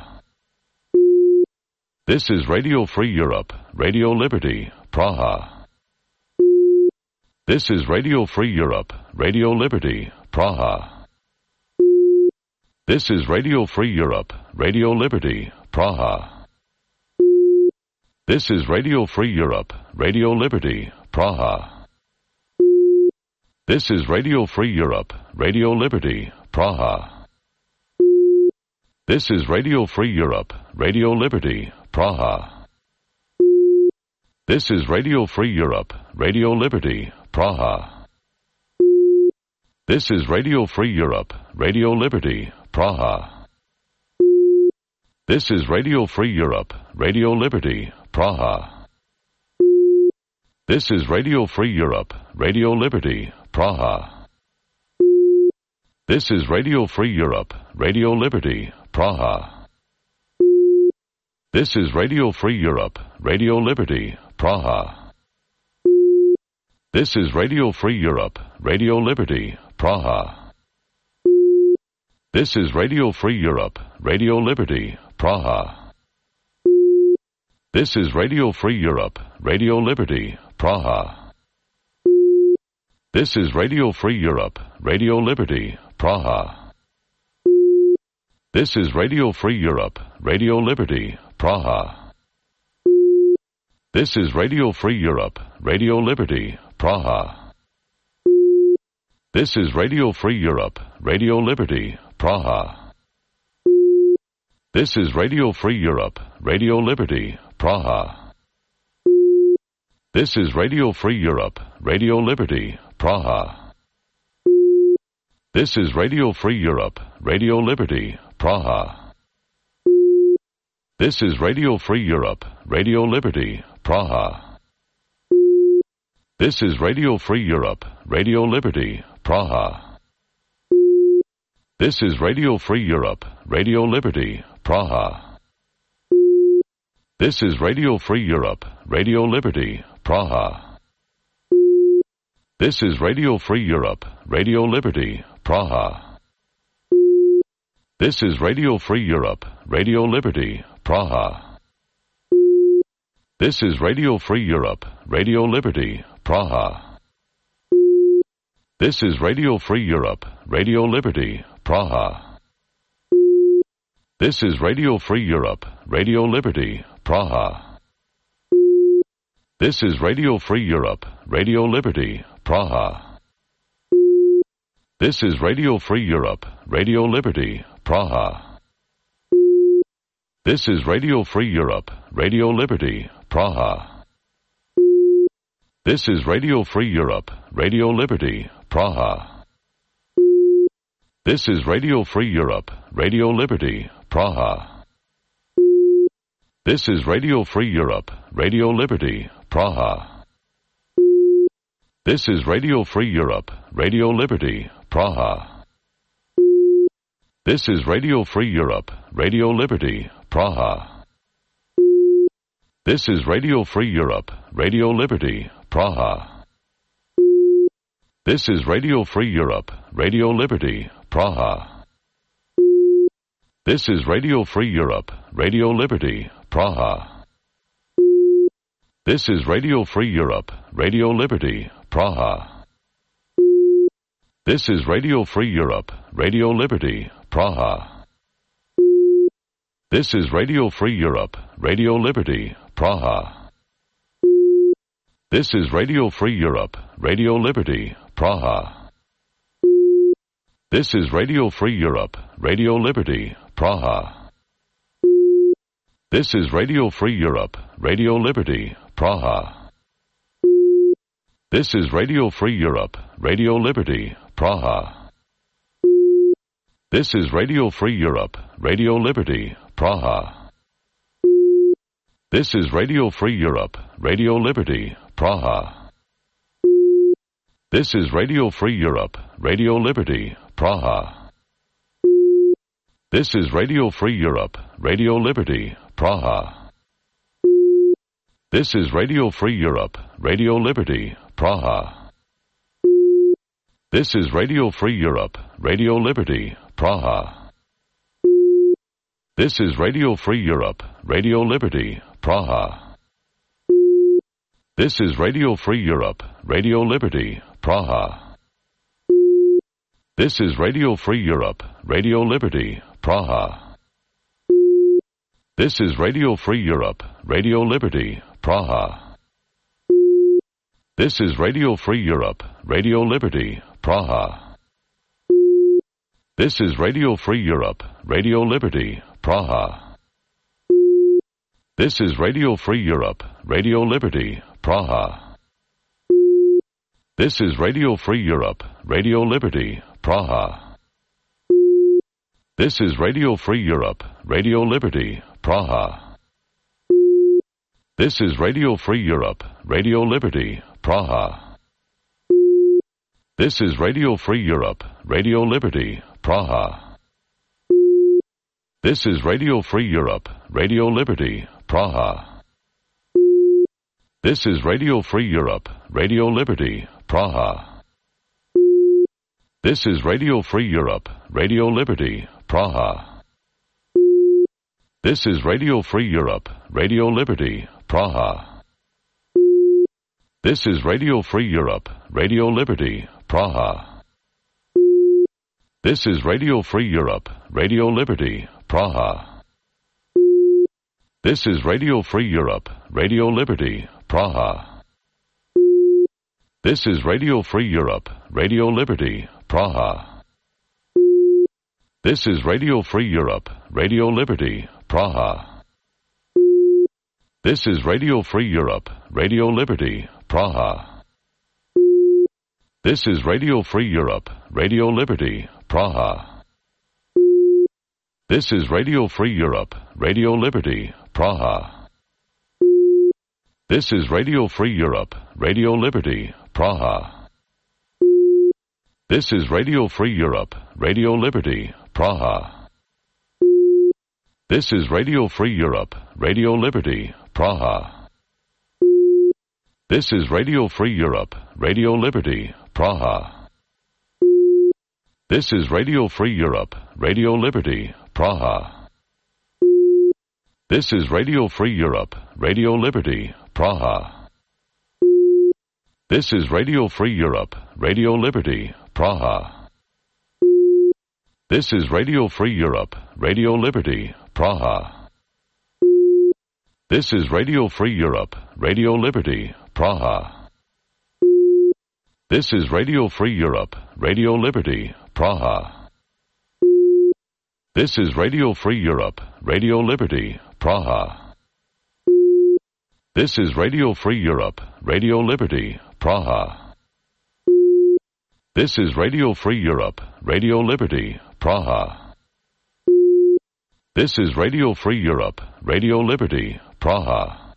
This is Radio Free Europe, Radio Liberty, Praha. This is Radio Free Europe, Radio Liberty, Praha. This is Radio Free Europe, Radio Liberty, Praha. This is Radio Free Europe, Radio Liberty, Praha. This is Radio Free Europe, Radio Liberty, Praha. This is Radio Free Europe, Radio Liberty, Praha. This is Radio Free Europe, Radio Liberty, Praha. This is Radio Free Europe, Radio Liberty, Praha. This is Radio Free Europe, Radio Liberty, Praha. This is Radio Free Europe, Radio Liberty, Praha. This is Radio Free Europe, Radio Liberty, Praha. This is Radio Free Europe, Radio Liberty, Praha. This is Radio Free Europe, Radio Liberty, Praha. This is Radio Free Europe, Radio Liberty, Praha. This is Radio Free Europe, Radio Liberty, Praha. This is Radio Free Europe, Radio Liberty, Praha. This is Radio Free Europe, Radio Liberty, Praha. This is Radio Free Europe, Radio Liberty, Praha. This is Radio Free Europe, Radio Liberty, Praha. This is Radio Free Europe, Radio Liberty, Praha. This is Radio Free Europe, Radio Liberty, Praha. This is Radio Free Europe, Radio Liberty, Praha. This is Radio Free Europe, Radio Liberty, Praha. This is Radio Free Europe, Radio Liberty, Praha. This is Radio Free Europe, Radio Liberty, Praha. This is Radio Free Europe, Radio Liberty, Praha. This is Radio Free Europe, Radio Liberty, Praha. This is Radio Free Europe, Radio Liberty, Praha. This is Radio Free Europe, Radio Liberty, Praha. This is Radio Free Europe, Radio Liberty, Praha. This is Radio Free Europe, Radio Liberty, Praha. This is Radio Free Europe, Radio Liberty, Praha. This is Radio Free Europe, Radio Liberty, Praha. This is Radio Free Europe, Radio Liberty, Praha. This is Radio Free Europe, Radio Liberty, Praha. This is Radio Free Europe, Radio Liberty, Praha. This is Radio Free Europe, Radio Liberty, Praha. This is Radio Free Europe, Radio Liberty, Praha. This is Radio Free Europe, Radio Liberty, Praha. This is Radio Free Europe, Radio Liberty, Praha. This is Radio Free Europe, Radio Liberty, Praha. This is Radio Free Europe, Radio Liberty, Praha. This is Radio Free Europe, Radio Liberty, Praha. This is Radio Free Europe, Radio Liberty, Praha. This is Radio Free Europe, Radio Liberty, Praha. This is Radio Free Europe, Radio Liberty, Praha. This is Radio Free Europe, Radio Liberty, Praha. This is Radio Free Europe, Radio Liberty, Praha. This is Radio Free Europe, Radio Liberty, Praha. This is Radio Free Europe, Radio Liberty, Praha. This is Radio Free Europe, Radio Liberty, Praha. This is Radio Free Europe, Radio Liberty, Praha. This is Radio Free Europe, Radio Liberty, Praha. This is Radio Free Europe, Radio Liberty, Praha. This is Radio Free Europe, Radio Liberty, Praha. This is Radio Free Europe, Radio Liberty, Praha. This is Radio Free Europe, Radio Liberty, Praha. This is Radio Free Europe, Radio Liberty, Praha. This is Radio Free Europe, Radio Liberty, Praha. This is Radio Free Europe, Radio Liberty, Praha. This is Radio Free Europe, Radio Liberty, Praha. This is Radio Free Europe, Radio Liberty, Praha. This is Radio Free Europe, Radio Liberty, Praha. This is Radio Free Europe, Radio Liberty, Praha. This is Radio Free Europe, Radio Liberty, Praha. This is Radio Free Europe, Radio Liberty, Praha. This is Radio Free Europe, Radio Liberty, Praha. This is Radio Free Europe, Radio Liberty, Praha. This is Radio Free Europe, Radio Liberty, Praha. This is Radio Free Europe, Radio Liberty, Praha. This is Radio Free Europe, Radio Liberty, Praha. This is Radio Free Europe, Radio Liberty, Praha. This is Radio Free Europe, Radio Liberty, Praha. This is Radio Free Europe, Radio Liberty, Praha. This is Radio Free Europe, Radio Liberty, Praha. This is Radio Free Europe, Radio Liberty, Praha. This is Radio Free Europe, Radio Liberty, Praha. This is Radio Free Europe, Radio Liberty, Praha. This is Radio Free Europe, Radio Liberty, Praha. This is Radio Free Europe, Radio Liberty, Praha. This is Radio Free Europe, Radio Liberty, Praha. This is Radio Free Europe, Radio Liberty, Praha. This is Radio Free Europe, Radio Liberty, Praha. This is Radio Free Europe, Radio Liberty, Praha. This is Radio Free Europe, Radio Liberty, Praha. This is Radio Free Europe, Radio Liberty, Praha. This is Radio Free Europe, Radio Liberty, Praha. This is Radio Free Europe, Radio Liberty, Praha. This is Radio Free Europe, Radio Liberty, Praha. This is Radio Free Europe, Radio Liberty, Praha. This is Radio Free Europe, Radio Liberty, Praha. This is Radio Free Europe, Radio Liberty, Praha.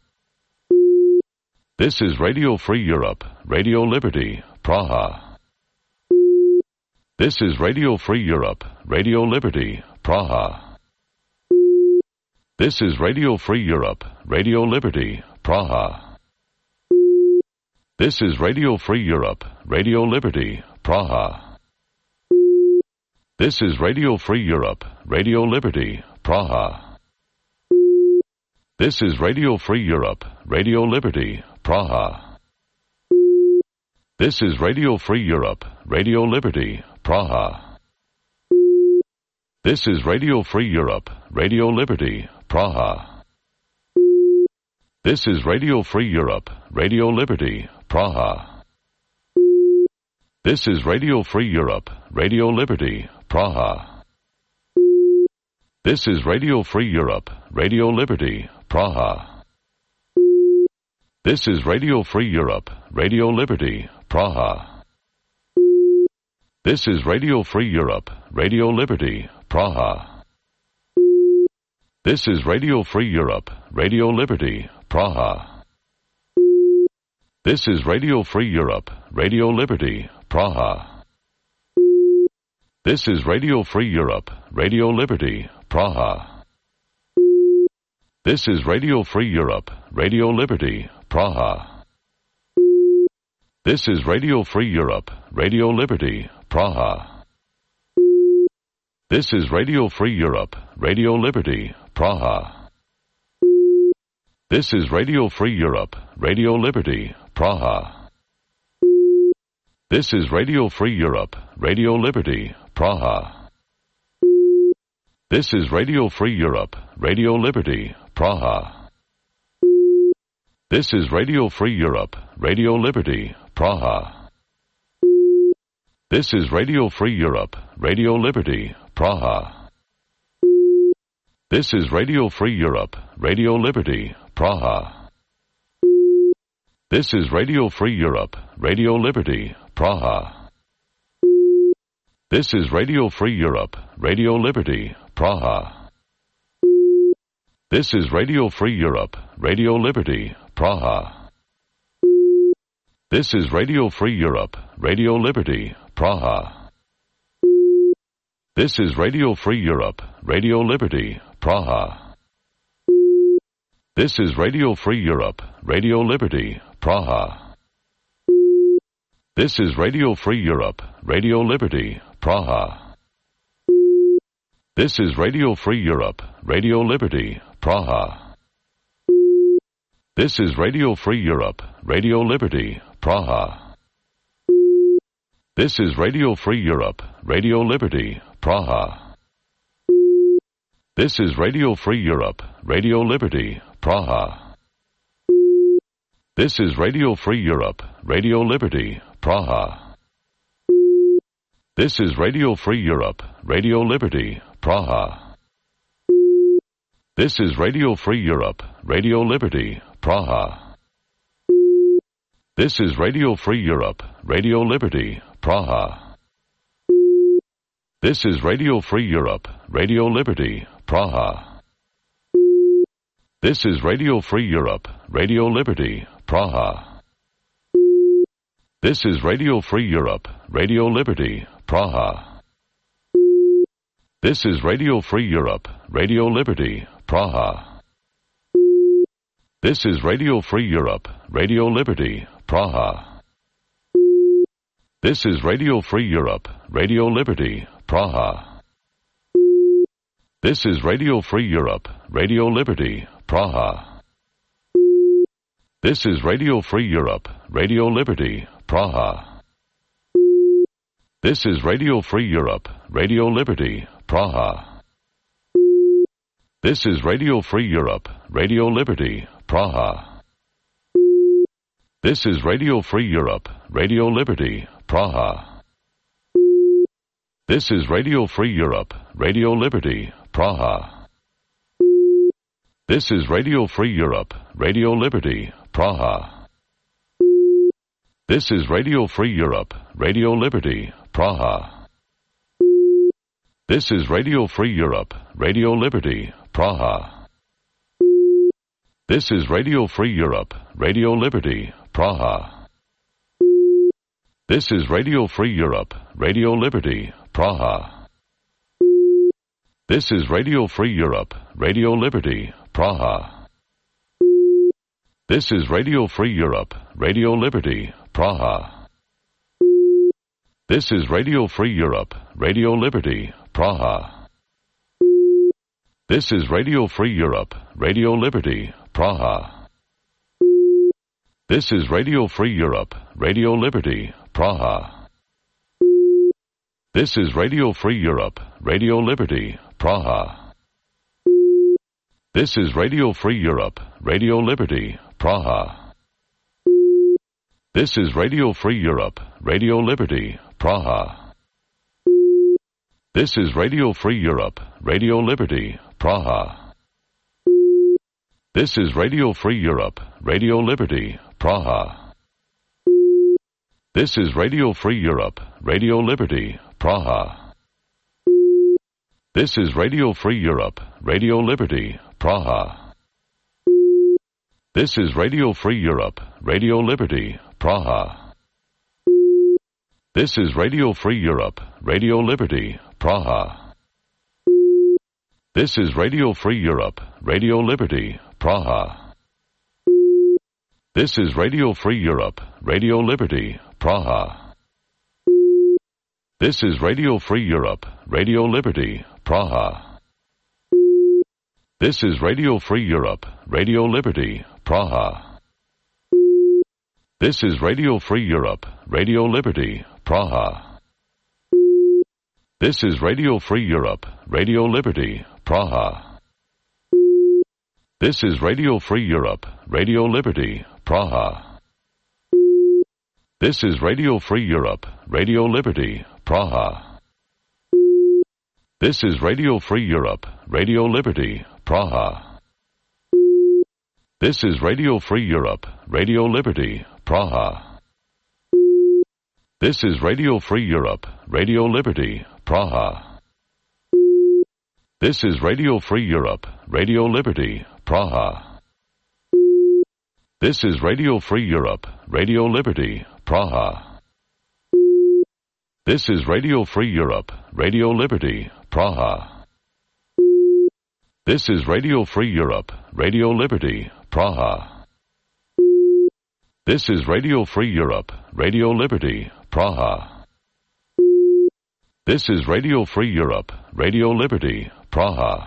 This is Radio Free Europe, Radio Liberty, Praha. This is Radio Free Europe, Radio Liberty, Praha. This is Radio Free Europe, Radio Liberty, Praha. This is Radio Free Europe, Radio Liberty, Praha. This is Radio Free Europe, Radio Liberty, Praha. This is Radio Free Europe, Radio Liberty, Praha. This is Radio Free Europe, Radio Liberty, Praha. This is Radio Free Europe, Radio Liberty, Praha. This is Radio Free Europe, Radio Liberty, Praha. This is Radio Free Europe, Radio Liberty, Praha. This is Radio Free Europe, Radio Liberty, Praha. This is Radio Free Europe, Radio Liberty, Praha. This is Radio Free Europe, Radio Liberty, Praha. This is Radio Free Europe, Radio Liberty, Praha. This is Radio Free Europe, Radio Liberty, Praha. This is Radio Free Europe, Radio Liberty, Praha. This is Radio Free Europe, Radio Liberty, Praha. This is Radio Free Europe, Radio Liberty, Praha. This is Radio Free Europe, Radio Liberty, Praha. This is Radio Free Europe, Radio Liberty, Praha. This is Radio Free Europe, Radio Liberty, Praha. This is Radio Free Europe, Radio Liberty, Praha. This is Radio Free Europe, Radio Liberty, Praha. This is Radio Free Europe, Radio Liberty, Praha. This is Radio Free Europe, Radio Liberty, Praha. This is Radio Free Europe, Radio Liberty, Praha. This is Radio Free Europe, Radio Liberty, Praha. This is Radio Free Europe, Radio Liberty, Praha. This is Radio Free Europe, Radio Liberty, Praha. This is Radio Free Europe, Radio Liberty, Praha. This is Radio Free Europe, Radio Liberty, Praha. This is Radio Free Europe, Radio Liberty, Praha. This is Radio Free Europe, Radio Liberty, Praha. This is Radio Free Europe, Radio Liberty, Praha. This is Radio Free Europe, Radio Liberty, Praha. This is Radio Free Europe, Radio Liberty, Praha. This is Radio Free Europe, Radio Liberty, Praha. This is Radio Free Europe, Radio Liberty, Praha. This is Radio Free Europe, Radio Liberty, Praha. This is Radio Free Europe, Radio Liberty, Praha. This is Radio Free Europe, Radio Liberty, Praha. This is Radio Free Europe, Radio Liberty, Praha. This is Radio Free Europe, Radio Liberty, Praha. This is Radio Free Europe, Radio Liberty, Praha. This is Radio Free Europe, Radio Liberty, Praha. This is Radio Free Europe, Radio Liberty, Praha. This is Radio Free Europe, Radio Liberty, Praha. This is Radio Free Europe, Radio Liberty, Praha. This is Radio Free Europe, Radio Liberty, Praha. This is Radio Free Europe, Radio Liberty, Praha. This is Radio Free Europe, Radio Liberty, Praha. This is Radio Free Europe, Radio Liberty, Praha. This is Radio Free Europe, Radio Liberty, Praha. This is Radio Free Europe, Radio Liberty, Praha. This is Radio Free Europe, Radio Liberty, Praha. This is Radio Free Europe, Radio Liberty, Praha. This is Radio Free Europe, Radio Liberty, Praha. This is Radio Free Europe, Radio Liberty, Praha. This is Radio Free Europe, Radio Liberty, Praha. This is Radio Free Europe, Radio Liberty, Praha. This is Radio Free Europe, Radio Liberty, Praha. This is Radio Free Europe, Radio Liberty, Praha. This is Radio Free Europe, Radio Liberty, Praha. This is Radio Free Europe, Radio Liberty, Praha. This is Radio Free Europe, Radio Liberty, Praha. This is Radio Free Europe, Radio Liberty, Praha. This is Radio Free Europe, Radio Liberty, Praha. This is Radio Free Europe, Radio Liberty, Praha. This is Radio Free Europe, Radio Liberty, Praha. This is Radio Free Europe, Radio Liberty, Praha. This is Radio Free Europe, Radio Liberty, Praha. This is Radio Free Europe, Radio Liberty, Praha. This is Radio Free Europe, Radio Liberty, Praha. This is Radio Free Europe, Radio Liberty, Praha. This is Radio Free Europe, Radio Liberty, Praha. This is Radio Free Europe, Radio Liberty, Praha. This is Radio Free Europe, Radio Liberty, Praha. This is Radio Free Europe, Radio Liberty, Praha. This is Radio Free Europe, Radio Liberty, Praha. This is Radio Free Europe, Radio Liberty, Praha. This is Radio Free Europe, Radio Liberty, Praha. This is Radio Free Europe, Radio Liberty, Praha. This is Radio Free Europe, Radio Liberty, Praha. This is Radio Free Europe, Radio Liberty, Praha. This is Radio Free Europe, Radio Liberty, Praha. This is Radio Free Europe, Radio Liberty, Praha. This is Radio Free Europe, Radio Liberty, Praha. This is Radio Free Europe, Radio Liberty, Praha.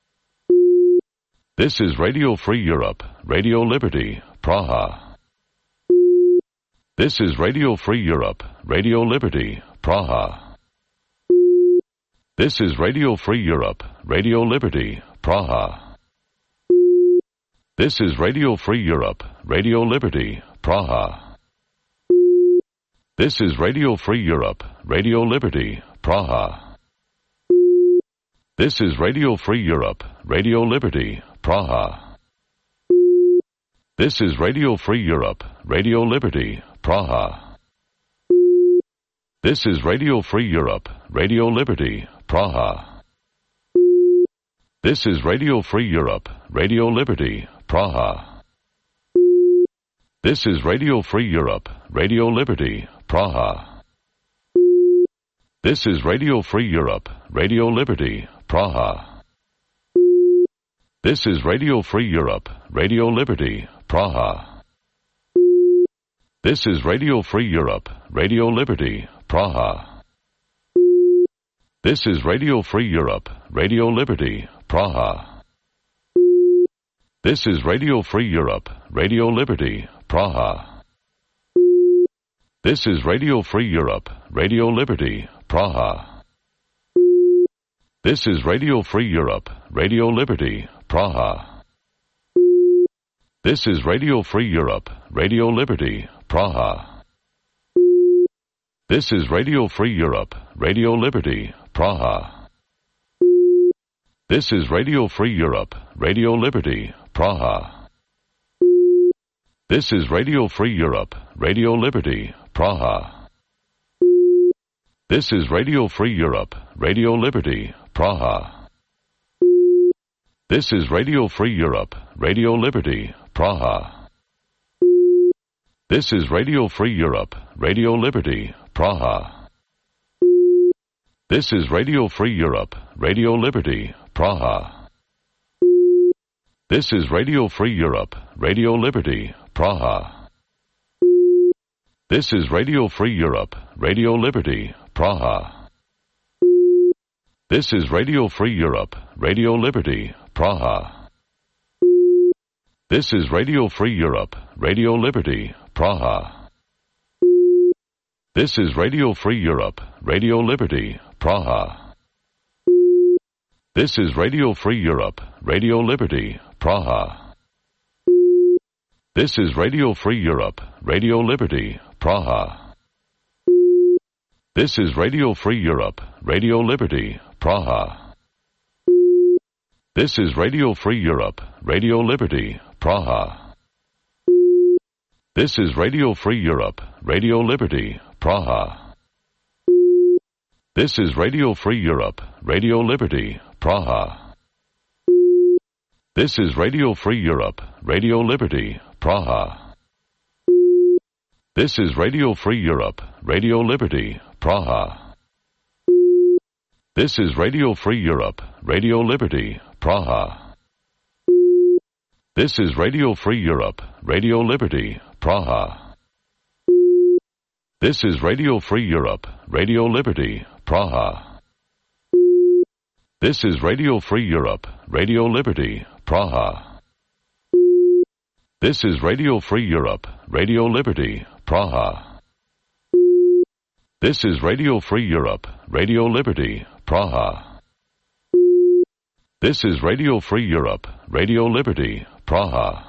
This is Radio Free Europe, Radio Liberty, Praha. This is Radio Free Europe, Radio Liberty, Praha. This is Radio Free Europe, Radio Liberty, Praha. This is Radio Free Europe, Radio Liberty, Praha. This is Radio Free Europe, Radio Liberty, Praha. This is Radio Free Europe, Radio Liberty, Praha. This is Radio Free Europe, Radio Liberty, Praha. This is Radio Free Europe, Radio Liberty, Praha. This is Radio Free Europe, Radio Liberty, Praha. This is Radio Free Europe, Radio Liberty, Praha. This is Radio Free Europe, Radio Liberty, Praha. This is Radio Free Europe, Radio Liberty, Praha. This is Radio Free Europe, Radio Liberty, Praha. This is Radio Free Europe, Radio Liberty, Praha. This is Radio Free Europe, Radio Liberty, Praha. This is Radio Free Europe, Radio Liberty, Praha. This is Radio Free Europe, Radio Liberty, Praha. This is Radio Free Europe, Radio Liberty, Praha. This is Radio Free Europe, Radio Liberty, Praha. This is Radio Free Europe, Radio Liberty, Praha. This is Radio Free Europe, Radio Liberty, Praha. This is Radio Free Europe, Radio Liberty, Praha. This is Radio Free Europe, Radio Liberty, Praha. This is Radio Free Europe, Radio Liberty, Praha. This is Radio Free Europe, Radio Liberty, Praha. This is Radio Free Europe, Radio Liberty, Praha. This is Radio Free Europe, Radio Liberty, Praha. This is Radio Free Europe, Radio Liberty, Praha. This is Radio Free Europe, Radio Liberty, Praha. This is Radio Free Europe, Radio Liberty, Praha. This is Radio Free Europe, Radio Liberty, Praha. This is Radio Free Europe, Radio Liberty, Praha. This is Radio Free Europe, Radio Liberty, Praha. This is Radio Free Europe, Radio Liberty, Praha. This is Radio Free Europe, Radio Liberty, Praha. This is Radio Free Europe, Radio Liberty, Praha. This is Radio Free Europe, Radio Liberty, Praha. This is Radio Free Europe, Radio Liberty, Praha. This is Radio Free Europe, Radio Liberty, Praha. This is Radio Free Europe, Radio Liberty, Praha. This is Radio Free Europe, Radio Liberty, Praha. This is Radio Free Europe, Radio Liberty, Praha. This is Radio Free Europe, Radio Liberty, Praha. This is Radio Free Europe, Radio Liberty, Praha. This is Radio Free Europe, Radio Liberty, Praha.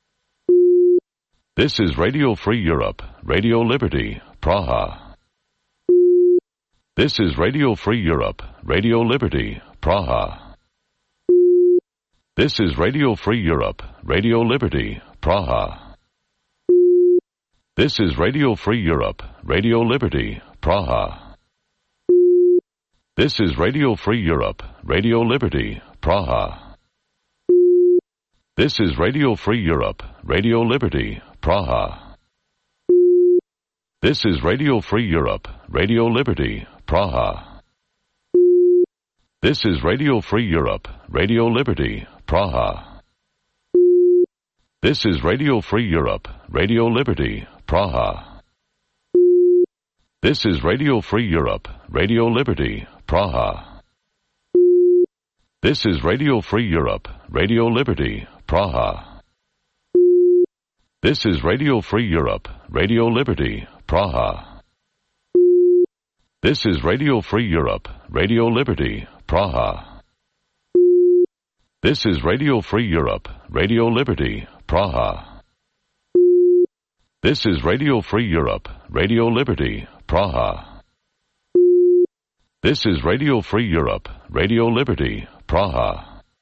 This is Radio Free Europe, Radio Liberty, Praha. This is Radio Free Europe, Radio Liberty, Praha. This is Radio Free Europe, Radio Liberty, Praha. This is Radio Free Europe, Radio Liberty, Praha. This is Radio Free Europe, Radio Liberty, Praha. This is Radio Free Europe, Radio Liberty, Praha. This is Radio Free Europe, Radio Liberty, Praha. This is Radio Free Europe, Radio Liberty, Praha. This is Radio Free Europe, Radio Liberty, Praha. This is Radio Free Europe, Radio Liberty, Praha. This is Radio Free Europe, Radio Liberty, Praha. This is Radio Free Europe, Radio Liberty, Praha. This is Radio Free Europe, Radio Liberty, Praha. This is Radio Free Europe, Radio Liberty, Praha. This is Radio Free Europe, Radio Liberty, Praha. This is Radio Free Europe, Radio Liberty, Praha.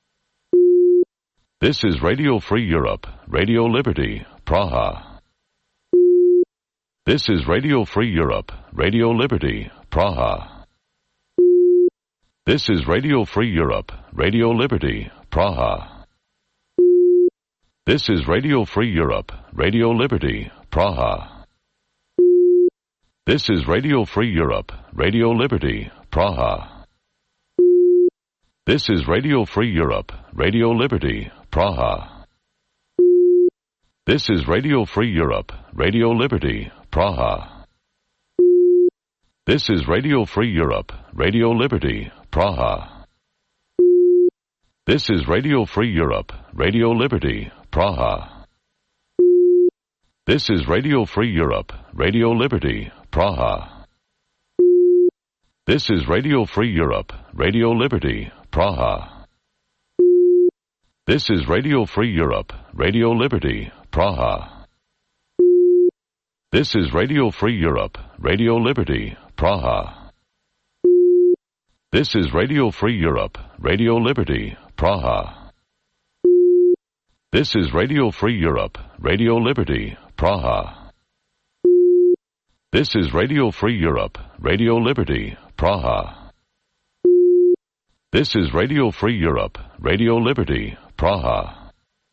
This is Radio Free Europe, Radio Liberty, Praha. This is Radio Free Europe, Radio Liberty, Praha. This is Radio Free Europe, Radio Liberty, Praha. This is Radio Free Europe, Radio Liberty, Praha. This is Radio Free Europe, Radio Liberty, Praha. This is Radio Free Europe, Radio Liberty, Praha. This is Radio Free Europe, Radio Liberty, Praha. This is Radio Free Europe, Radio Liberty, Praha. This is Radio Free Europe, Radio Liberty, Praha. This is Radio Free Europe, Radio Liberty, Praha. This is Radio Free Europe, Radio Liberty, Praha. This is Radio Free Europe, Radio Liberty, Praha. This is Radio Free Europe, Radio Liberty, Praha. This is Radio Free Europe, Radio Liberty, Praha. This is Radio Free Europe, Radio Liberty, Praha. This is Radio Free Europe, Radio Liberty, Praha. This is Radio Free Europe, Radio Liberty, Praha.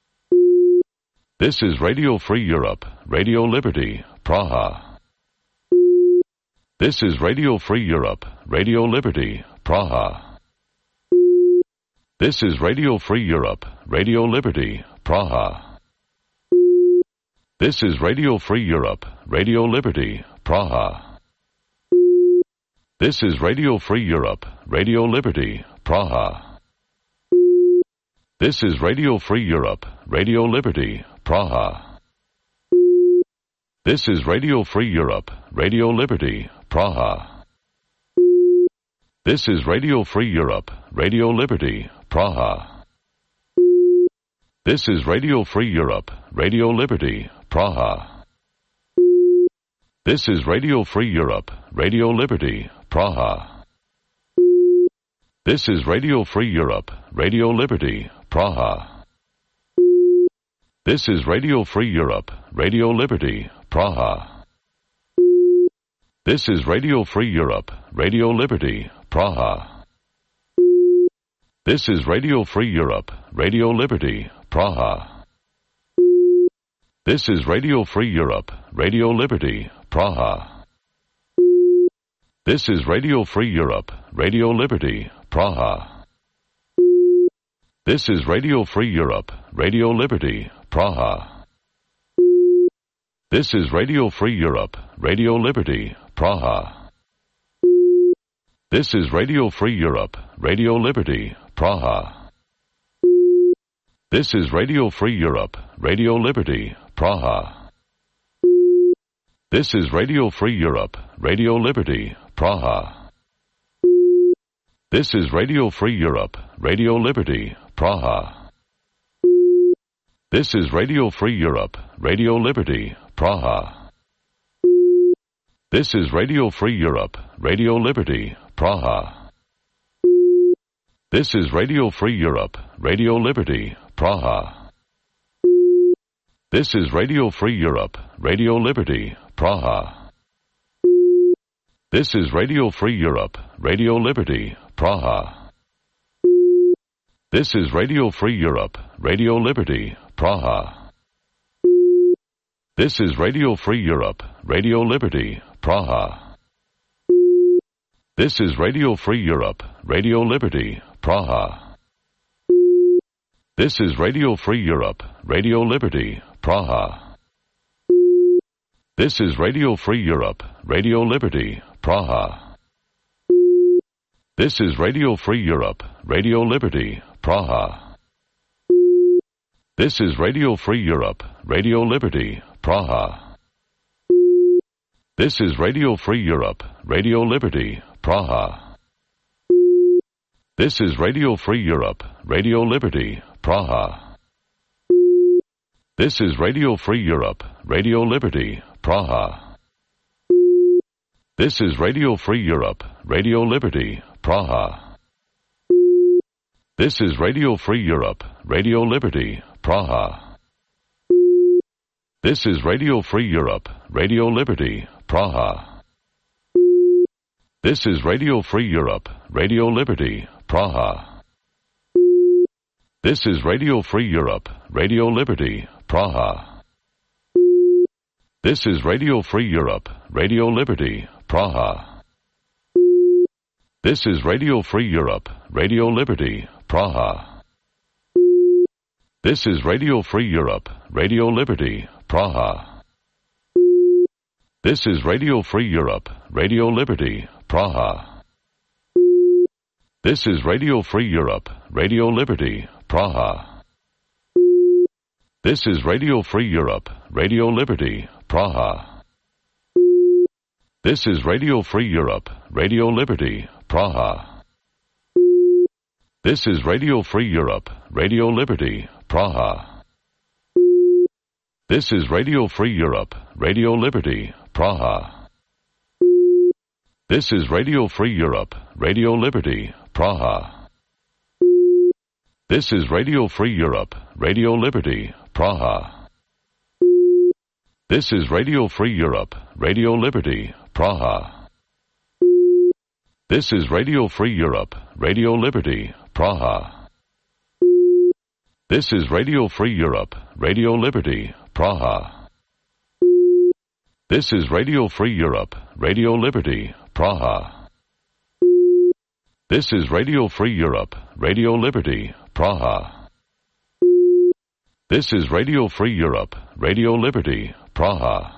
This is Radio Free Europe, Radio Liberty, Praha. This is Radio Free Europe, Radio Liberty, Praha. This is Radio Free Europe, Radio Liberty, Praha. This is Radio Free Europe, Radio Liberty, Praha. This is Radio Free Europe, Radio Liberty, Praha. This is Radio Free Europe, Radio Liberty, Praha. This is Radio Free Europe, Radio Liberty, Praha. This is Radio Free Europe, Radio Liberty, Praha. This is Radio Free Europe, Radio Liberty, Praha. This is Radio Free Europe, Radio Liberty, Praha. This is Radio Free Europe, Radio Liberty, Praha. This is Radio Free Europe, Radio Liberty, Praha. This is Radio Free Europe, Radio Liberty, Praha. This is Radio Free Europe, Radio Liberty, Praha. This is Radio Free Europe, Radio Liberty, Praha. This is Radio Free Europe, Radio Liberty, Praha. This is Radio Free Europe, Radio Liberty, Praha. This is Radio Free Europe, Radio Liberty, Praha. This is Radio Free Europe, Radio Liberty, Praha. This is Radio Free Europe, Radio Liberty, Praha. This is Radio Free Europe, Radio Liberty, Praha. This is Radio Free Europe, Radio Liberty, Praha. This is Radio Free Europe, Radio Liberty, Praha. This is Radio Free Europe, Radio Liberty, Praha. This is Radio Free Europe, Radio Liberty, Praha. This is Radio Free Europe, Radio Liberty, Praha. This is Radio Free Europe, Radio Liberty, Praha. This is Radio Free Europe, Radio Liberty, Praha. This is Radio Free Europe, Radio Liberty, Praha. This is Radio Free Europe, Radio Liberty, Praha. This is Radio Free Europe, Radio Liberty, Praha. This is Radio Free Europe, Radio Liberty, Praha. This is Radio Free Europe, Radio Liberty, Praha. This is Radio Free Europe, Radio Liberty, Praha. This is Radio Free Europe, Radio Liberty, Praha. This is Radio Free Europe, Radio Liberty, Praha. This is Radio Free Europe, Radio Liberty, Praha. This is Radio Free Europe, Radio Liberty, Praha. This is Radio Free Europe, Radio Liberty, Praha. This is Radio Free Europe, Radio Liberty, Praha. This is Radio Free Europe, Radio Liberty, Praha. This is Radio Free Europe, Radio Liberty, Praha. This is Radio Free Europe, Radio Liberty, Praha. This is Radio Free Europe, Radio Liberty, Praha. This is Radio Free Europe, Radio Liberty, Praha. This is Radio Free Europe, Radio Liberty, Praha. This is Radio Free Europe, Radio Liberty, Praha. This is Radio Free Europe, Radio Liberty, Praha. This is Radio Free Europe, Radio Liberty, Praha. This is Radio Free Europe, Radio Liberty, Praha. This is Radio Free Europe, Radio Liberty, Praha. This is Radio Free Europe, Radio Liberty, Praha. This is Radio Free Europe, Radio Liberty, Praha. This is Radio Free Europe, Radio Liberty, Praha. This is Radio Free Europe, Radio Liberty, Praha. This is Radio Free Europe, Radio Liberty, Praha. This is Radio Free Europe, Radio Liberty, Praha. This is Radio Free Europe, Radio Liberty, Praha. This is Radio Free Europe, Radio Liberty, Praha.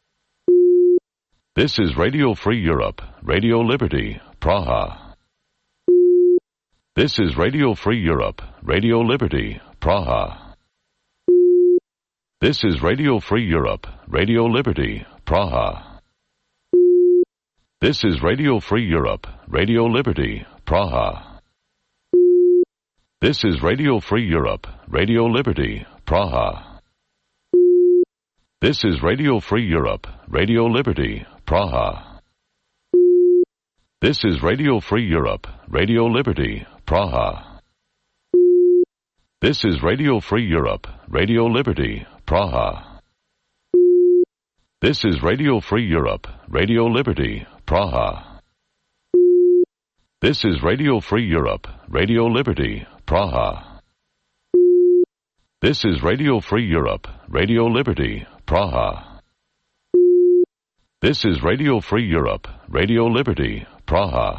This is Radio Free Europe, Radio Liberty, Praha. This is Radio Free Europe, Radio Liberty, Praha. This is Radio Free Europe, Radio Liberty, Praha. This is Radio Free Europe, Radio Liberty, Praha. This is Radio Free Europe, Radio Liberty, Praha. This is Radio Free Europe, Radio Liberty, Praha. This is Radio Free Europe, Radio Liberty, Praha. This is Radio Free Europe, Radio Liberty, Praha. This is Radio Free Europe, Radio Liberty, Praha. This is Radio Free Europe, Radio Liberty, Praha. This is Radio Free Europe, Radio Liberty, Praha. This is Radio Free Europe, Radio Liberty, Praha.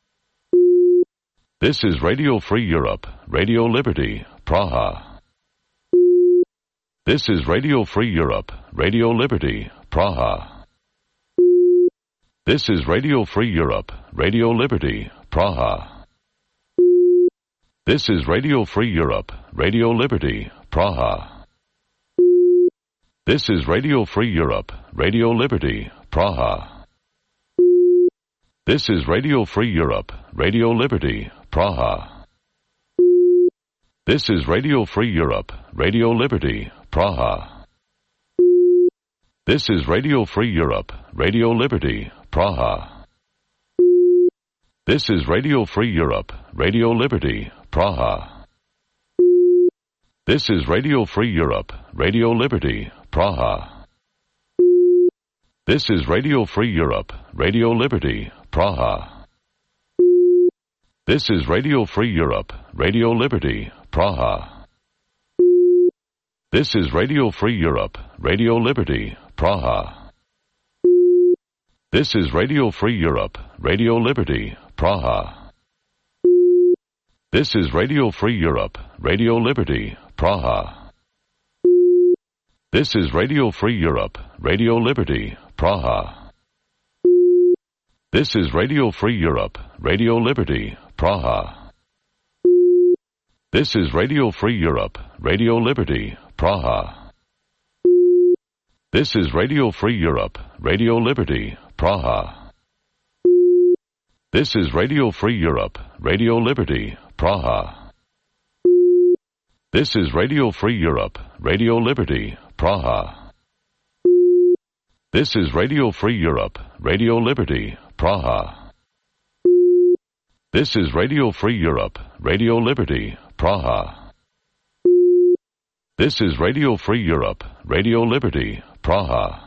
This is Radio Free Europe, Radio Liberty, Praha. This is Radio Free Europe, Radio Liberty, Praha. This is Radio Free Europe, Radio Liberty, Praha. This is Radio Free Europe, Radio Liberty, Praha. This is Radio Free Europe, Radio Liberty, Praha. This is Radio Free Europe, Radio Liberty, Praha. This is Radio Free Europe, Radio Liberty, Praha. This is Radio Free Europe, Radio Liberty, Praha. This is Radio Free Europe, Radio Liberty, Praha. This is Radio Free Europe, Radio Liberty, Praha. This is Radio Free Europe, Radio Liberty, Praha. This is Radio Free Europe, Radio Liberty, Praha. This is Radio Free Europe, Radio Liberty, Praha. This is Radio Free Europe, Radio Liberty, Praha. This is Radio Free Europe, Radio Liberty, Praha. This is Radio Free Europe, Radio Liberty, Praha. This is Radio Free Europe, Radio Liberty, Praha. This is Radio Free Europe, Radio Liberty, Praha. This is Radio Free Europe, Radio Liberty, Praha. This is Radio Free Europe, Radio Liberty, Praha. This is Radio Free Europe, Radio Liberty, Praha. This is Radio Free Europe, Radio Liberty, Praha. This is Radio Free Europe, Radio Liberty, Praha. This is Radio Free Europe, Radio Liberty, Praha.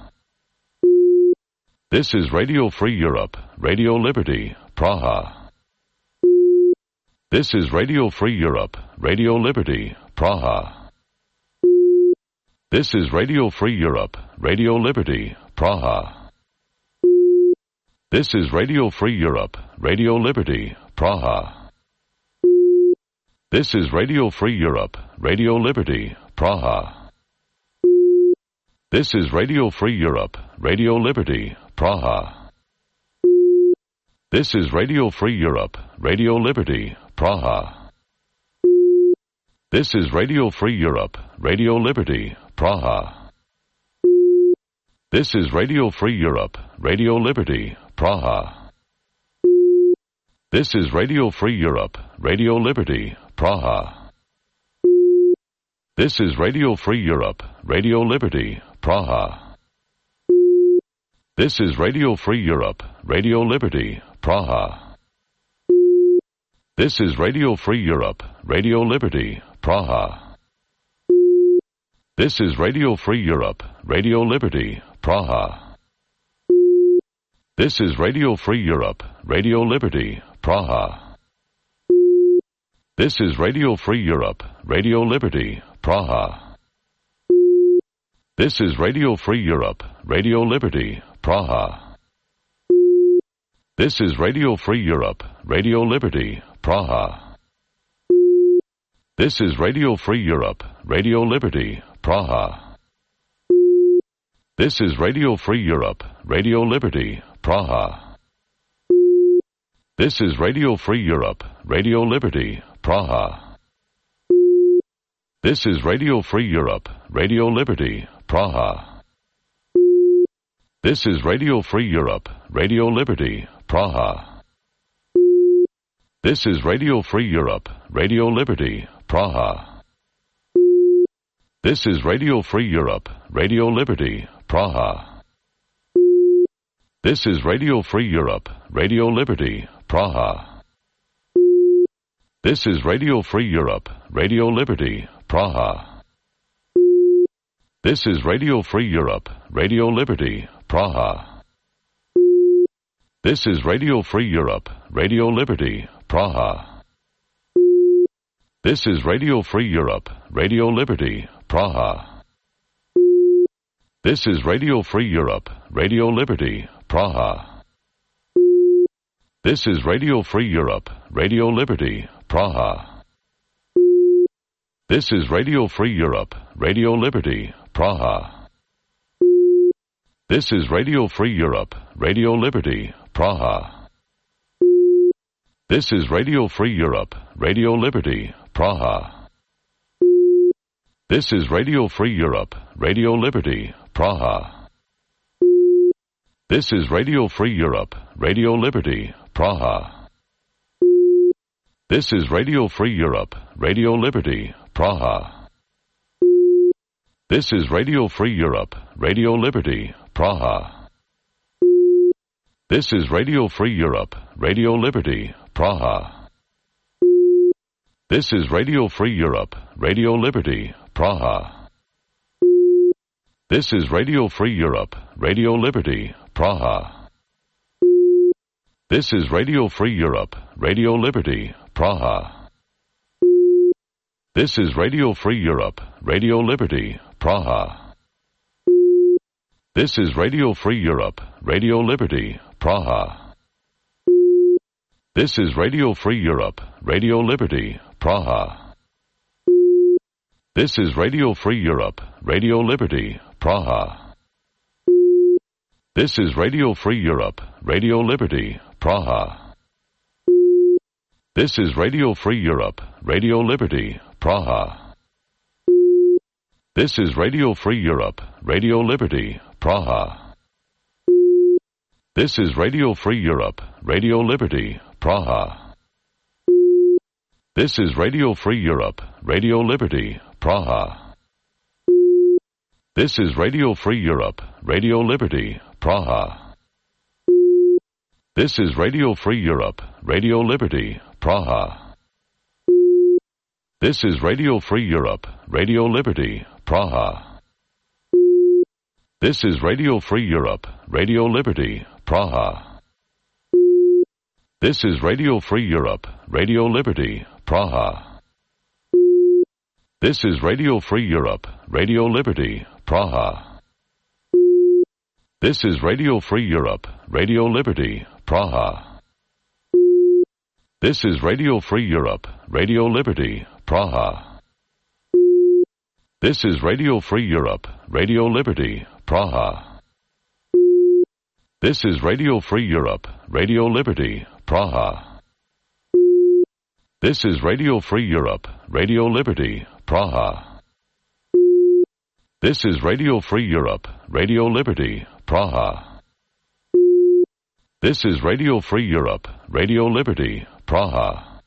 This is Radio Free Europe, Radio Liberty, Praha. This is Radio Free Europe, Radio Liberty, Praha. This is Radio Free Europe, Radio Liberty, Praha. This is Radio Free Europe, Radio Liberty, Praha. This is Radio Free Europe, Radio Liberty, Praha. This is Radio Free Europe, Radio Liberty, Praha. This is Radio Free Europe, Radio Liberty, Praha. This is Radio Free Europe, Radio Liberty, Praha. This is Radio Free Europe, Radio Liberty, Praha. This is Radio Free Europe, Radio Liberty, Praha. This is Radio Free Europe, Radio Liberty, Praha. This is Radio Free Europe, Radio Liberty, Praha. This is Radio Free Europe, Radio Liberty, Praha. This is Radio Free Europe, Radio Liberty, Praha. This is Radio Free Europe, Radio Liberty, Praha. This is Radio Free Europe, Radio Liberty, Praha. This is Radio Free Europe, Radio Liberty, Praha. This is Radio Free Europe, Radio Liberty, Praha. This is Radio Free Europe, Radio Liberty, Praha. This is Radio Free Europe, Radio Liberty, Praha. This is Radio Free Europe, Radio Liberty, Praha. This is Radio Free Europe, Radio Liberty, Praha. This is Radio Free Europe, Radio Liberty, Praha. This is Radio Free Europe, Radio Liberty, Praha. This is Radio Free Europe, Radio Liberty, Praha. This is Radio Free Europe, Radio Liberty, Praha. This is Radio Free Europe, Radio Liberty, Praha. This is Radio Free Europe, Radio Liberty, Praha. This is Radio Free Europe, Radio Liberty, Praha. This is Radio Free Europe, Radio Liberty, Praha. This is Radio Free Europe, Radio Liberty, Praha. This is Radio Free Europe, Radio Liberty, Praha. This is Radio Free Europe, Radio Liberty, Praha. This is Radio Free Europe, Radio Liberty, Praha. This is Radio Free Europe, Radio Liberty, Praha. This is Radio Free Europe, Radio Liberty, Praha. This is Radio Free Europe, Radio Liberty, Praha. This is Radio Free Europe, Radio Liberty, Praha. This is Radio Free Europe, Radio Liberty, Praha. This is Radio Free Europe, Radio Liberty, Praha. This is Radio Free Europe, Radio Liberty, Praha. This is Radio Free Europe, Radio Liberty, Praha. This is Radio Free Europe, Radio Liberty, Praha. This is Radio Free Europe, Radio Liberty, Praha. This is Radio Free Europe, Radio Liberty, Praha. This is Radio Free Europe, Radio Liberty, Praha. This is Radio Free Europe, Radio Liberty, Praha. This is Radio Free Europe, Radio Liberty, Praha. This is Radio Free Europe, Radio Liberty, Praha. This is Radio Free Europe, Radio Liberty, Praha. This is Radio Free Europe, Radio Liberty, Praha. This is Radio Free Europe, Radio Liberty, Praha. This is Radio Free Europe, Radio Liberty, Praha. This is Radio Free Europe, Radio Liberty, Praha. This is Radio Free Europe, Radio Liberty, Praha. This is Radio Free Europe, Radio Liberty, Praha. This is Radio Free Europe, Radio Liberty, Praha. This is Radio Free Europe, Radio Liberty, Praha. This is Radio Free Europe, Radio Liberty, Praha. This is Radio Free Europe, Radio Liberty, Praha. This is Radio Free Europe, Radio Liberty, Praha. This is Radio Free Europe, Radio Liberty, Praha. This is Radio Free Europe, Radio Liberty, Praha. This is Radio Free Europe, Radio Liberty, Praha. This is Radio Free Europe, Radio Liberty, Praha.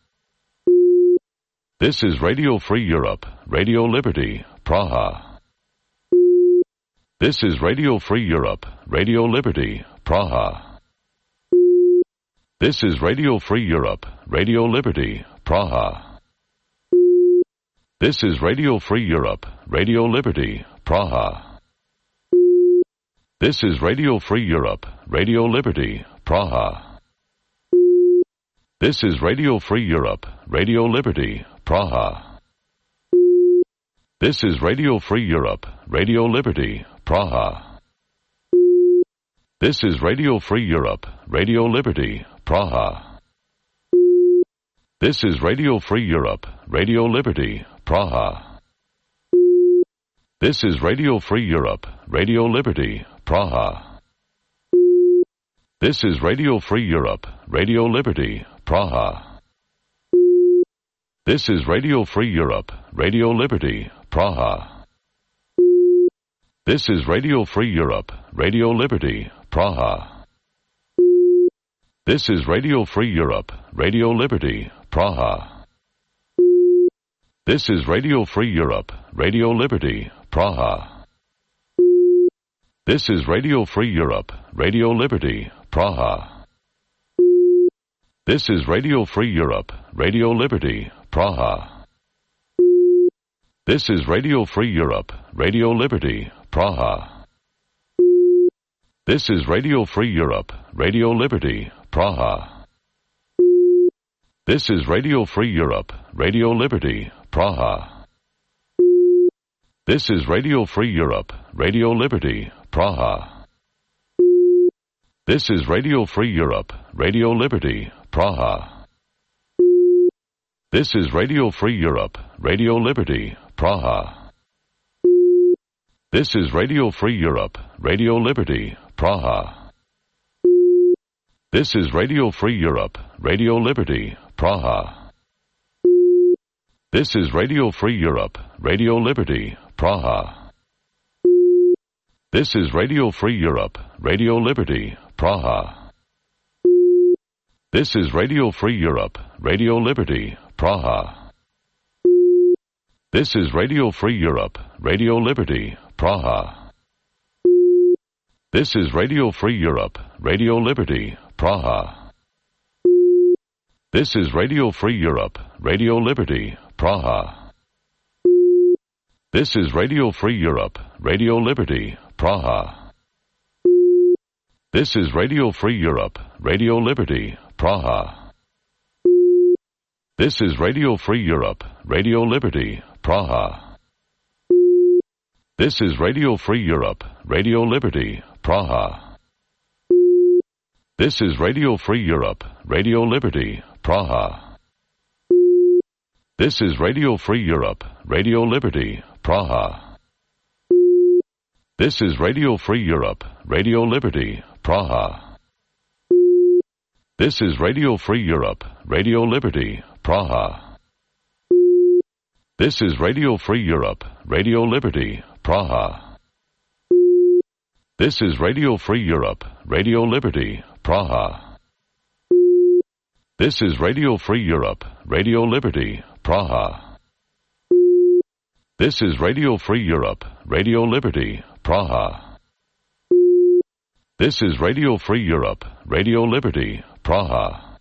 This is Radio Free Europe, Radio Liberty, Praha. This is Radio Free Europe, Radio Liberty, Praha. This is Radio Free Europe, Radio Liberty, Praha. This is Radio Free Europe, Radio Liberty, Praha. This is Radio Free Europe, Radio Liberty, Praha. This is Radio Free Europe, Radio Liberty, Praha. This is Radio Free Europe, Radio Liberty, Praha. This is Radio Free Europe, Radio Liberty, Praha. This is Radio Free Europe, Radio Liberty, Praha. This is Radio Free Europe, Radio Liberty, Praha. This is Radio Free Europe, Radio Liberty, Praha. This is Radio Free Europe, Radio Liberty, Praha. This is Radio Free Europe, Radio Liberty, Praha. This is Radio Free Europe, Radio Liberty, Praha. This is Radio Free Europe, Radio Liberty, Praha. This is Radio Free Europe, Radio Liberty, Praha. This is Radio Free Europe, Radio Liberty, Praha. This is Radio Free Europe, Radio Liberty, Praha. This is Radio Free Europe, Radio Liberty, Praha. This is Radio Free Europe, Radio Liberty, Praha. This is Radio Free Europe, Radio Liberty, Praha. This is Radio Free Europe, Radio Liberty, Praha. This is Radio Free Europe, Radio Liberty, Praha. This is Radio Free Europe, Radio Liberty, Praha. This is Radio Free Europe, Radio Liberty, Praha. This is Radio Free Europe, Radio Liberty, Praha. This is Radio Free Europe, Radio Liberty, Praha. This is Radio Free Europe, Radio Liberty, Praha. This is Radio Free Europe, Radio Liberty, Praha. This is Radio Free Europe, Radio Liberty, Praha. This is Radio Free Europe, Radio Liberty, Praha. This is Radio Free Europe, Radio Liberty, Praha. This is Radio Free Europe, Radio Liberty, Praha. This is Radio Free Europe, Radio Liberty, Praha. This is Radio Free Europe, Radio Liberty, Praha. This is Radio Free Europe, Radio Liberty, Praha. This is Radio Free Europe, Radio Liberty, Praha. This is Radio Free Europe, Radio Liberty, Praha. This is Radio Free Europe, Radio Liberty, Praha. This is Radio Free Europe, Radio Liberty, Praha. This is Radio Free Europe, Radio Liberty, Praha. This is Radio Free Europe, Radio Liberty, Praha. This is Radio Free Europe, Radio Liberty, Praha. This is Radio Free Europe, Radio Liberty, Praha.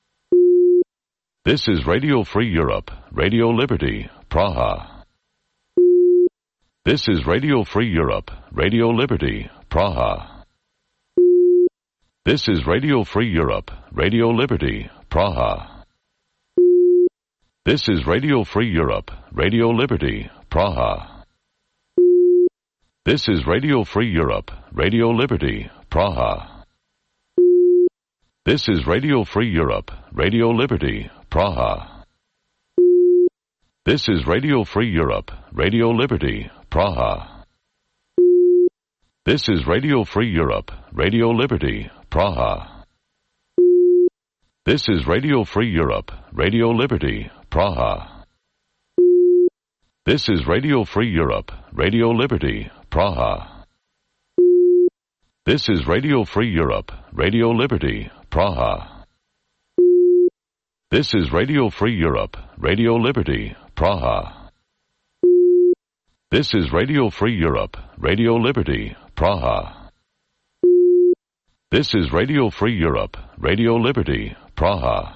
This is Radio Free Europe, Radio Liberty, Praha. This is Radio Free Europe, Radio Liberty, Praha. This is Radio Free Europe, Radio Liberty, Praha. This is Radio Free Europe, Radio Liberty, Praha. This is Radio Free Europe, Radio Liberty, Praha. This is Radio Free Europe, Radio Liberty, Praha. This is Radio Free Europe, Radio Liberty, Praha. This is Radio Free Europe, Radio Liberty, Praha. This is Radio Free Europe, Radio Liberty, Praha. This is Radio Free Europe, Radio Liberty, Praha. This is Radio Free Europe, Radio Liberty, Praha. This is Radio Free Europe, Radio Liberty, Praha. This is Radio Free Europe, Radio Liberty, Praha. This is Radio Free Europe, Radio Liberty, Praha.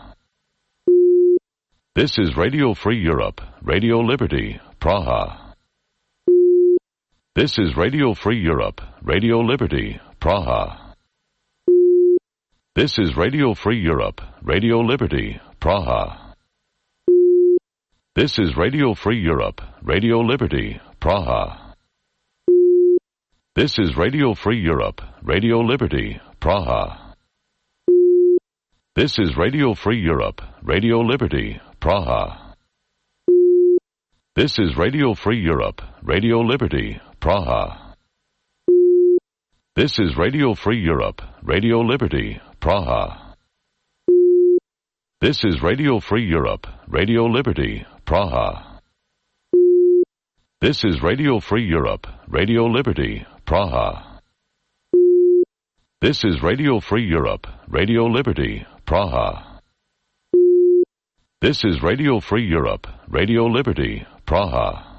This is Radio Free Europe, Radio Liberty, Praha. This is Radio Free Europe, Radio Liberty, Praha. This is Radio Free Europe, Radio Liberty, Praha. This is Radio Free Europe, Radio Liberty, Praha. This is Radio Free Europe, Radio Liberty, Praha. This is Radio Free Europe, Radio Liberty, Praha. This is Radio Free Europe, Radio Liberty, Praha. This is Radio Free Europe, Radio Liberty, Praha. This is Radio Free Europe, Radio Liberty, Praha. This is Radio Free Europe, Radio Liberty, Praha. This is Radio Free Europe, Radio Liberty, Praha. This is Radio Free Europe, Radio Liberty, Praha.